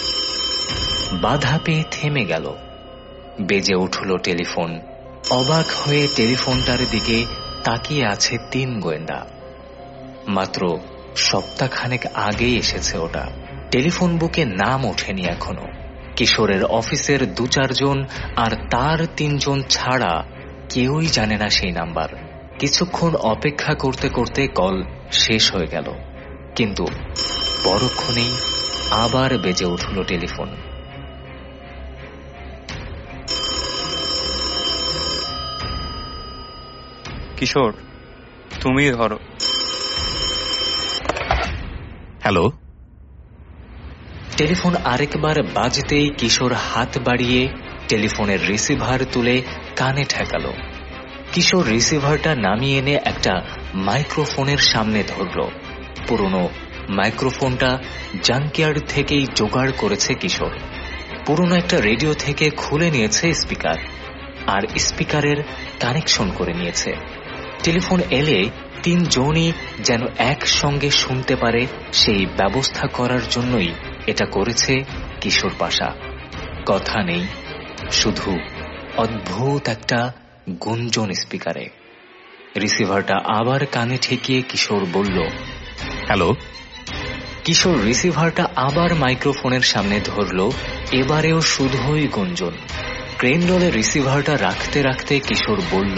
বাধা পেয়ে থেমে গেল। বেজে উঠল টেলিফোন। অবাক হয়ে টেলিফোনটার দিকে তাকিয়ে আছে তিন গোয়েন্দা। মাত্র সপ্তাহখানেক আগেই এসেছে ওটা। টেলিফোন বুকে নাম ওঠেনি এখনো। কিশোরের অফিসের দু চারজন আর তার তিনজন ছাড়া কেউই জানে না সেই নাম্বার। কিছুক্ষণ অপেক্ষা করতে করতে কল শেষ হয়ে গেল, কিন্তু পরক্ষণেই আবার বেজে উঠল টেলিফোন। কিশোর, তুমি ধরো। হ্যালো। টেলিফোন আরেকবার বাজতেই কিশোর হাত বাড়িয়ে টেলিফোনের রিসিভার তুলে কানে ঠেকাল। কিশোর রিসিভারটা নামিয়ে এনে একটা মাইক্রোফোনের সামনে ধরল। পুরনো মাইক্রোফোনটা জাঙ্কিয়ার্ড থেকেই জোগাড় করেছে কিশোর। পুরনো একটা রেডিও থেকে খুলে নিয়েছে স্পিকার, আর স্পিকারের কানেকশন করে নিয়েছে। টেলিফোন এলে তিনজনই যেন একসঙ্গে শুনতে পারে সেই ব্যবস্থা করার জন্যই এটা করেছে কিশোর পাশা। কথা নেই, শুধু অদ্ভুত একটা গুঞ্জন স্পিকারে। রিসিভারটা আবার কানে ঠেকিয়ে কিশোর বলল, হ্যালো। কিশোর রিসিভারটা আবার মাইক্রোফোনের সামনে ধরল। এবারেও শুধুই গুঞ্জন। ক্রেন রোলে রিসিভারটা রাখতে রাখতে কিশোর বলল,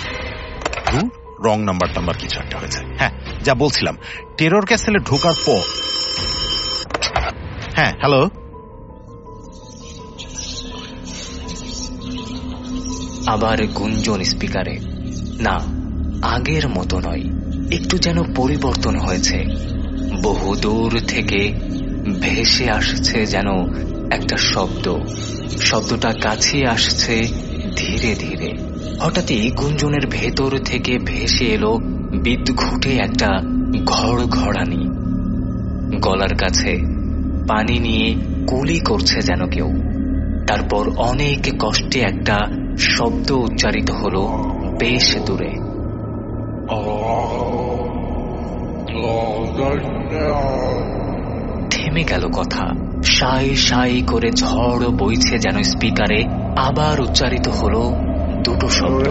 রং নাম্বার টাম্বার কিছু একটা হয়েছে। হ্যাঁ, যা বলছিলাম, টেরর ক্যাসেলে ঢোকার পর। হ্যাঁ, হ্যালো। আবার গুঞ্জন স্পিকারে। না, আগের মতো নয়, একটু যেন পরিবর্তন হয়েছে। বহু দূর থেকে ভেসে আসছে যেন একটা শব্দ। শব্দটা কাছে আসছে ধীরে ধীরে। হঠাৎই গুঞ্জনের ভেতর থেকে ভেসে এলো বিদ্ঘুটে একটা ঘড় ঘড়ানি। গলার কাছে পানি নিয়ে কুলি করছে যেন কেউ। তারপর অনেক কষ্টে একটা শব্দ উচ্চারিত হলো বেশ দূরে। থেমে গেল কথা। সাই সাই করে ঝড় বইছে যেন স্পিকারে। আবার উচ্চারিত হলো দুটো শব্দ।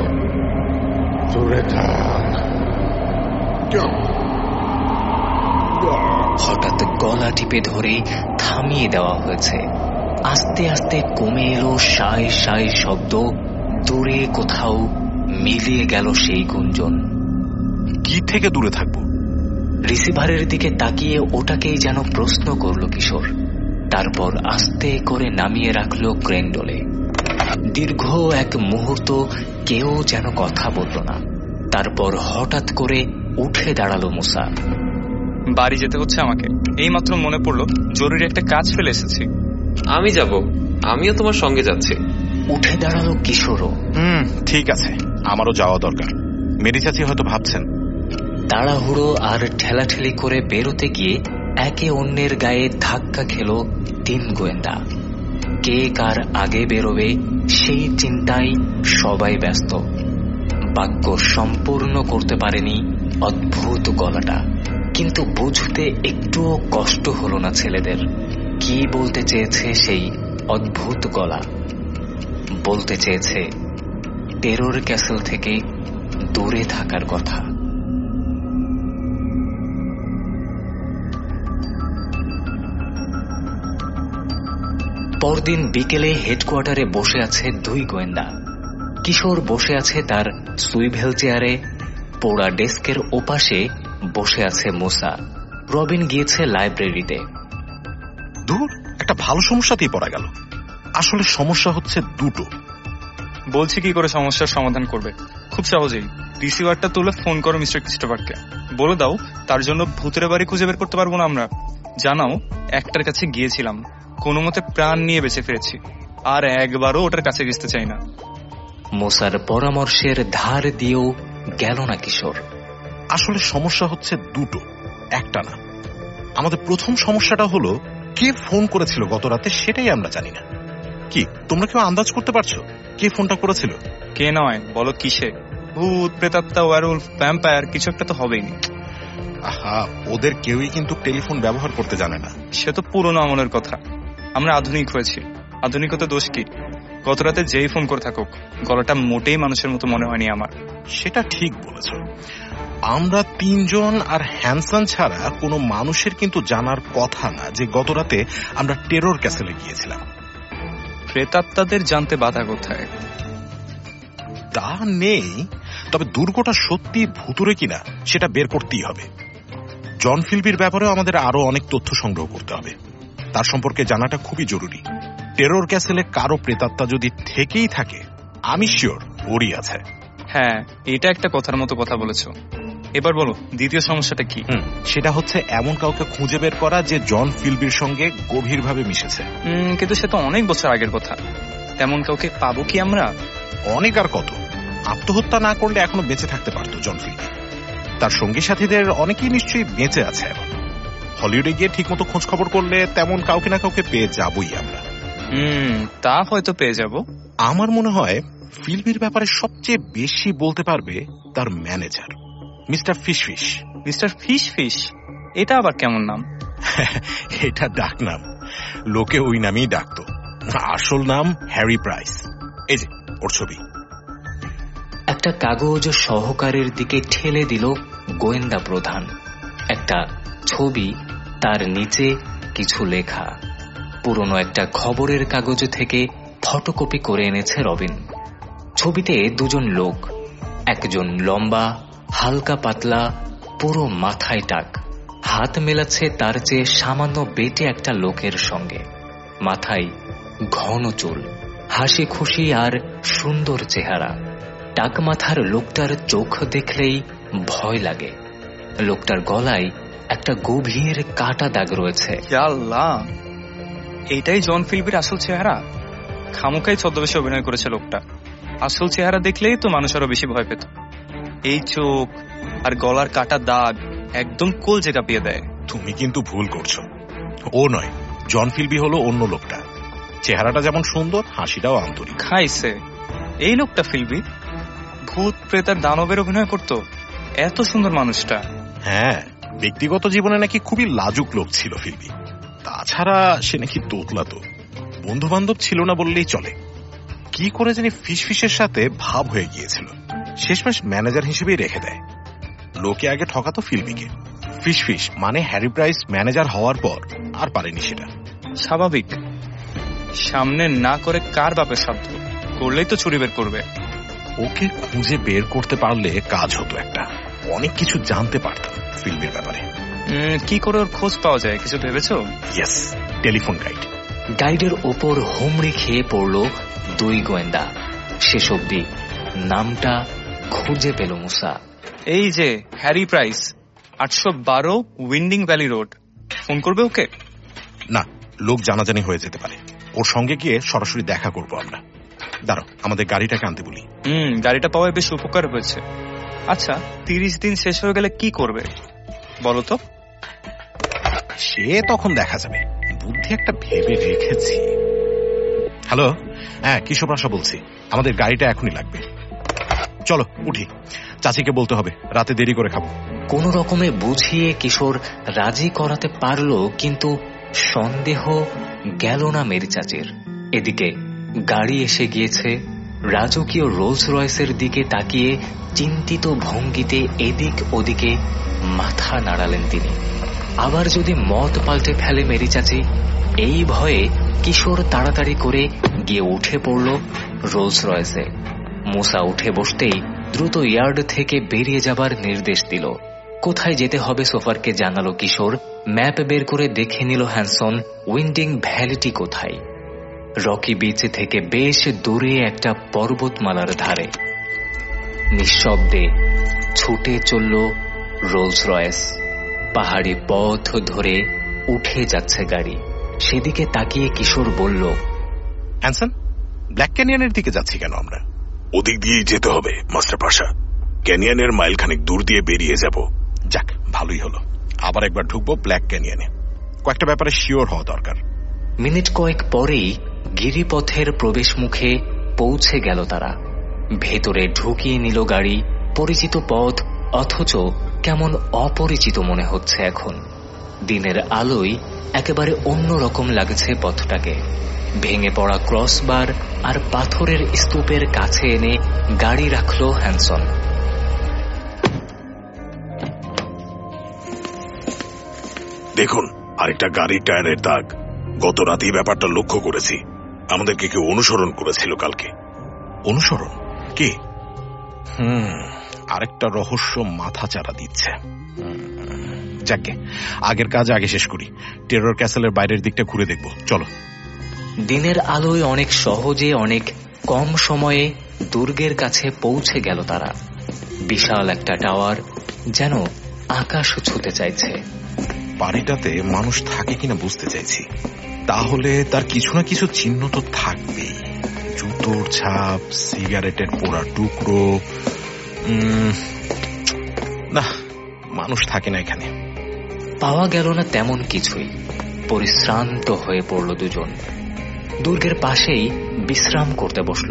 হঠাৎ গলা টিপে ধরে থামিয়ে দেওয়া হয়েছে। আস্তে আস্তে কমে এলো সাই সাই শব্দ। দূরে কোথাও মিলিয়ে গেল সেই গুঞ্জন। কি থেকে দূরে থাকবো? রিসিভারের দিকে তাকিয়ে ওটাকেই যেন প্রশ্ন করল কিশোর। তারপর আস্তে করে নামিয়ে রাখলো ক্রেন ডোলে। দীর্ঘ এক মুহূর্ত কেউ যেন কথা বলল না। তারপর হঠাৎ করে উঠে দাঁড়ালো মুসা। বাড়ি যেতে হচ্ছে আমাকে, এই মাত্র মনে পড়লো জরুরি একটা কাজ ফেলে এসেছি। আমি যাব, আমিও তোমার সঙ্গে যাচ্ছি। উঠে দাঁড়ালো কিশোরও। হুম, ঠিক আছে, আমারও যাওয়া দরকার। মেরি চাচি হয়তো ভাবছেন। তাড়াহুড়ো আর ঠেলাঠেলি করে বেরোতে গিয়ে একে অন্যের গায়ে ধাক্কা খেল তিন গোয়েন্দা। কে কার আগে বেরোবে সেই চিন্তায় সবাই ব্যস্ত। বাক্য সম্পূর্ণ করতে পারেনি অদ্ভুত গলাটা। কিন্তু বুঝতে একটুও কষ্ট হলো না ছেলেদের। কি বলতে চেয়েছে সেই অদ্ভুত গলা? বলতে চেয়েছে টেরর ক্যাসেল থেকে দূরে থাকার কথা। পরদিন বিকেলে হেডকোয়ার্টারে বসে আছে দুই গোয়েন্দা। কিশোর বসে আছে তার সুইভেল চেয়ারে। পোড়া ডেস্কের ওপাশে বসে আছে মুসা। রবিন গিয়েছে লাইব্রেরিতে। দূর, একটা ভালো সমস্যাতেই পড়া গেল। আসলে সমস্যা হচ্ছে দুটো। বলছি কি করে সমস্যার সমাধান করবে? খুব সহজেই। রিসিভারটা তুলে ফোন করো মিস্টার ক্রিস্টোফারকে। বলে দাও তার জন্য ভূতের বাড়ি খুঁজে বের করতে পারবো না আমরা। জানাও একটার কাছে গিয়েছিলাম, কোনো মতে প্রাণ নিয়ে বেঁচে ফিরেছি, আর একবারও ওটার কাছে ঘেঁচতে চাই না। মুসার পরামর্শের ধার দিয়েও গেল না কিশোর। আসলে সমস্যা হচ্ছে দুটো, একটা না। আমাদের প্রথম সমস্যাটা হলো কে ফোন করেছিল গত রাতে সেটাই আমরা জানি না। কি তোমরা কেউ আন্দাজ করতে পারছো কে ফোনটা করেছিল? কে নয়, বলো কিসে? ভূত, প্রেতাত্মা, ওয়্যারউলফ, ভ্যাম্পায়ার কিছু একটা তো হবেই। আহা, ওদের কেউই কিন্তু টেলিফোন ব্যবহার করতে জানে না। সে তো পুরনো আমলের কথা। আমরা আধুনিক হয়েছি। আধুনিকতা দোষ কি? গত রাতে যেই ফোন করে থাকুক, গলাটা মোটেই মানুষের মতো মনে হয়নি আমার। সেটা ঠিক বলেছ। আমরা তিনজন আর হ্যানসন ছাড়া কোনো মানুষের কিন্তু জানার কথা না যে গত রাতে আমরা টেরর ক্যাসেলে গিয়েছিলাম। প্রেতাত্মাদের জানতে বাধা কোথায়? তা নেই, তবে দুর্গটা সত্যি ভুতুরে কিনা সেটা বের করতেই হবে। জন ফিলবির ব্যাপারেও আমাদের আরো অনেক তথ্য সংগ্রহ করতে হবে। তার সম্পর্কে জানাটা খুবই জরুরি। টেরর ক্যাসেলে কারো প্রেতাত্মা যদি থেকেই থাকে, আমি শিওর ওরই আছে। হ্যাঁ, এটা একটা কথার মতো কথা বলেছো। এবার বলো দ্বিতীয় সমস্যাটা কি? সেটা হচ্ছে এমন কাউকে খুঁজে বের করা যে জন ফিলবির সঙ্গে গভীরভাবে মিশেছে। কিন্তু সে তো অনেক বছর আগের কথা। তেমন কাউকে পাবো কি আমরা? অনেক আর কত। আত্মহত্যা না করলে এখনো বেঁচে থাকতে পারতো জন ফিলবি। তার সঙ্গী সাথীদের অনেকেই নিশ্চয়ই বেঁচে আছে এখন। হলিউডে গিয়ে ঠিক মতো খোঁজ খবর করলে তেমন কাউকে না কাউকে পেয়ে যাবই আমরা। হুম, তা হয়তো পেয়ে যাব। আমার মনে হয় ফিলবির ব্যাপারে সবচেয়ে বেশি বলতে পারবে তার manager Mister Fishfish. Mister Fishfish? এটা আবার কেমন নাম? এটা ডাক নাম, লোকে ওই নামেই ডাকতো। আসল নাম হ্যারি প্রাইস। এই যে ওর ছবি। একটা একটা কাগজ সহকারীর দিকে ঠেলে দিল গোয়েন্দা প্রধান। একটা ছবি, তার নিচে কিছু লেখা। পুরনো একটা খবরের কাগজ থেকে ফটোকপি করে এনেছে রবিন। ছবিতে দুজন লোক, একজন লম্বা, হালকা পাতলা, পুরো মাথায় টাক, হাত মেলাচ্ছে তার চেয়ে সামান্য বেটে একটা লোকের সঙ্গে। মাথায় ঘন চুল, হাসি খুশি আর সুন্দর চেহারা। টাক মাথার লোকটার চোখ দেখলেই ভয় লাগে। লোকটার গলায় একটা গভীর কাটা দাগ রয়েছে। আল্লাহ, এইটাই জন ফিল্বির আসল চেহারা? খামুকাই ছদ্মবেশে অভিনয় করেছে লোকটা। আসল চেহারা দেখলেই তো মানুষ আরো বেশি ভয় পেত। এই চোখ আর গলার কাটা দাগ একদম কলজে কাঁপিয়ে দেয়। তুমি কিন্তু ভুল করছো, ও নয়, জন ফিল্বি হলো অন্য লোকটা। চেহারাটা যেমন সুন্দর, হাসিটাও আন্তরিক। খাইছে, এই লোকটা ফিল্বি? ভূত প্রেত আর দানবের অভিনয় করতো এত সুন্দর মানুষটা? হ্যাঁ, ব্যক্তিগত জীবনে নাকি খুবই লাজুক লোক ছিল ফিল্বি। তাছাড়া সে নাকি তোতলাতো, বন্ধু বান্ধব ছিল না বললেই চলে। কি করে জানি ফিসফিসের সাথে ভাব হয়ে গিয়েছিল, শেষমেশ ম্যানেজার হিসেবেই রেখে দেয়। লোকে আগে ঠকাতো ফিল্বিকে। ফিসফিস মানে হ্যারি প্রাইস ম্যানেজার হওয়ার পর আর পারেনি সেটা। স্বাভাবিক, সামনে না করে কার বাপের সাধ্য? করলেই তো ছুরি বের করবে। ওকে খুঁজে বের করতে পারলে কাজ হতো একটা, অনেক কিছু জানতে পারতাম ফিল্মের ব্যাপারে। কি করে ওর খোঁজ পাওয়া যায়, কিছু ভেবেছো? Yes, telephone guide. গাইডের ওপর হুমড়ি খেয়ে পড়ল দুই গোয়েন্দা। শেষ অব্দি নামটা খুঁজে পেল মুসা। এই যে হ্যারি প্রাইস, আটশো বারো উইন্ডিং ভ্যালি রোড। ফোন করবে ওকে? না, লোক জানাজানি হয়ে যেতে পারে। ওর সঙ্গে গিয়ে সরাসরি দেখা করবো আমরা। দাঁড়াও, আমাদের গাড়িটাকে আনতে বলি। হুম, গাড়িটা পাওয়ায় বেশ উপকার হয়েছে। আচ্ছা, তিরিশ দিন শেষ হয়ে গেলে কি করবে বলো তো? সে তখন দেখা যাবে, বুদ্ধি একটা ভেবে রেখেছি। হ্যালো, হ্যাঁ কিশোর আশা বলছি, আমাদের গাড়িটা এখনই লাগবে। চলো উঠি, চাচিকে বলতে হবে, রাতে দেরি করে খাবো। কোন রকমে বুঝিয়ে কিশোর রাজি করাতে পারলো, কিন্তু সন্দেহ গেল না মেরি চাচির। এদিকে গাড়ি এসে গিয়েছে। রাজকীয় রোলস রয়েসের দিকে তাকিয়ে চিন্তিত ভঙ্গিতে এদিক ওদিকে মাথা নাড়ালেন তিনি। আবার যদি মত পাল্টে ফেলে মেরি চাচি, এই ভয়ে কিশোর তাড়াতাড়ি করে গিয়ে উঠে পড়ল রোলস রয়েসে। মুসা উঠে বসতেই দ্রুত ইয়ার্ড থেকে বেরিয়ে যাবার নির্দেশ দিল। কোথায় যেতে হবে সোফারকে জানালো কিশোর। ম্যাপ বের করে দেখে নিল হ্যানসন উইন্ডিং ভ্যালিটি কোথায়। রকি বিচ থেকে বেশ দূরে একটা পর্বতমালার ধারে। নিঃশব্দে ছুটে চলল রোলস রয়েস। পাহাড়ি পথ ধরে উঠে যাচ্ছে গাড়ি। সেদিকে তাকিয়ে কিশোর বলল, হ্যানসন, ব্ল্যাক ক্যানিয়নের দিকে যাচ্ছি কেন আমরা? ওদিক দিয়েই যেতে হবে মাস্টার পাশা। ক্যানিয়নের মাইলখানেক দূর দিয়ে বেরিয়ে যাব। যাক, ভালোই হলো। আবার একবার ঢুকবো ব্ল্যাক ক্যানিয়নে। কয়েকটা ব্যাপারে শিওর হওয়া দরকার। মিনিট কয়েক পরেই গিরিপথের প্রবেশ মুখে পৌঁছে গেল তারা। ভেতরে ঢুকিয়ে নিল গাড়ি। পরিচিত পথ, অথচ কেমন অপরিচিত মনে হচ্ছে এখন। দিনের আলোয় একেবারে অন্যরকম লাগছে পথটাকে। ভেঙে পড়া ক্রসবার আর পাথরের স্তূপের কাছে এনে গাড়ি রাখল হ্যানসন। দেখুন, আরেকটা গাড়ির টায়ারের দাগ। গত রাতেই ব্যাপারটা লক্ষ্য করেছি। আমাদেরকে কেউ অনুসরণ করেছিল কালকে। অনুসরণ? কে? হুম আরেকটা রহস্য মাথা চারা দিচ্ছে। যাকে আগের কাজ আগে শেষ করি। টেরর ক্যাসেলের বাইরের দিকটা ঘুরে দেখব, চলো। দিনের আলোয় অনেক সহজে, অনেক কম সময়ে দুর্গের কাছে পৌঁছে গেল তারা। বিশাল একটা টাওয়ার, যেন আকাশ ছুঁতে চাইছে। বাড়িটাতে মানুষ থাকে কিনা বুঝতে চাইছি। তাহলে তার কিছু না কিছু চিহ্ন তো থাকবেই। জুতোর ছাপ, সিগারেটের পোড়া টুকরো। না, মানুষ থাকে না এখানে। পাওয়া গেল না তেমন কিছুই। পরিশ্রান্ত হয়ে পড়ল দুজন। দুর্গের পাশেই বিশ্রাম করতে বসল।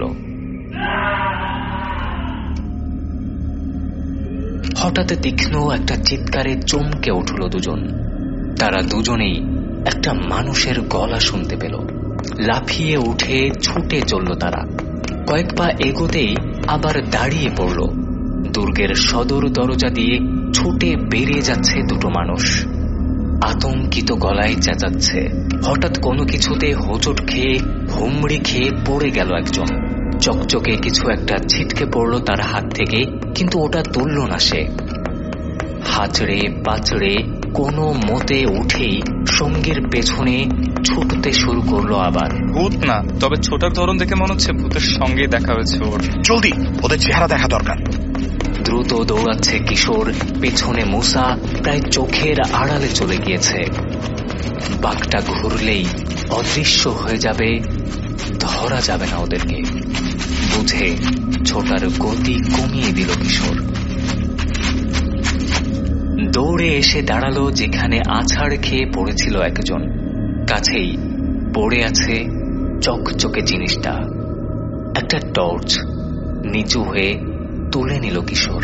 হঠাৎ তীক্ষ্ণ একটা চিৎকারে চমকে উঠল দুজন। তারা দুজনেই একটা মানুষের গলা শুনতে পেল। লাফিয়ে উঠে ছুটে চলল তারা। কয়েক পা এগোতেই আবার দাঁড়িয়ে পড়ল। দুর্গের সদর দরজা দিয়ে ছুটে বেরিয়ে যাচ্ছে দুটো মানুষ। আতঙ্কিত গলায় চেঁচাচ্ছে। হঠাৎ কোনো কিছুতে হোঁচট খেয়ে হুমড়ি খেয়ে পড়ে গেল একজন। চকচকে কিছু একটা ছিটকে পড়ল তার হাত থেকে, কিন্তু ওটা তুলল না সে। হাঁচড়ে পাচড়ে কোনো মতে উঠেই সঙ্গীর পেছনে ছুটতে শুরু করলো আবার। ভূত না, তবে ছোটার ধরন দেখে মনে হচ্ছে ভূতের সঙ্গে দেখা হয়েছে ওর। জলদি ওদের চেহারা দেখা দরকার। দ্রুত দৌড়াচ্ছে কিশোর, পেছনে মুসা প্রায় চোখের আড়ালে চলে গিয়েছে। বাঘটা ঘুরলেই অদৃশ্য হয়ে যাবে, ধরা যাবে না ওদেরকে বুঝে ছোটার গতি কমিয়ে দিল কিশোর। দৌড়ে এসে দাঁড়ালো যেখানে আছাড় খেয়ে পড়েছিল একজন। কাছেই পড়ে আছে চকচকে জিনিসটা, একটা টর্চ। নিচু হয়ে তুলে নিল কিশোর।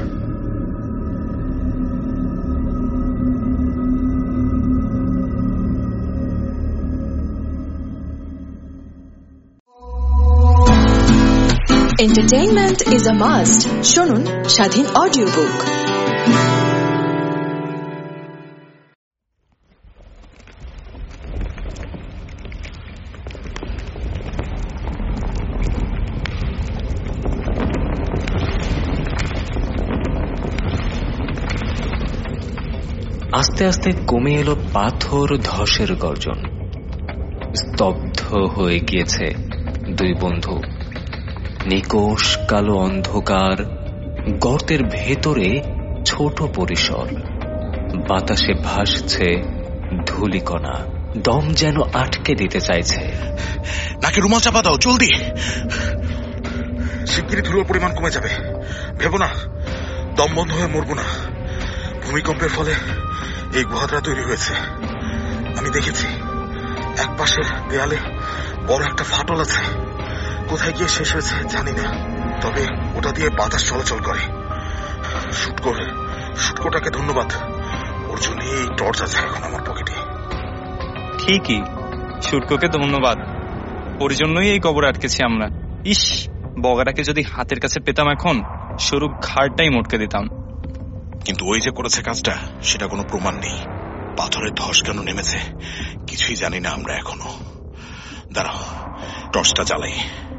Entertainment is a must. শুনুন স্বাধীন অডিও বুক। আস্তে আস্তে কমে এলো পাথর ধসের গর্জন। স্তব্ধ হয়ে গিয়েছে দুই বন্ধু। নিকোষ কালো অন্ধকার, গর্তের ভেতরে ছোট পরিসর। বাতাসে ভাসছে ধূলিকণা, দম যেন আটকে দিতে চাইছে। নাকি রুমাল চাপা দাও জলদি, শিগগিরই ধুলোর পরিমাণ কমে যাবে। ভেবো না দম বন্ধ হয়ে মরবো না। ভূমিকম্পের ফলে এই গুহাটা তৈরি হয়েছে। আমি দেখেছি এক পাশের দেয়ালে বড় একটা ফাটল আছে। কোথায় গিয়ে শেষ হয়েছে জানি না, তবে ওটা দিয়ে বাতাস চলাচল করে। শুটকোর শুটকোটাকে ধন্যবাদ, ওর জন্য এই টর্চ আছে এখন আমার পকেটে। ঠিকই, শুটকোকে ধন্যবাদ, ওর জন্যই এই কবরে আটকেছি আমরা। ইস, বগাটাকে যদি হাতের কাছে পেতাম এখন সরু ঘাড়টাই মোটকে দিতাম। কিন্তু ওই যে করেছে কাজটা, সেটা কোনো প্রমাণ নেই। পাথরের ধস কেন নেমেছে কিছুই জানি না আমরা এখনো। দাঁড়াও টর্চটা জ্বালাই।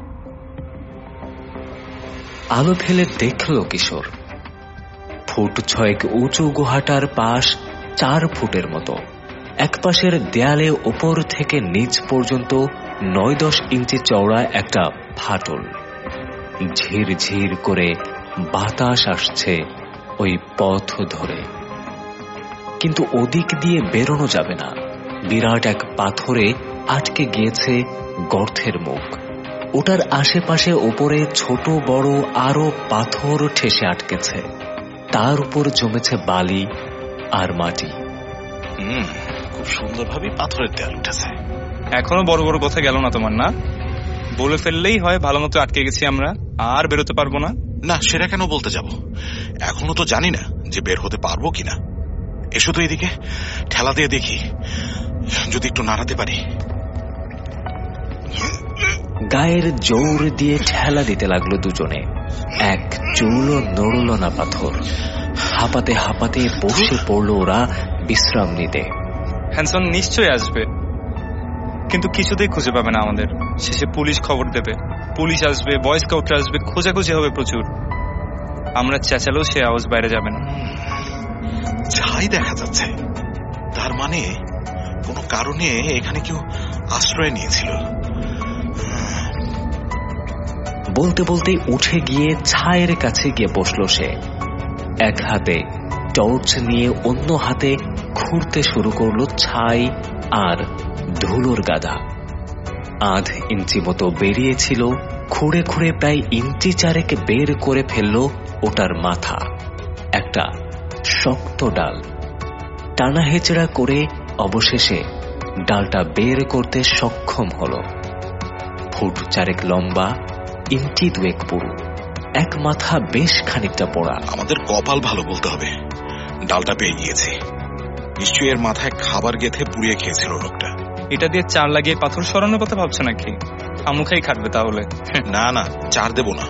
আলো ফেলে দেখল কিশোর। ফুট ছয়েক উঁচু গুহাটার পাশ চার ফুটের মতো। এক পাশের দেয়ালে ওপর থেকে নিচ পর্যন্ত নয় দশ ইঞ্চি চওড়া একটা ফাটল। ঝির ঝির করে বাতাস আসছে ওই পথ ধরে, কিন্তু ওদিক দিয়ে বেরোনো যাবে না। বিরাট এক পাথরে আটকে গিয়েছে গর্তের মুখ। ওটার আশেপাশে ওপরে ছোট বড় আরো পাথর ঠেসে আটকেছে। তার উপর জমেছে বালি আর মাটি। হুম, খুব সুন্দরভাবে পাথরের দেয়াল উঠেছে। এখনো বড় বড় কথা গেল না তোমার, না? বলে ফেললেই হয় ভালো মতো আটকে গেছি আমরা, আর বেরোতে পারবো না। না, সেটা কেন বলতে যাব? এখনো তো জানি না যে বের হতে পারবো কিনা। এসো তো এদিকে, ঠেলা দিয়ে দেখি যদি একটু নাড়াতে পারি। গায়ের জোর দিয়ে ঠেলা দিতে লাগলো দুজনে। এক চুলও নড়ল না পাথর। হাঁপাতে হাঁপাতে বসে পড়লো ওরা বিশ্রাম নিতে। হ্যানসন নিশ্চয়ই আসবে, কিন্তু কিছুতেই খুঁজে পাবে না আমাদের। শেষে পুলিশ খবর দেবে, পুলিশ আসবে, বয় স্কাউটরা আসবে, খোঁজাখুঁজি হবে প্রচুর। আমরা চেঁচালেও সে আওয়াজ বাইরে যাবে না। ছাই দেখা যাচ্ছে, তার মানে কোনো কারণে এখানে কেউ আশ্রয় নিয়েছিল। বলতে বলতে উঠে গিয়ে ছায়ের কাছে গিয়ে বসলো সে। এক হাতে টর্চ নিয়ে অন্য হাতে খুঁড়তে শুরু করলো ছাই আর ধুলোর গাদা। আধ ইঞ্চি মতো বেরিয়েছিল, খুঁড়ে খুঁড়ে প্রায় ইঞ্চি চারেক বের করে ফেললো ওটার মাথা। একটা শক্ত ডাল টানা হেচড়া করে অবশেষে ডালটা বের করতে সক্ষম হলো। ফুট চারেক লম্বা, ইঞ্চি দুয়েক পুরু, এক মাথা বেশ খানিকটা পোড়া। আমাদের কপাল ভালো বলতে হবে, ডালটা পেয়ে গিয়েছে। নিশ্চয়ই এর মাথায় খাবার গেথে পুড়িয়ে খেয়েছিল লোকটা। এটা দিয়ে চার লাগিয়ে পাথর সরানোর কথা ভাবছে নাকি? আমুখাই খাটবে তাহলে। না না, চার দেব না।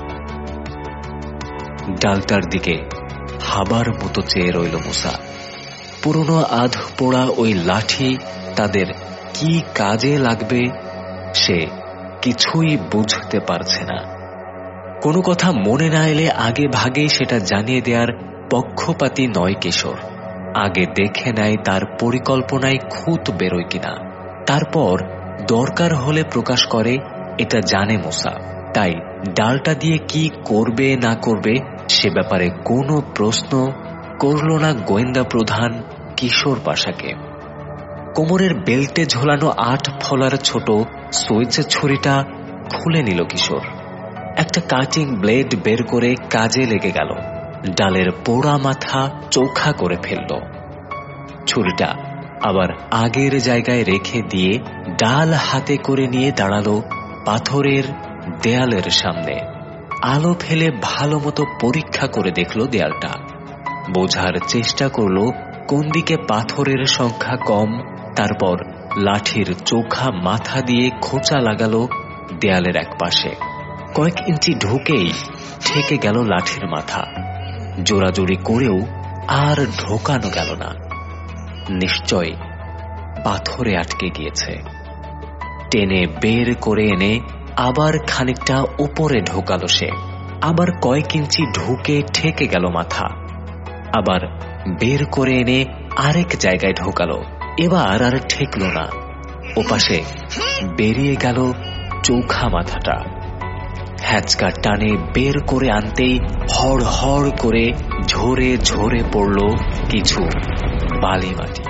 ডালটার দিকে হাবার মতো চেয়ে রইল মুসা। পুরনো আধ পোড়া ওই লাঠি তাদের কি কাজে লাগবে সে কিছুই বুঝতে পারছে না। কোনো কথা মনে না এলে আগে ভাগে সেটা জানিয়ে দেওয়ার পক্ষপাতী নয় কিশোর। আগে দেখে নেয় তার পরিকল্পনায় খুঁত বেরোয় কিনা, তারপর দরকার হলে প্রকাশ করে, এটা জানে মুসা। তাই ডালটা দিয়ে কি করবে না করবে সে ব্যাপারে কোনো প্রশ্ন করল না গোয়েন্দা প্রধান কিশোর পাশাকে। কোমরের বেল্টে ঝোলানো আট ফলার ছোট সুইচ ছুরিটা খুলে নিল কিশোর। একটা কাটিং ব্লেড বের করে কাজে লেগে গেল। ডালের পোড়া মাথা চোখা করে ফেলল। ছুরিটা আবার আগের জায়গায় রেখে দিয়ে ডাল হাতে করে নিয়ে দাঁড়ালো পাথরের দেয়ালের সামনে। আলো ফেলে ভালো মতো পরীক্ষা করে দেখল দেয়ালটা। বোঝার চেষ্টা করল কোন দিকে পাথরের সংখ্যা কম। তারপর লাঠির চোখা মাথা দিয়ে খোঁচা লাগালো দেয়ালের এক পাশে। কয়েক ইঞ্চি ঢুকেই ঠেকে গেল লাঠির মাথা। জোরাজোরি করেও আর ঢোকানো গেল না। নিশ্চয় পাথরে আটকে গিয়েছে। টেনে বের করে এনে আবার খানিকটা উপরে ঢোকালো সে। আবার কয়েক ইঞ্চি ঢুকে ঠেকে গেল মাথা। আবার বের করে এনে আরেক জায়গায় ঢোকালো। এবার আর ঠেকল না। ওপাশে বেরিয়ে গেল চৌখা মাথাটা। হ্যাচকা টানে বের করে আনতেই হড় হড় করে ঝরে ঝরে পড়ল কিছু বালি মাটি।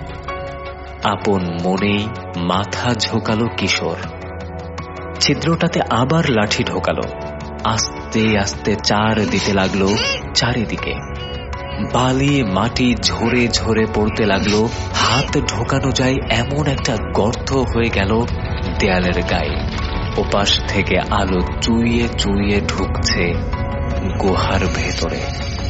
আপন মনেই মাথা ঝোকালো কিশোর। ছিদ্রটাতে আবার লাঠি ঢোকালো। আস্তে আস্তে চার দিতে লাগলো চারিদিকে। বালি মাটি ঝরে ঝরে পড়তে লাগলো। হাত ঢোকানো যায় এমন একটা গর্ত হয়ে গেল দেয়ালের গায়ে। ওপাশ থেকে আলো চুইয়ে চুইয়ে ঢুকছে গুহার ভেতরে।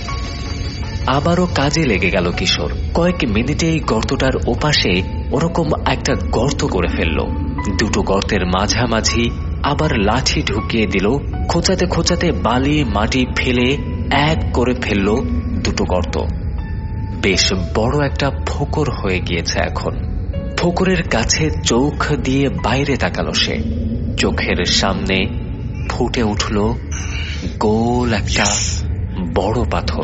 আবারও কাজে লেগে গেল কিশোর। কয়েক মিনিটেই গর্তটার ওপাশে ওরকম একটা গর্ত করে ফেলল। দুটো গর্তের মাঝামাঝি আবার লাঠি ঢুকিয়ে দিল। খোঁচাতে খোঁচাতে বালি মাটি ফেলে এক করে ফেলল দুটো গর্ত। বেশ বড় একটা ফোকর হয়ে গিয়েছে এখন। ফোকরের কাছে চোখ দিয়ে বাইরে তাকালো সে। চোখের সামনে ফুটে উঠল গোল একটা বড় পাথর।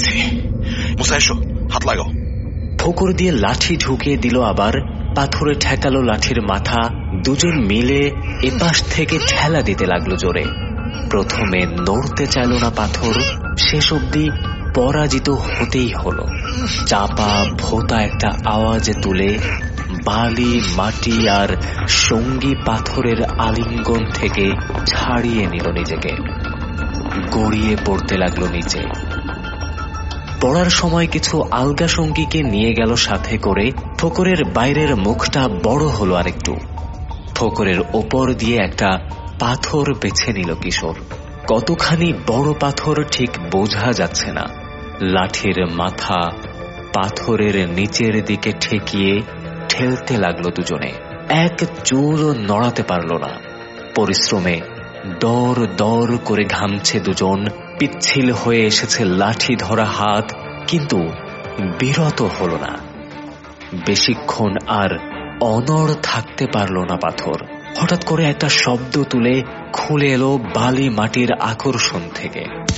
হাত লাগাও। ফোকর দিয়ে লাঠি ঢুকিয়ে দিল। আবার পাথরে ঠেকালো লাঠির মাথা। দুজন মিলে এপাশ থেকে ঠেলা দিতে লাগলো জোরে। প্রথমে নড়তে চাইল না পাথর, শেষ অবধি পরাজিত হতেই হলো। চাপা ভোতা একটা আওয়াজে তুলে বালি মাটি আর সঙ্গী পাথরের আলিঙ্গন থেকে ছাড়িয়ে নিল নিজেকে। গড়িয়ে পড়তে লাগলো নিচে। পড়ার সময় কিছু আলগা সঙ্গীকে নিয়ে গেল সাথে করে। ফোকরের বাইরের মুখটা বড় হলো আরেকটু। ফোকরের ওপর দিয়ে একটা পাথর বেছে নিল কিশোর। কতখানি বড় পাথর ঠিক বোঝা যাচ্ছে না। লাঠির মাথা পাথরের নিচের দিকে ঠেকিয়ে ঠেলতে লাগলো দুজনে। এক চুলও নড়াতে পারল না। পরিশ্রমে দর দর করে ঘামছে দুজন। পিচ্ছিল হয়ে এসেছে লাঠি ধরা হাত, কিন্তু বিরত হল না। বেশিক্ষণ আর অনড় থাকতে পারল না পাথর। হঠাৎ করে একটা শব্দ তুলে খুলে এলো বালি মাটির আকর্ষণ থেকে।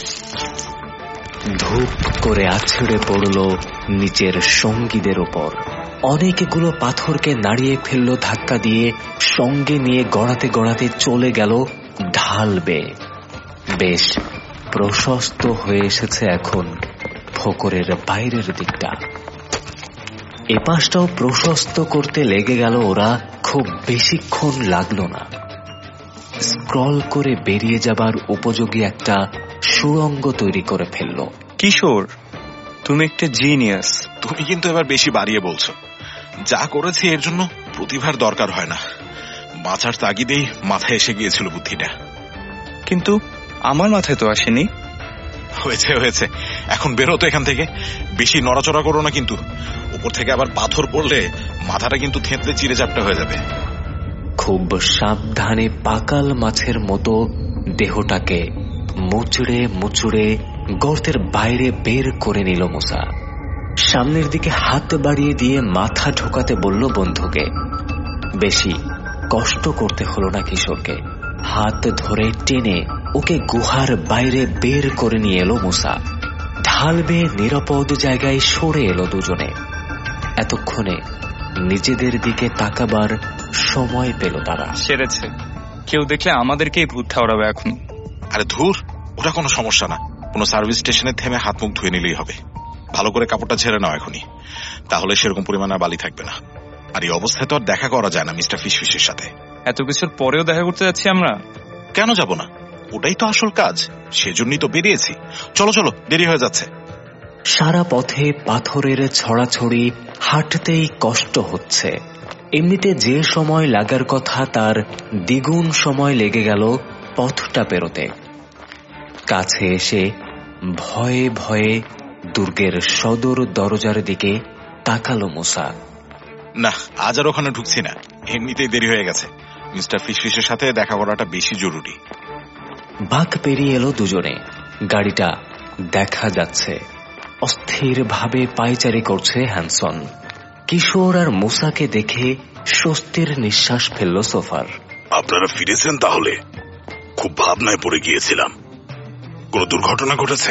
ধূপ করে আছড়ে পড়ল নিচের সঙ্গীদের ওপর। অনেকগুলো পাথরকে নাড়িয়ে ফেলল ধাক্কা দিয়ে। সঙ্গে নিয়ে গড়াতে গড়াতে চলে গেল ঢাল বেয়ে। বেশ প্রশস্ত হয়ে এসেছে এখন ফোকরের বাইরের দিকটা। এপাশটাও প্রশস্ত করতে লেগে গেল ওরা। খুব বেশিক্ষণ লাগলো না। স্ক্রল করে বেরিয়ে যাবার উপযোগী একটা সুড়ঙ্গ তৈরি করে ফেলল। কিশোর, তুমি একটা জিনিয়াস। তুমি কিন্তু এবার বেশি বাড়িয়ে বলছো। যা করেছি এর জন্য প্রতিভার দরকার হয় না। বাঁচার তাগিদেই মাথায় এসে গিয়েছিল বুদ্ধিটা। কিন্তু আমার মাথায় তো আসেনি। হয়েছে হয়েছে, এখন বেরো তো এখান থেকে। বেশি নড়াচড়া করো না কিন্তু। উপর থেকে আবার পাথর পড়লে মাথাটা কিন্তু থেঁতলে চিড়ে চাপটা হয়ে যাবে। খুব সাবধানে পাকাল মাছের মতো দেহটাকে মুচড়ে মুচড়ে গর্তের বাইরে বের করে নিল মুসা। সামনের দিকে হাত বাড়িয়ে দিয়ে মাথা ঢোকাতে বলল বন্ধুকে। বেশি কষ্ট করতে হলো না কিশোরকে। হাত ধরে টেনে ওকে গুহার বাইরে বের করে নিয়ে এলো মুসা। ঢাল বেয়ে নিরাপদ জায়গায় সরে এলো দুজনে। এতক্ষণে নিজেদের দিকে তাকাবার সময় পেল তারা। সেরেছে, কেউ দেখলে আমাদেরকেই ভূত ঠাওরাবে এখন। আরে ধুর, ওটা কোনো সমস্যা না। কোনো সার্ভিস স্টেশনে থেমে হাত মুখ ধুয়ে নিলেই হবে। ভালো করে কাপড়টা ছেড়ে নাও এখনই, তাহলে সেরকম পরিমাণে বালি থাকবে না। আর এই অবস্থায় তো আর দেখা করা যায় না মিস্টার ফিশফিশের সাথে। এত কিছুর পরেও দেখা করতে যাচ্ছি আমরা। কেন যাব না? ওটাই তো আসল কাজ, সেজন্যই তো বেরিয়েছি। চলো চলো, দেরি হয়ে যাচ্ছে। সারা পথে পাথরের ছড়াছড়ি, হাঁটতেই কষ্ট হচ্ছে। এমনিতে যে সময় লাগার কথা তার দ্বিগুণ সময় লেগে গেল পথটা পেরোতে। কাছে এসে ভয়ে ভয়ে দুর্গের সদর দরজার দিকে তাকালো মুসা। না, আজ আর ওখানে ঢুকছি না, এমনিতেই দেরি হয়ে গেছে। মিস্টার ফিশফিশের সাথে দেখা করাটা বেশি জরুরি। বাঁক পেরিয়ে এলো দুজনে। গাড়িটা দেখা যাচ্ছে। অস্থির ভাবে পায়চারি করছে হ্যানসন। কিশোর আর মুসাকে দেখে স্বস্তির নিঃশ্বাস ফেলল সোফার। আপনারা ফিরেছেন তাহলে? খুব ভাবনায় পড়ে গিয়েছিলাম। কোন দুর্ঘটনা ঘটেছে?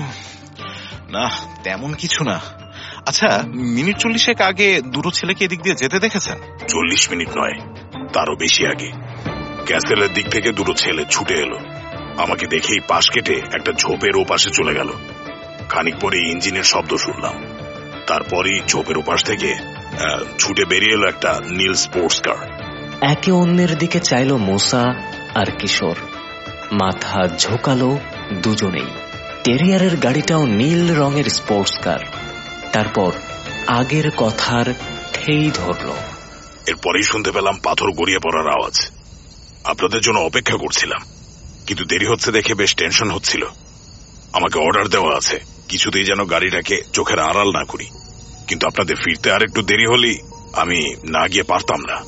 না, তেমন কিছু না। আচ্ছা, মিনিট চল্লিশেক আগে দুটো ছেলেকে এদিক দিয়ে যেতে দেখেছেন? চল্লিশ মিনিট নয়, তারও বেশি আগে ক্যাসেলের দিক থেকে দুটো ছেলে ছুটে এলো। আমাকে দেখেই পাশ কেটে একটা ঝোপের ওপাশে চলে গেল। খানিক পরে ইঞ্জিনের শব্দ শুনলাম। তারপরই ঝোপের ওপাশ থেকে ছুটে বেরিয়ে এলো একটা নীল স্পোর্টস কার। একে অন্যের দিকে চাইল মুসা আর কিশোর। মাথা ঝোকালো দুজনেই। টেরিয়ারের গাড়িটাও নীল রঙের স্পোর্টস কার। তারপর আগের কথার ঠেই ধরল। এরপরেই শুনতে পেলাম পাথর গড়িয়ে পড়ার আওয়াজ। আপনাদের জন্য অপেক্ষা করছিলাম, কিন্তু দেরি হচ্ছে দেখে বেশ টেনশন হচ্ছিল। আমাকে অর্ডার দেওয়া আছে কিছুতেই যেন গাড়িটাকে চোখের আড়াল না করি, কিন্তু আপনাদের ফিরতে আর একটু দেরি হলেই আমি না গিয়ে পারতাম না।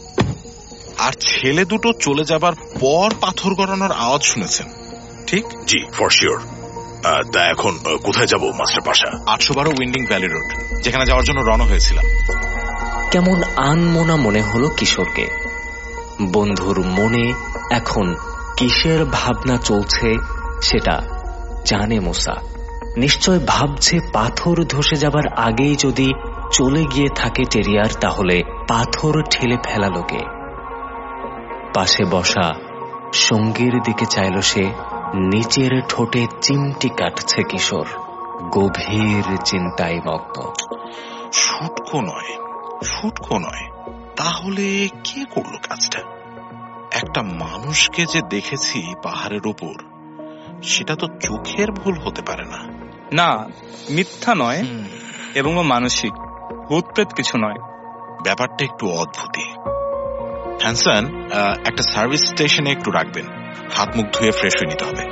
আর ছেলে দুটো চলে যাবার পর পাথর গড়ানোর আওয়াজ শুনেছেন, ঠিক? জি, ফর শিওর। তা এখন কোথায় যাব মাস্টার পাশা? আটশো বারো উইন্ডিং ভ্যালি রোড, যেখানে যাওয়ার জন্য রওনা হয়েছিলাম। কেমন আনমনা মনে হলো কিশোরকে। বন্ধুর মনে এখন কিসের ভাবনা চলছে সেটা জানে মুসা। নিশ্চয় ভাবছে পাথর ধসে যাবার আগেই যদি চলে গিয়ে থাকে টেরিয়ার, তাহলে পাথর ঠেলে ফেলালো কে? পাশে বসা সঙ্গীর দিকে চাইল সে। নিচের ঠোঁটে চিমটি কাটছে কিশোর, গভীর চিন্তায় মগ্ন। শুটকো নয়, শুটকো নয়, তাহলে কে করলো কাজটা? একটা মানুষকে যে দেখেছি পাহাড়ের উপর, সেটা তো চোখের ভুল হতে পারে না। না, মিথ্যা নয় এবং মানসিক, ভূত প্রেত কিছু নয়। ব্যাপারটা একটু অদ্ভুতই। হ্যানসন, একটা সার্ভিস স্টেশনে একটু রাখবেন, হাত মুখ ধুয়ে ফ্রেশ হয়ে নিতে হবে।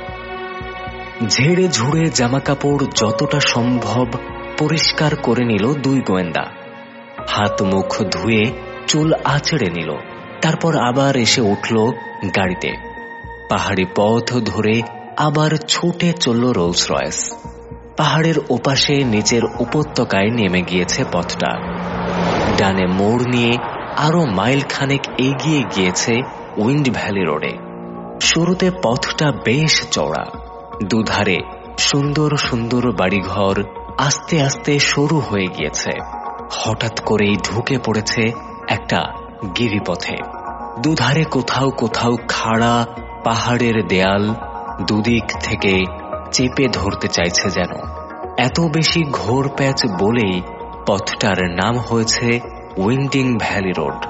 ঝেড়ে ঝুড়ে জামা কাপড় যতটা সম্ভব পরিষ্কার করে নিল দুই গোয়েন্দা। হাত মুখ ধুয়ে চুল আঁচড়ে নিল। তারপর আবার এসে উঠল গাড়িতে। পাহাড়ি পথ ধরে আবার ছুটে চলল রোলস রয়েস। পাহাড়ের ওপাশে নিচের উপত্যকায় নেমে গিয়েছে পথটা। ডানে মোড় নিয়ে আরো মাইল খানেক এগিয়ে গিয়েছে উইন্ড ভ্যালি রোডে। শুরুতে পথটা বেশ চওড়া, দুধারে সুন্দর সুন্দর বাড়িঘর আস্তে আস্তে সরু হয়ে গিয়েছে। হঠাৎ করেই ঢুকে পড়েছে একটা গিরিপথে। দুধারে কোথাও কোথাও খাড়া পাহাড়ের দেয়াল দুদিক থেকে চেপে ধরতে চাইছে যেন। এত বেশি ঘোর প্যাচ বলেই পথটার নাম হয়েছে উইন্ডিং ভ্যালি রোড।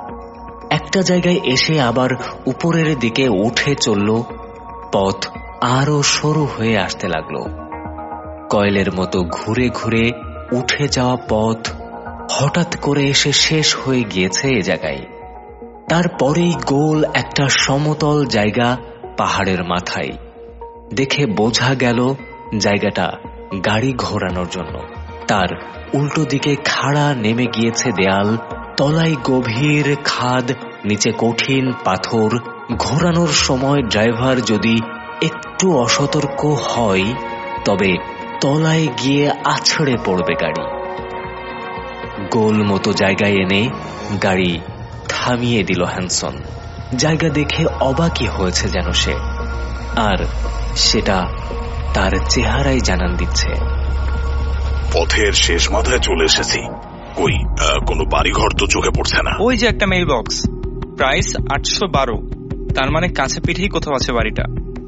একটা জায়গায় এসে আবার উপরের দিকে উঠে চলল। পথ আরো সরু হয়ে আসতে লাগলো। কয়েলের মতো ঘুরে ঘুরে উঠে যাওয়া পথ হঠাৎ করে এসে শেষ হয়ে গিয়েছে এ জায়গায়। তারপরেই গোল একটা সমতল জায়গা পাহাড়ের মাথায়। দেখে বোঝা গেল জায়গাটা গাড়ি ঘোরানোর জন্য। তার উল্টো দিকে খাড়া নেমে গিয়েছে দেয়াল, তলায় গভীর খাদ নিচে কঠিন পাথর, ঘোরানোর সময় ড্রাইভার যদি একটু অসতর্ক হয় তবে তলায় গিয়ে আছড়ে পড়বে গাড়ি। গোল মতো জায়গায় এনে গাড়ি থামিয়ে দিল হ্যানসন। জায়গা দেখে অবাকই হয়েছে যেন সে, আর সেটা তার চেহারাই জানান দিচ্ছে। পথের শেষ মাথায় চলে এসেছি। কই কোনো বাড়িঘর তো চোখে পড়ছে না। ওই যে একটা মেইল বক্স, প্রাইস আটশো বারো, তার মানে কাছে পিঠেই কোথাও আছে বাড়িটা।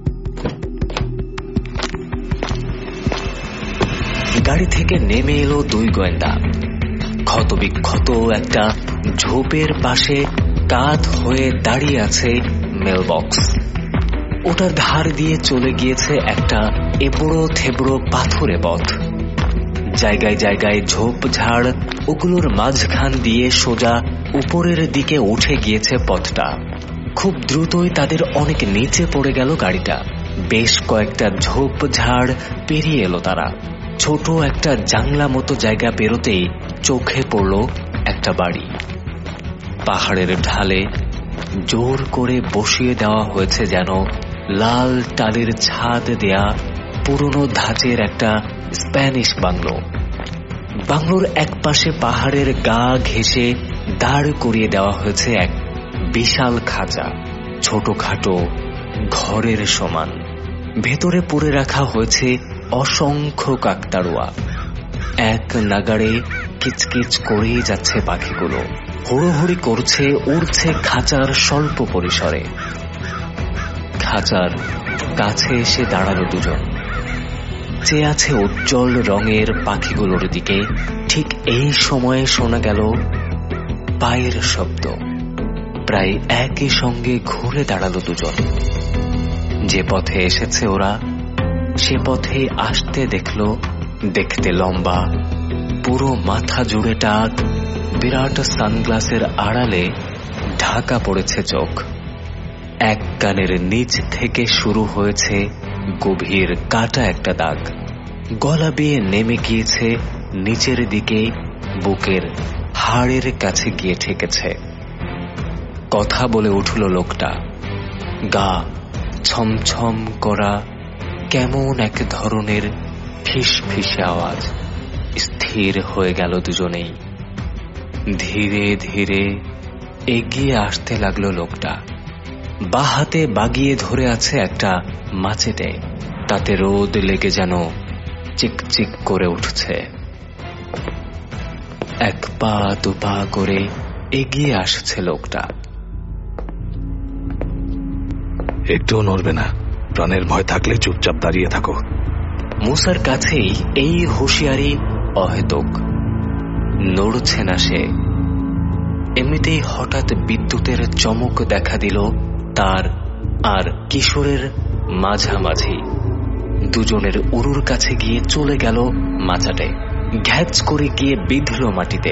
গাড়ি থেকে নেমে এলো দুই গোয়েন্দা। ক্ষত বিক্ষত একটা ঝোপের পাশে কাত হয়ে দাঁড়িয়ে আছে মেল বক্স। ওটার ধার দিয়ে চলে গিয়েছে একটা এবড়ো থেবড়ো পাথুরে পথ। জায়গায় জায়গায় ঝোপ ঝাড়, ওগুলোর মাঝখান দিয়ে সোজা উপরের দিকে উঠে গিয়েছে পথটা। খুব দ্রুতই তাদের অনেক নিচে পড়ে গেল গাড়িটা। বেশ কয়েকটা ঝোপ ঝাড় পেরিয়ে এলো তারা। ছোট একটা জাংলা মতো জায়গা পেরোতেই চোখে পড়ল একটা বাড়ি। পাহাড়ের ঢালে জোর করে বসিয়ে দেওয়া হয়েছে যেন লাল টালির ছাদ দেয়া পুরনো ধাঁচের একটা স্প্যানিশ বাংলো। বাংলোর এক পাশে পাহাড়ের গা ঘেঁষে দাঁড় করিয়ে দেওয়া হয়েছে এক বিশাল খাঁচা, ছোটখাটো ঘরের সমান। ভেতরে পড়ে রাখা হয়েছে অসংখ্য কাকতাড়ুয়া। এক নাগাড়ে কিচকিচ করেই যাচ্ছে পাখিগুলো, হুড়োহুড়ি করছে, উড়ছে খাঁচার স্বল্প পরিসরে। খাঁচার কাছে এসে দাঁড়ালো দুজন, চেয়ে আছে উজ্জ্বল রঙের পাখিগুলোর দিকে। ঠিক এই সময়ে শোনা গেল পায়ের শব্দ। প্রায় একই সঙ্গে ঘুরে দাঁড়ালো দুজন। যে পথে এসেছে ওরা, সে পথে আসতে দেখল দেখতে লম্বা, পুরো মাথা জুড়ে টাক, বিরাট সানগ্লাসের আড়ালে ঢাকা পড়েছে চোখ। এক কানের নিচ থেকে শুরু হয়েছে গভীর কাটা একটা দাগ, গলা বেয়ে নেমে গিয়েছে নিচের দিকে, বুকের হাড়ের কাছে গিয়ে ঠেকেছে। কথা বলে উঠল লোকটা, গা ছমছম করা কেমন এক ধরনের ফিস ফিসে আওয়াজ। স্থির হয়ে গেল দুজনেই। ধীরে ধীরে এগিয়ে আসতে লাগলো লোকটা। বাঁ হাতে বাগিয়ে ধরে আছে একটা মাচেটে, তাতে রোদ লেগে যেন চিকচিক করে উঠছে। এক পা দু পা করে এগিয়ে আসছে লোকটা। একটুও নড়বে না, প্রাণের ভয় থাকলে চুপচাপ দাঁড়িয়ে থাকো। মুসার কাছেই এই হুঁশিয়ারি অহেতুক। নড়ছে না সে। এমনিতেই হঠাৎ বিদ্যুতের চমক দেখা দিল তার আর কিশোরের মাঝামাঝি। দুজনের উরুর কাছে গিয়ে চলে গেল মাচাটে, ঘ্যাচ করে গিয়ে বিঁধল মাটিতে।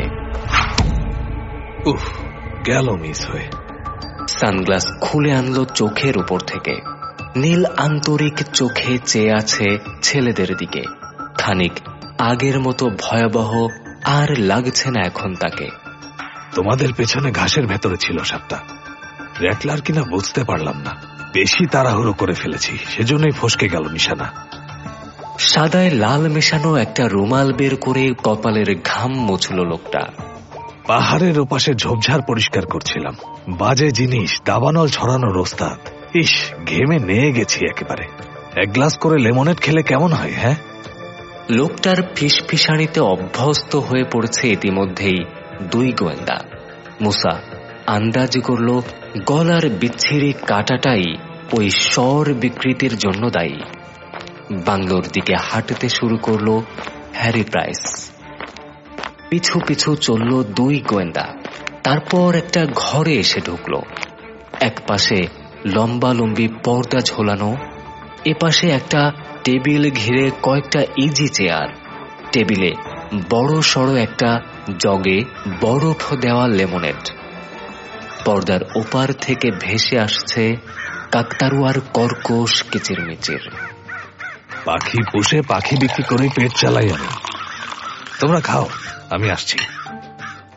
উফ, গেল মিস হয়ে। সানগ্লাস খুলে আনলো চোখের উপর থেকে। নীল আন্তরিক চোখে চেয়ে আছে ছেলেদের দিকে। খানিক আগের মতো ভয়াবহ আর লাগছে না এখন তাকে। তোমাদের পেছনে ঘাসের ভেতরে ছিল সাপটা। র্যাটলার কিনা বুঝতে পারলাম না, বেশি তাড়াহুড়ো করে ফেলেছি, সেজন্যই ফসকে গেল নিশানা। সাদায় লাল মেশানো একটা রুমাল বের করে কপালের ঘাম মুছল লোকটা। পাহাড়ের ওপাশে ঝোপঝাড় পরিষ্কার করছিলাম, বাজে জিনিস দাবানল ছড়ানোর ওস্তাদ। ইস, ঘেমে নিয়ে গেছি একেবারে। এক গ্লাস করে লেমনেড খেলে কেমন হয়? হ্যাঁ, লোকটার ফিসফিসানিতে অভ্যস্ত হয়ে পড়েছে ইতিমধ্যেই দুই গোয়েন্দা। মুসা আন্দাজ করল গলার বিচ্ছিরি কাটাটাই ওই স্বর বিকৃতির জন্য দায়ী। বাংলোর দিকে হাঁটতে শুরু করল হ্যারি প্রাইস। পিছু পিছু চলল দুই গোয়েন্দা। তারপর একটা ঘরে এসে ঢুকল। এক পাশে লম্বালম্বি পর্দা ঝোলানো, এপাশে একটা টেবিল ঘিরে কয়েকটা ইজি চেয়ার। টেবিলে বড় সড়ো একটা জগে বরফ দেওয়া লেমনেড। পর্দার ওপার থেকে ভেসে আসছে কাকতারুয়ার কর্কশ কিচিরমিচির। পাখি পুষে পাখি বিক্রি করে পেট চালাই আমি। তোমরা খাও, আমি আসছি।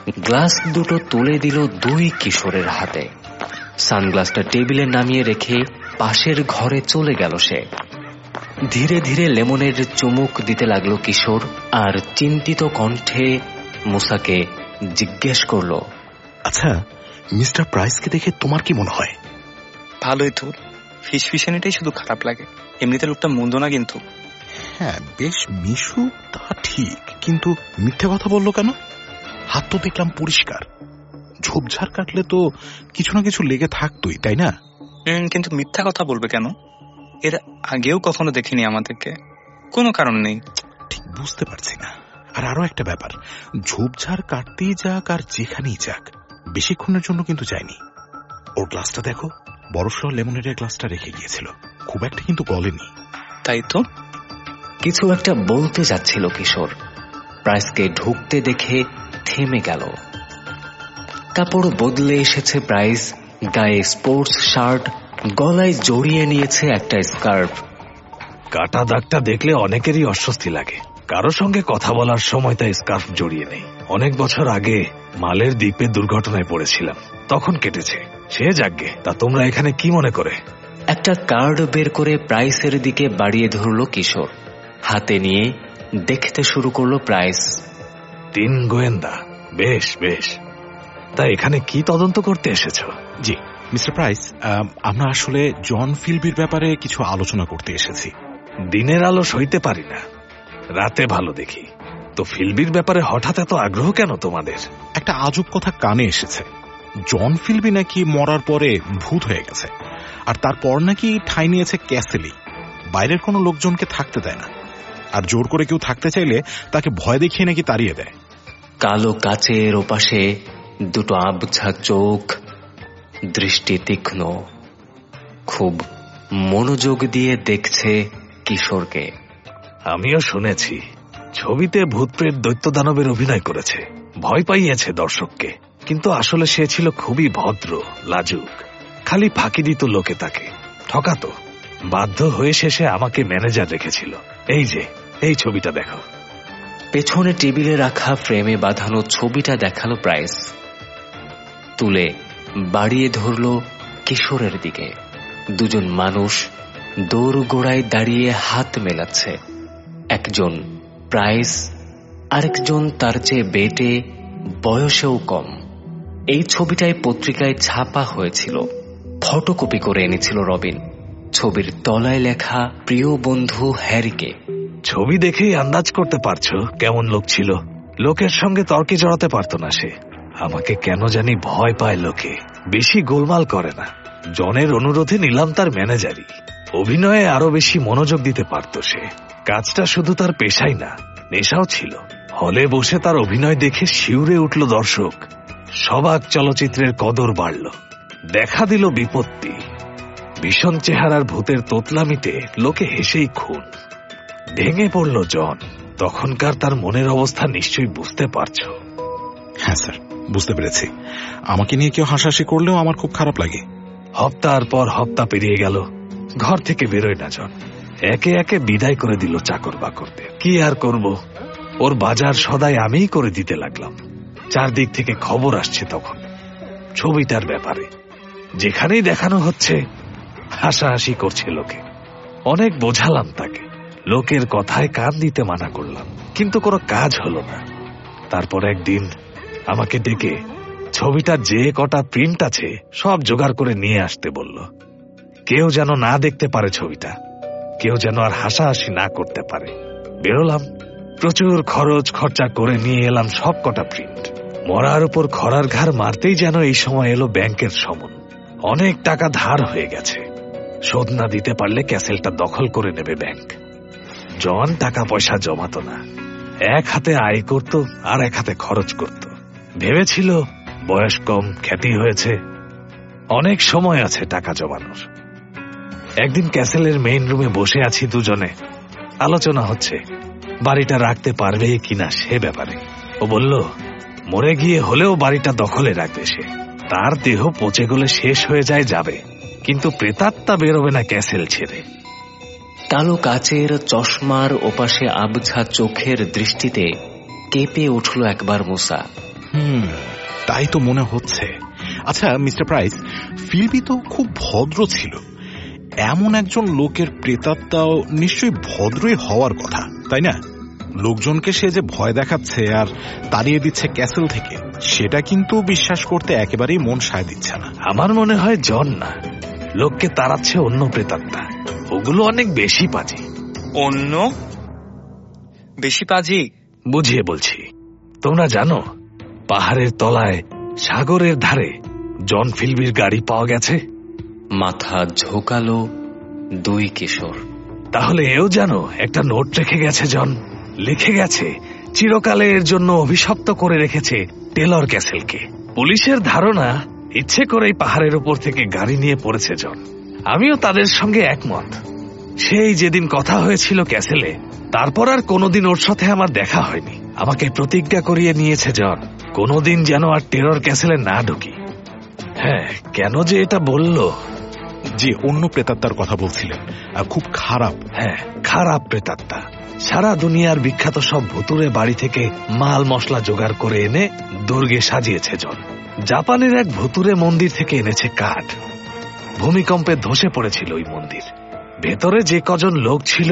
গ্লাস দুটো তুলে দিল দুই কিশোরের হাতে। সানগ্লাসটা টেবিলে নামিয়ে রেখে পাশের ঘরে চলে গেল সে। ধীরে ধীরে লেমনের চুমুক দিতে লাগলো কিশোর, আর চিন্তিত কণ্ঠে মুসাকে জিজ্ঞেস করল, আচ্ছা মিস্টার প্রাইসকে দেখে তোমার কি মনে হয়? ভালোই তো, ফিস ফিসানিটাই শুধু খারাপ লাগে, এমনিতে লোকটা মন্দ না কিন্তু। হ্যাঁ বেশ মিশুক তা ঠিক, কিন্তু মিথ্যে কথা বললো কেন? হাত তো দেখলাম পরিষ্কার, ঝোপঝাড় কাটলে তো কিছু না কিছু লেগে থাকতোই, তাই না? কিন্তু মিথ্যা কথা বলবে কেন? এর আগেও কখনো দেখিনি আমাদেরকে, কোনো কারণ নেই। ঠিক বুঝতে পারছি না। আর আরো একটা ব্যাপার, ঝোপঝাড় কাটতেই যাক আর যেখানেই যাক, বেশিক্ষণের জন্য কিন্তু যায়নি। ওর গ্লাসটা দেখো, বরফসহ লেমনের গ্লাসটা রেখে গিয়েছিল, খুব একটা কিন্তু গলেনি। তাই তো। কিছু একটা বলতে যাচ্ছিল কিশোর, প্রাইসকে ঢুকতে দেখে থেমে গেল। কাপড় বদলে এসেছে প্রাইস, গায়ে স্পোর্টস শার্ট, গলায় জড়িয়ে নিয়েছে একটা স্কার্ফ। কাটা দাগটা দেখলে অনেকেরই অস্বস্তি লাগে, কারো সঙ্গে কথা বলার সময় তাই স্কার্ফ জড়িয়ে নেই। অনেক বছর আগে মালের দ্বীপে দুর্ঘটনায় পড়েছিলাম, তখন কেটেছে। সে যাকগে, তা তোমরা এখানে কি মনে করে? একটা কার্ড বের করে প্রাইসের দিকে বাড়িয়ে ধরল কিশোর। হাতে নিয়ে দেখতে শুরু করলো প্রাইস। তিন গোয়েন্দা, বেশ বেশ। তা এখানে কি তদন্ত করতে এসেছ? জি মিস্টার প্রাইস, আমরা আসলে জন ফিলবির ব্যাপারে কিছু আলোচনা করতে এসেছি। দিনের আলো সইতে পারি না, রাতে ভালো দেখি। তো ফিলবির ব্যাপারে হঠাৎ এত আগ্রহ কেন তোমাদের? একটা আজব কথা কানে এসেছে, জন ফিলবি নাকি মরার পরে ভূত হয়ে গেছে, আর তারপর নাকি ঠাঁই নিয়েছে ক্যাসেলি। বাইরের কোনো লোকজনকে থাকতে দেয় না, আর জোর করে কেউ থাকতে চাইলে তাকে ভয় দেখিয়ে নাকি তাড়িয়ে দেয়। কালো কাচের ওপাশে দুটো আবছা চোখ, দৃষ্টি তীক্ষ্ণ, খুব মনোযোগ দিয়ে দেখছে কিশোরকে। আমিও শুনেছি ছবিতে ভূতপ্রেত দৈত্য দানবের অভিনয় করেছে, ভয় পাইয়েছে দর্শককে, কিন্তু আসলে সে ছিল খুবই ভদ্র, লাজুক, খালি ফাঁকি দিত লোকে, তাকে ঠকাতো। বাধ্য হয়ে শেষে আমাকে ম্যানেজার রেখেছিল। এই যে এই ছবিটা দেখো। পেছনে টেবিলে রাখা ফ্রেমে বাঁধানো ছবিটা দেখালো প্রাইস, তুলে বাড়িয়ে ধরল কিশোরের দিকে। দুজন মানুষ দোরগোড়ায় দাঁড়িয়ে হাত মেলাচ্ছে, একজন প্রাইস, আরেকজন তার চেয়ে বেটে, বয়সেও কম। এই ছবিটাই পত্রিকায় ছাপা হয়েছিল, ফটোকপি করে এনেছিল রবিন। ছবির তলায় লেখা প্রিয় বন্ধু হ্যারিকে। ছবি দেখেই আন্দাজ করতে পারছো কেমন লোক ছিল। লোকের সঙ্গে তর্কে জড়াতে পারতো না সে। আমাকে কেন জানি ভয় পায় লোকে, বেশি গোলমাল করে না। জনের অনুরোধে নিলাম তার ম্যানেজারি। অভিনয়ে আরো বেশি মনোযোগ দিতে পারত সে। কাজটা শুধু তার পেশাই না, নেশাও ছিল। হলে বসে তার অভিনয় দেখে শিউরে উঠল দর্শক, সবাক চলচ্চিত্রের কদর বাড়ল। দেখা দিল বিপত্তি, ভীষণ চেহারার ভূতের তোতলামিতে লোকে হেসেই খুন। ভেঙে পড়ল জন। তখনকার তার মনের অবস্থা নিশ্চয়ই বুঝতে পারছো। হ্যাঁ স্যার, বুঝতে পেরেছি। আমাকে নিয়ে কেউ হাসাহাসি করলেও আমার খুব খারাপ লাগে। হপ্তার পর হপ্তা পেরিয়ে গেল, ঘর থেকে বেরোয় না জন। একে একে বিদায় করে দিল চাকর বাকরদের। কি আর করব, ওর বাজার সদাই আমিই করে দিতে লাগলাম। চারদিক থেকে খবর আসছে তখন ছবিটার ব্যাপারে। যেখানেই দেখানো হচ্ছে হাসাহাসি করছে লোকে। অনেক বোঝালাম তাকে, লোকের কথায় কান দিতে মানা করলাম, কিন্তু কোনো কাজ হলো না। তারপর একদিন আমাকে ডেকে ছবিটার যে কটা প্রিন্ট আছে সব জোগাড় করে নিয়ে আসতে বলল। কেউ যেন না দেখতে পারে ছবিটা, কেউ যেন আর হাসাহাসি না করতে পারে। বেরোলাম, প্রচুর খরচ খরচা করে নিয়ে এলাম সব কটা প্রিন্ট। মরার উপর খরার ঘাড় মারতেই যেন এই সময় এলো ব্যাংকের সমন। অনেক টাকা ধার হয়ে গেছে, শোধ না দিতে পারলে ক্যাসেলটা দখল করে নেবে ব্যাংক। জন টাকা পয়সা জমাতো না, এক হাতে আয় করত আর এক হাতে খরচ করত। ভেবেছিল বয়স কম, খ্যাতি হয়েছে, অনেক সময় আছে টাকা জমানোর। একদিন ক্যাসেলের মেইন রুমে বসে আছি দুজনে, আলোচনা হচ্ছে বাড়িটা রাখতে পারবে কিনা সে ব্যাপারে। ও বলল মরে গিয়ে হলেও বাড়িটা দখলে রাখবে সে। তার দেহ পচে গলে শেষ হয়ে যায় যাবে, কিন্তু প্রেতাত্মা বেরোবে না ক্যাসেল ছেড়ে। কালো কাচের চশমার ওপাশে আবছা চোখের দৃষ্টিতে কেঁপে উঠল একবার মুসা। হুম তাই তো মনে হচ্ছে। আচ্ছা মিস্টার প্রাইস, ফিলবি তো খুব ভদ্র ছিল। এমন একজন লোকের প্রেতাত্মাও নিশ্চয়ই ভদ্রই হওয়ার কথা, তাই না? লোকজনকে সে যে ভয় দেখাচ্ছে আর তাড়িয়ে দিচ্ছে ক্যাসেল থেকে, সেটা কিন্তু বিশ্বাস করতে একেবারেই মন সায় দিচ্ছে না। আমার মনে হয় জন না, লোককে তাড়াচ্ছে অন্য প্রেতাত্মা। ওগুলো অনেক বেশি পাজি। অন্য বেশি পাজি? বুঝিয়ে বলছি। তোমরা জানো পাহাড়ের তলায় সাগরের ধারে জন ফিলবির গাড়ি পাওয়া গেছে? মাথা ঝোঁকালো দুই কিশোর। তাহলে এও জানো একটা নোট রেখে গেছে জন। লিখে গেছে চিরকালের জন্য অভিশপ্ত করে রেখেছে টেলর ক্যাসেলকে। পুলিশের ধারণা ইচ্ছে করেই পাহাড়ের উপর থেকে গাড়ি নিয়ে পড়েছে জন। আমিও তাদের সঙ্গে একমত। সেই যেদিন কথা হয়েছিল ক্যাসেলে, তারপর আর কোনোদিন ওর সাথে আমার দেখা হয়নি। আমাকে প্রতিজ্ঞা করিয়ে নিয়েছে জন কোনোদিন যেন আর টেরর ক্যাসেলে না ঢুকি। হ্যাঁ, কেন যে এটা বলল? যে অন্য প্রেতাত্মার কথা বলছিলেন, খুব খারাপ। হ্যাঁ, খারাপ প্রেতাত্মা। সারা দুনিয়ার বিখ্যাত সব ভুতুরে বাড়ি থেকে মাল মশলা জোগাড় করে এনে দুর্গে সাজিয়েছে জন। জাপানের এক ভুতুরে মন্দির থেকে এনেছে কাঠ। ভূমিকম্পে ধসে পড়েছিল ওই মন্দির। ভেতরে যে কজন লোক ছিল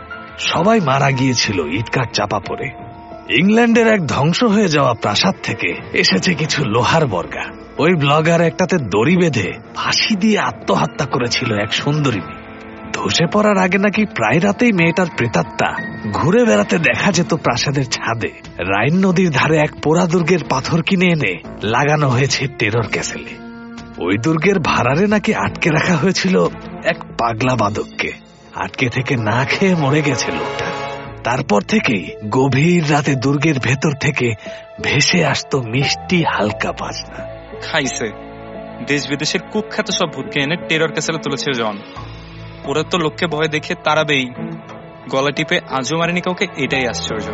সবাই মারা গিয়েছিল ইটকাঠ চাপা পড়ে। ইংল্যান্ডের এক ধ্বংস হয়ে যাওয়া প্রাসাদ থেকে এসেছে কিছু লোহার বর্গা। ওই ব্লগার একটাতে দড়ি বেঁধে ফাঁসি দিয়ে আত্মহত্যা করেছিল এক সুন্দরী মেয়ে। ধসে পড়ার আগে নাকি প্রায় রাতেই মেয়েটার প্রেতাত্মা ঘুরে বেড়াতে দেখা যেত প্রাসাদের ছাদে। রাইন নদীর ধারে এক পোড়া দুর্গের পাথর কিনে এনে লাগানো হয়েছে টেরর ক্যাসেলে। ওই দুর্গের ভাড়ারে নাকি আটকে রাখা হয়েছিল এক পাগলা বাদককে। আটকে থেকে না খেয়ে মরে গেছে লোকটা। তারপর থেকেই গভীর রাতে দুর্গের ভেতর থেকে ভেসে আসতো মিষ্টি হালকা বাজনা। খাইছে দেশ বিদেশের কুখ্যাত সব ভূতকে এনে টেরর ক্যাসেলে তুলেছে জন। ওরা তো লোককে ভয় দেখে তাড়াবেই, গলা টিপে আজও মারেনি কাউকে, এটাই আশ্চর্য।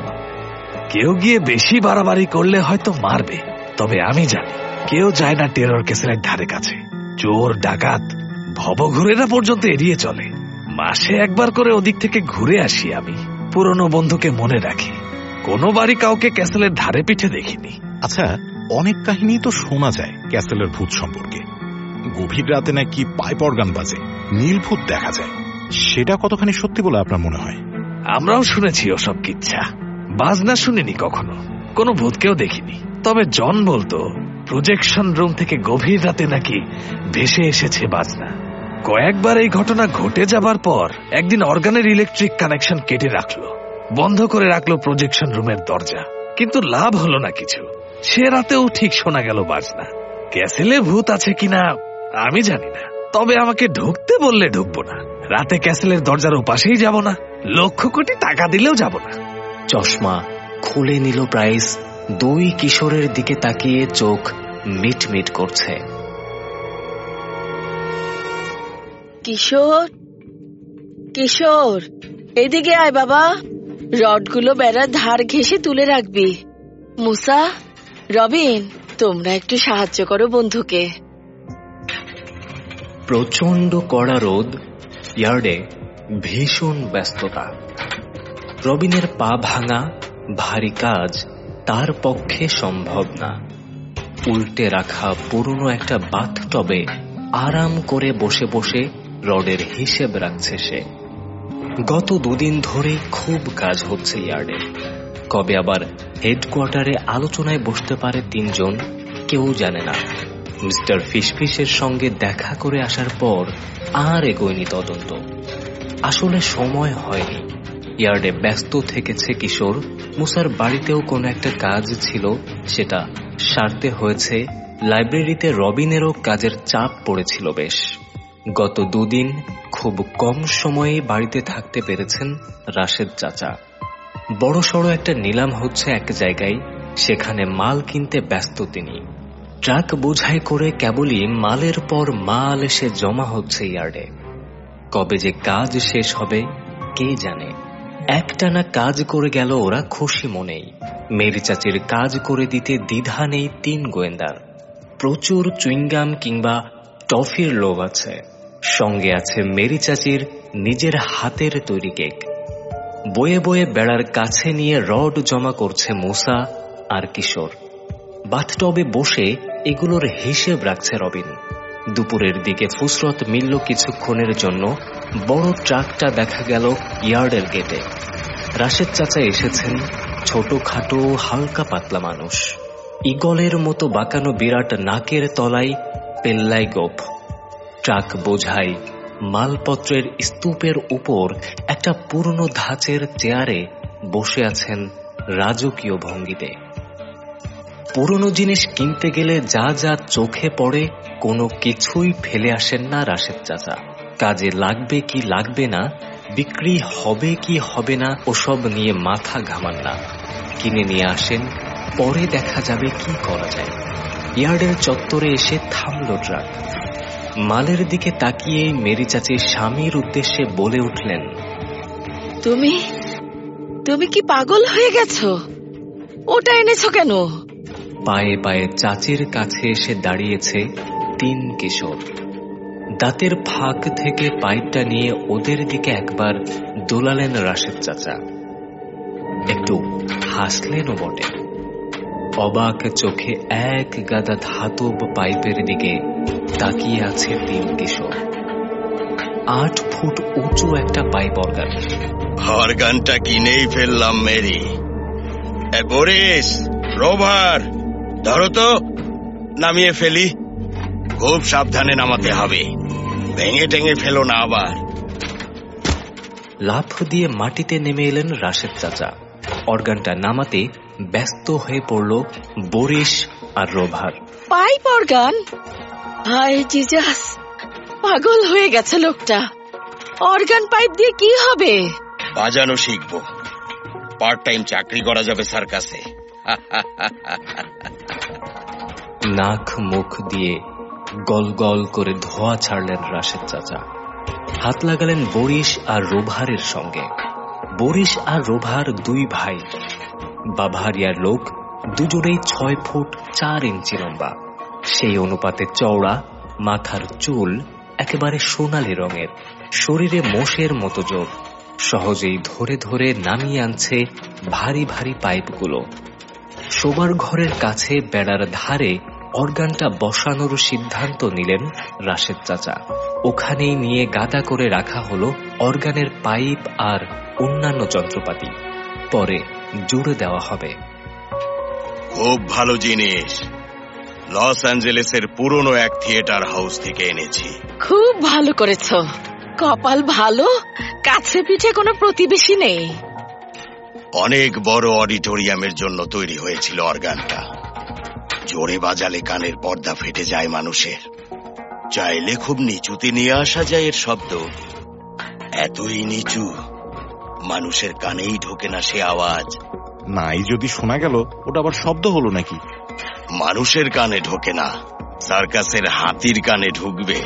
কেউ গিয়ে বেশি বাড়াবাড়ি করলে হয়তো মারবে, তবে আমি জানি কেউ যায় না টেরর ক্যাসেলের ধারে কাছে। চোর ডাকাত ভবঘুরেরা পর্যন্ত এড়িয়ে চলে। মাসে একবার করে ওদিক থেকে ঘুরে আসি আমি। পুরনো বন্ধুকে মনে রাখি। কোনো বাড়ি কাউকে ক্যাসেলের ধারে পিঠে দেখিনি। আচ্ছা, অনেক কাহিনী তো শোনা যায় ক্যাসেলের ভূত সম্পর্কে। গভীর রাতে নাকি পাইপ অর্গান বাজে, নীল ভূত দেখা যায়। সেটা কতখানি সত্যি বলে আপনার মনে হয়? আমরাও শুনেছি ওসব কিচ্ছা। বাজনা শুনিনি কখনো, কোনো ভূতকেও দেখিনি। তবে জন বলতো প্রজেকশন রুম থেকে গভীর রাতে নাকি ভেসে এসেছে বাজনা। কয়েকবার এই ঘটনা ঘটে যাবার পর একদিন অর্গানের ইলেকট্রিক কানেকশন কেটে রাখলো, বন্ধ করে রাখলো প্রজেকশন রুমের দরজা। কিন্তু লাভ হলো না কিছু। সে রাতেও ঠিক শোনা গেল বাজনা। ক্যাসেলে ভূত আছে কিনা আমি জানি না, তবে আমাকে ঢুকতে বললে ঢুকবো না। রাতে ক্যাসেলের দরজার ওপাশেই যাব না, লক্ষ কোটি টাকা দিলেও যাব না। চশমা খুলে নিল প্রাইস, দুই কিশোরের দিকে তাকিয়ে চোখ মিট মিট করছে। কিশোর, কিশোর, এদিকে আয় বাবা। রডগুলো বেড়ার ধার ঘেঁষে তুলে রাখবি। মুসা, রবিন, তোমরা একটু সাহায্য করো বন্ধুকে। প্রচন্ড কড়া রোদ, ইয়ার্ডে ভীষণ ব্যস্ততা। রবিনের পা ভাঙা, ভারী কাজ তার পক্ষে সম্ভব না। উল্টে রাখা পুরনো একটা বাথটবে আরাম করে বসে বসে রডের হিসেব রাখছে সে। গত দুদিন ধরে খুব কাজ হচ্ছে ইয়ার্ডে। কবে আবার হেডকোয়ার্টারে আলোচনায় বসতে পারে তিনজন কেউ জানে না। মিস্টার ফিশফিশের সঙ্গে দেখা করে আসার পর আর এগোয়নি তদন্ত। আসলে সময় হয়নি। ইয়ার্ডে ব্যস্ত থেকেছে কিশোর। মুসার বাড়িতেও কোনো একটা কাজ ছিল, সেটা সারতে হয়েছে। লাইব্রেরিতে রবিনেরও কাজের চাপ পড়েছিল বেশ। গত দুদিন খুব কম সময়ে বাড়িতে থাকতে পেরেছেন রাশেদ চাচা। বড়সড় একটা নিলাম হচ্ছে এক জায়গায়, সেখানে মাল কিনতে ব্যস্ত তিনি। ট্রাক বোঝাই করে কেবলই মালের পর মাল এসে জমা হচ্ছে ইয়ার্ডে। কবে যে কাজ শেষ হবে কে জানে। একটানা কাজ করে গেল ওরা খুশি মনেই। মেরি চাচির কাজ করে দিতে দ্বিধা নেই তিন গোয়েন্দার। প্রচুর চুইংগাম কিংবা টফির লোভ আছে। সঙ্গে আছে মেরি চাচির নিজের হাতের তৈরি কেক। বয়ে বয়ে বেড়ার কাছে নিয়ে রড জমা করছে মুসা আর কিশোর। বাথটবে বসে এগুলোর হিসেব রাখছে রবিন। দুপুরের দিকে ফুসরত মিলল কিছুক্ষণের জন্য। বড় ট্রাকটা দেখা গেল ইয়ার্ডের গেটে। রাশেদ চাচা এসেছেন, ছোটখাটো হালকা পাতলা মানুষ। ঈগলের মতো বাঁকানো বিরাট নাকের তলায় পেল্লাই গোপ। ট্রাক বোঝাই মালপত্রের স্তূপের উপর একটা পুরনো ধাঁচের চেয়ারে বসে আছেন রাজকীয় ভঙ্গিতে। পুরনো জিনিস কিনতে গেলে যা যা চোখে পড়ে কোনো কিছুই ফেলে আসেন না রাশেদ চাচা। কাজে লাগবে কি লাগবে না, বিক্রি হবে কি হবে না ওসব নিয়ে মাথা ঘামান না। কিনে নিয়ে আসেন, পরে দেখা যাবে কি করা যায়। ইয়ার্ডের চত্বরে এসে থামল ট্রাক। মালের দিকে তাকিয়ে মেরি চাচি স্বামীর উদ্দেশ্যে বলে উঠলেন, তুমি তুমি কি পাগল হয়ে গেছো? ওটা এনেছো কেন? পায়ে পায়ে চাচির কাছে এসে দাঁড়িয়েছে তিন কিশোর। দাঁতের ফাঁক থেকে পাইপটা নিয়ে ওদের দিকে একবার দোলালেন রাশেদ চাচা। একটু হাসলেনও বটে। অবাক চোখে এক গাদা ধাতব পাইপের দিকে তাকিয়ে আছে তিন কিশোর। আট ফুট উঁচু একটা পাইপ অর্গান। অর্গানটা কিনেই ফেললাম মেরি। এ বরিস, রোভার, ধরো তো, নামিয়ে ফেলি। খুব সাবধানে নামাতে হবে, ভেঙে টেঙে ফেলো না আবার। লাফ দিয়ে মাটিতে নেমে এলেন রাশেদ চাচা। অর্গানটা নামাতে ব্যস্ত হয়ে পড়ল বরিস আর রোভার। Pipe organ? হায় জিজাস, পাগল হয়ে গেছে লোকটা। অর্গান পাইপ দিয়ে কি হবে? বাজানো শিখবো, পার্ট টাইম চাকরি করা যাবে সার্কাসে। নাক মুখ দিয়ে গল গল করে ধোঁয়া ছাড়লেন রাশেদ চাচা। হাত লাগালেন বরিস আর রোভারের সঙ্গে। বরিস আর রোভার দুই ভাই, বাভারিয়ার লোক, দুজনেই ছয় ফুট চার ইঞ্চি লম্বা। সেই অনুপাতে চওড়া, মাথার চুল একেবারে সোনালি রঙের, শরীরে মোষের মতো জোর। সহজেই ধরে ধরে নামিয়ে আনছে ভারী ভারী পাইপগুলো। শোবার ঘরের কাছে বেড়ার ধারে অর্গানটা বসানোর সিদ্ধান্ত নিলেন রাশেদ চাচা। ওখানেই নিয়ে গাদা করে রাখা হলো অর্গানের পাইপ আর অন্যান্য যন্ত্রপাতি। পরে জুড়ে দেওয়া হবে। খুব ভালো জিনিস, লস অ্যাঞ্জেলেসের পুরনো এক থিয়েটার হাউস থেকে এনেছি। খুব ভালো করেছ। কপাল ভালো, কাছে পিঠে কোনো প্রতিবেশী নেই। অনেক বড় অডিটোরিয়ামের জন্য তৈরি হয়েছিল অর্গানটা। জোরে বাজালে কানের পর্দা ফেটে যায় মানুষের। চাইলে খুব নিচুতে নিয়ে আসা যায় এর শব্দ। এতই নিচু মানুষের কানেই ঢোকে না সে আওয়াজ। নাই যদি শোনা গেল, ওটা আবার শব্দ হলো নাকি? মানুষের কানে ঢোকে না, সার্কাসের হাতির কানে ঢুকবে।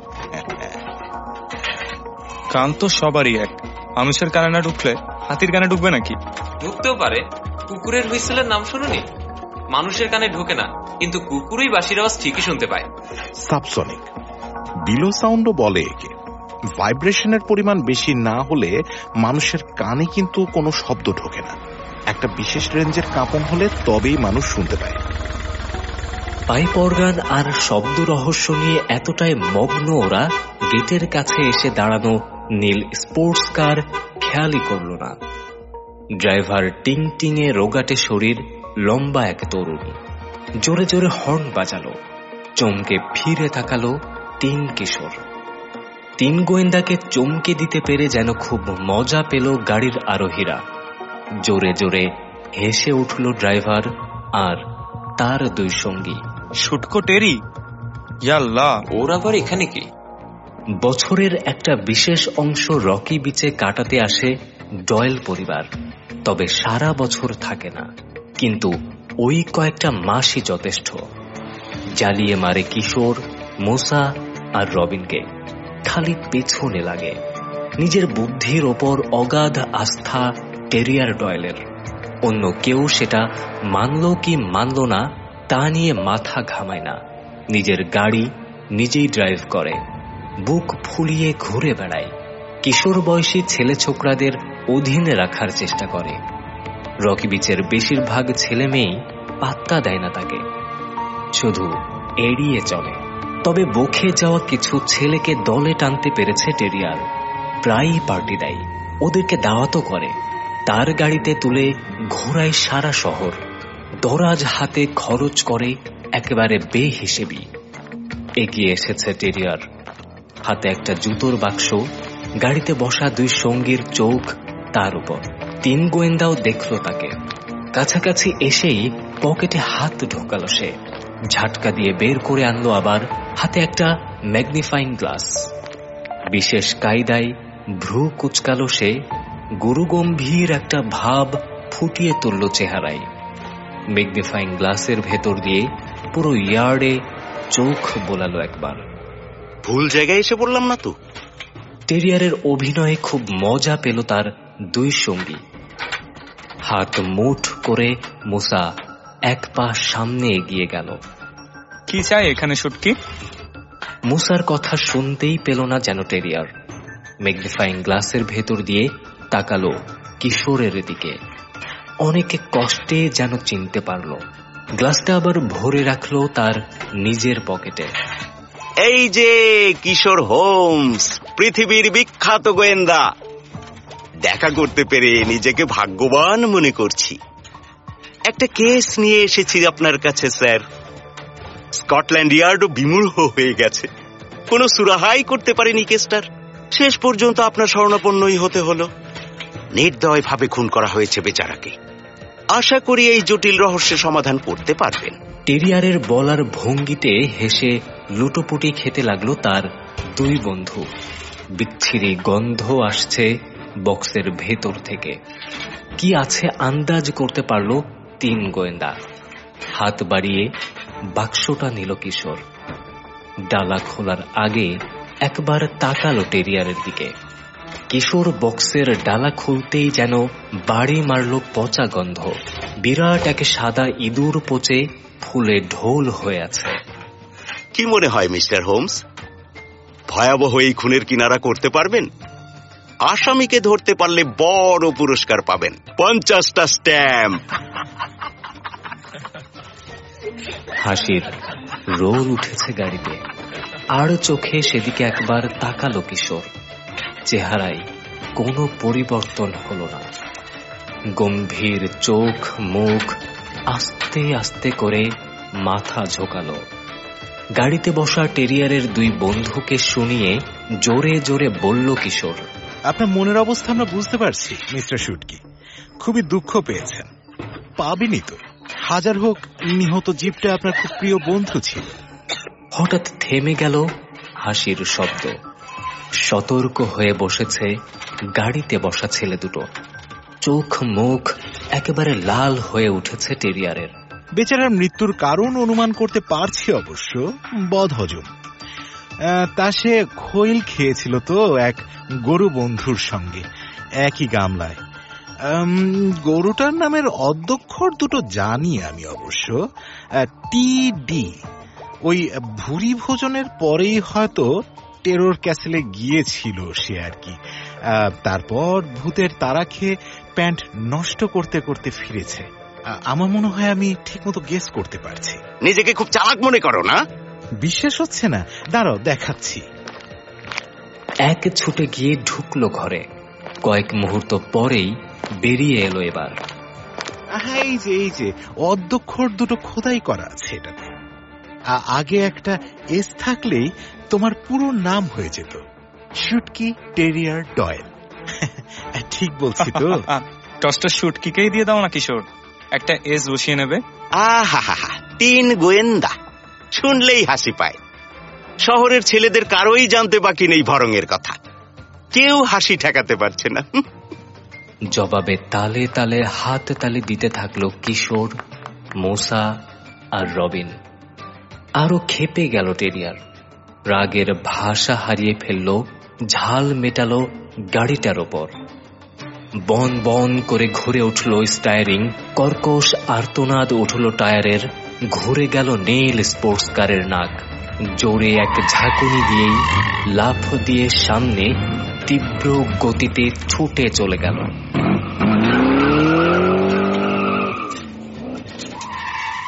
কান তো সবারই এক, মানুষের কানে না ঢুকলে হাতির কানে ঢুকবে নাকি? ঢুকতেও পারে। কুকুরের হুইসেলের নাম শুনুনি? মানুষের কানে ঢোকে না, কিন্তু কুকুরই বাঁশির আওয়াজ ঠিকই শুনতে পায়। সাবসনিক বিলো সাউন্ডও বলে একে। ভাইব্রেশনের পরিমাণ বেশি না হলে মানুষের কানে কিন্তু কোনো শব্দ ঢোকে না। একটা বিশেষ রেঞ্জের কাঁপন হলে তবেই মানুষ শুনতে পায়। পাইপ অর্গান আর শব্দ রহস্য নিয়ে এতটাই মগ্ন ওরা, গেটের কাছে এসে দাঁড়ানো নীল স্পোর্টস কার খেয়ালই করল না। ড্রাইভার টিং টিঙে রোগাটে শরীর, লম্বা এক তরুণী জোরে জোরে হর্ন বাজালো। চমকে ফিরে তাকালো তিন কিশোর। তিন গোয়েন্দাকে চমকে দিতে পেরে যেন খুব মজা পেল গাড়ির আরোহীরা। জোরে জোরে হেসে উঠল ড্রাইভার আর তার দুই সঙ্গী। শুটকো টেরি, ইয়াল্লাহ, ওর আবার এখানে কি? বছরের একটা বিশেষ অংশ রকি বিচে কাটাতে আসে ডয়েল পরিবার। তবে সারা বছর থাকে না, কিন্তু ওই কয়েকটা মাসই যথেষ্ট। জ্বালিয়ে মারে কিশোর, মুসা আর রবিনকে। খালি পেছনে লাগে। নিজের বুদ্ধির ওপর অগাধ আস্থা টেরিয়ার ডয়েলের। অন্য কেউ সেটা মানল কি মানল না তা নিয়ে মাথা ঘামায় না। নিজের গাড়ি নিজেই ড্রাইভ করে, বুক ফুলিয়ে ঘুরে বেড়ায়। কিশোর বয়সী ছেলে ছোকরাদের অধীনে রাখার চেষ্টা করে। রকি বিচের বেশিরভাগ ছেলে মেয়েই পাত্তা দেয় না তাকে, শুধু এড়িয়ে চলে। তবে বকে যাওয়া কিছু ছেলেকে দলে টানতে পেরেছে টেরিয়ার। প্রায়ই পার্টি দেয়, ওদেরকে দাওয়াতও করে। তার গাড়িতে তুলে ঘোরায় সারা শহর, দরাজ হাতে খরচ করে একেবারে বেহিসেবি। এগিয়ে এসেছে টেরিয়ার, হাতে একটা জুতোর বাক্স, গাড়িতে বসা দুই সঙ্গীর চোখ তার উপর। তিন গোয়েন্দাও দেখল তাকে। কাছাকাছি এসেই পকেটে হাত ঢোকালো সে, ঝাটকা দিয়ে বের করে আনলো আবার হাতে একটা ম্যাগনিফাইং গ্লাস। বিশেষ কায়দায় ভ্রু কুচকালো সে, গুরুগম্ভীর একটা ভাব ফুটিয়ে তুলল চেহারায়। ম্যাগনিফাইং গ্লাসের ভেতর দিয়ে পুরো ইয়ার্ডে চোখ বোলালো একবার। ভুল জায়গায় এসে পড়লাম না তো? টেরিয়ারের অভিনয়ে খুব মজা পেল তার দুই সঙ্গী। হাত মুঠ করে মুসা এক পা সামনে এগিয়ে গেল। কি চাই এখানে শুটকি? মুসার কথা শুনতেই পেল না যেন টেরিয়ার। ম্যাগনিফাইং গ্লাসের ভেতর দিয়ে তাকালো কিশোরের দিকে। অনেকে কষ্টে যেন চিনতে পারল। গ্লাসটা আবার ভরে রাখলো তার নিজের পকেটে। এই যে কিশোর হোমস, পৃথিবীর বিখ্যাত গোয়েন্দা। দেখা করতে পেরে নিজেকে ভাগ্যবান মনে করছি। একটা কেস নিয়ে এসেছি আপনার কাছে স্যার। স্কটল্যান্ড ইয়ার্ডও বিমূঢ় হয়ে গেছে, কোনো সুরাহাই করতে পারেনি কেসটার। শেষ পর্যন্ত আপনার শরণাপন্নই হতে হলো। নির্দয় ভাবে খুন করা হয়েছে বেচারাকে। আশা করি এই জটিল রহস্যের সমাধান করতে পারবেন। টেরিয়ারের বলার ভঙ্গিতে হেসে লুটোপুটি খেতে লাগলো তার দুই বন্ধু। বিচ্ছিরি গন্ধ আসছে বক্সের ভেতর থেকে। কি আছে আন্দাজ করতে পারল তিন গোয়েন্দা। হাত বাড়িয়ে বাক্সটা নিল কিশোর। ডালা খোলার আগে একবার তাকালো টেরিয়ারের দিকে। কিশোর বক্সের ডালা খুলতেই যেন বাড়ি মারল পচা গন্ধ। বিরাট এক সাদা ইঁদুর পচে ফুলে ঢোল হয়ে আছে। কি মনে হয় মিস্টার হোমস, ভয়াবহ এই খুনের কিনারা করতে পারবেন? আসামিকে ধরতে পারলে বড় পুরস্কার পাবেন, পঞ্চাশটা স্ট্যাম্প। হাসির রোল উঠেছে গাড়িতে। আর চোখে সেদিকে একবার তাকালো কিশোর। চেহারায় কোনো পরিবর্তন হলো না। গম্ভীর চোখ মুখ আস্তে আস্তে করে মাথা ঝোঁকালো। গাড়িতে বসা টেরিয়ারের দুই বন্ধুকে শুনিয়ে জোরে জোরে বলল কিশোর, আপনার মনের অবস্থা আমরা বুঝতে পারছি মিস্টার শুটকি। খুবই দুঃখ পেয়েছেন। পাবেনই তো, হাজার হোক নিহত জীবটা আপনার খুব প্রিয় বন্ধু ছিল। হঠাৎ থেমে গেল হাসির শব্দ। সতর্ক হয়ে বসেছে গাড়িতে বসা ছেলে দুটো। চোখ মুখ একেবারে লাল হয়ে উঠেছে টেরিয়ারের। বেচারার মৃত্যুর কারণ অনুমান করতে পারছি অবশ্য, বদহজম। তা সে খৈল খেয়েছিল তো এক গরু বন্ধুর সঙ্গে একই গামলায়। গরুটার নামের অধ্যক্ষর দুটো জানি আমি অবশ্য, টি ডি। ওই ভুরি ভোজনের পরেই হয়তো টেরর ক্যাসেলে গিয়েছিল সে আর কি। তারপর ভূতের তাড়া খেয়ে প্যান্ট নষ্ট করতে করতে ফিরেছে। আমার মনে হয় আমি ঠিক মতো গেস করতে পারছি। নিজেকে খুব চালাক মনে করো না? বিশ্বাস হচ্ছে না? দাঁড়াও দেখাচ্ছি। এক ছুটে গিয়ে ঢুকলো ঘরে। কয়েক মুহূর্ত পরেই বেরিয়ে এলো এবার। এই যে এই যে অধ্যক্ষর দুটো খোদাই করা আছে এটাতে। আগে একটা এস থাকলেই তোমার পুরো নাম হয়ে যেত, শুটকি টেরিয়ার ডয়েল। ঠিক বলছি তো? টসটা শুটকিকেই দিয়ে দাও না কিশোর, একটা এস বসিয়ে নেবে। আহা হা হা, তিন গোয়েন্দা শুনলেই হাসি পায়। শহরের ছেলেদের কারোই জানতে বাকি নেই ভরঙের কথা, কেউ হাসি ঠেকাতে পারছে না। জবাবে তালে তালে হাত তালে দিতে থাকলো কিশোর, মোসা আর রবিন। আরো খেপে গেল টেরিয়ার। রাগের ভাষা হারিয়ে ফেলল, ঝাল মেটালো গাড়িটার ওপর। বন বন করে ঘুরে উঠল স্টায়ারিং, কর্কশ আর্তনাদ উঠল টায়ারের। ঘুরে গেল নীল স্পোর্টস কারের নাক। জোরে এক ঝাঁকুনি দিয়েই লাফ দিয়ে সামনে তীব্র গতিতে ছুটে চলে গেল।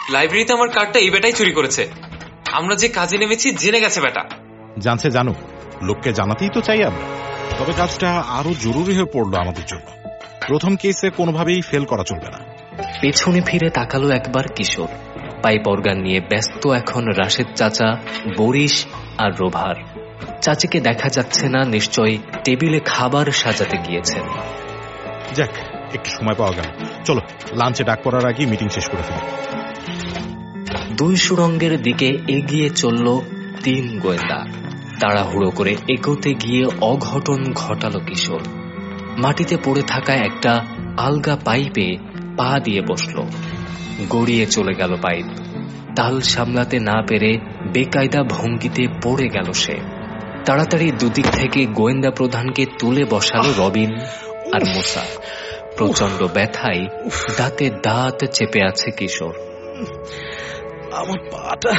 লাইব্রেরিতে আমার কার্ডটা এই বেটাই চুরি করেছে। আমরা যে কাজে নেমেছি জেনে গেছে বেটা। জানছে জানো, লোককে জানাতেই তো চাই আমরা। তবে কাজটা আরো জরুরি হয়ে পড়লো আমাদের জন্য। প্রথম কেসে কোনোভাবেই ফেল করা চলবে না। পেছনে ফিরে তাকালো একবার কিশোর। পাইপ অর্গান নিয়ে ব্যস্ত এখন রাশেদ চাচা, বরিশ আর রোভার। চাচিকে দেখা যাচ্ছে না, নিশ্চয়ই টেবিলে খাবার সাজাতে গিয়েছেন। যাক, একটু সময় পাওয়া গেল। চলো লাঞ্চে ডাক পড়ার আগে মিটিং শেষ করে ফেলি। দুই সুড়ঙ্গের দিকে এগিয়ে চলল তিন গোয়েন্দা। তাড়াহুড়ো করে এগোতে গিয়ে অঘটন ঘটালো কিশোর। মাটিতে পড়ে থাকা একটা আলগা পাইপে পা দিয়ে বসল। গড়িয়ে চলে গেল পাইপ। তাল সামলাতে না পেরে বেকায়দা ভঙ্গিতে পড়ে গেল সে। তাড়াতাড়ি দুদিক থেকে গোয়েন্দা প্রধানকে তুলে বসালো রবিন আর মুসা। প্রচন্ড ব্যথায় দাঁতে দাঁত চেপে আছে কিশোর। আমার পাটা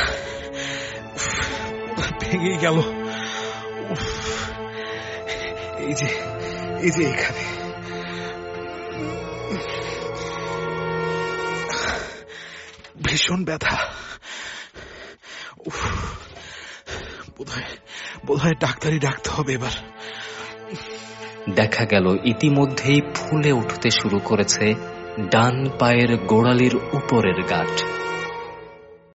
ভেঙে গেল। এই যে এই যে এখানে ভীষণ ব্যথা। বোধহয় বোধহয় ডাক্তারি ডাকতে হবে এবার। দেখা গেল ইতিমধ্যেই ফুলে উঠতে শুরু করেছে ডান পায়ের গোড়ালির উপরের গাঁট।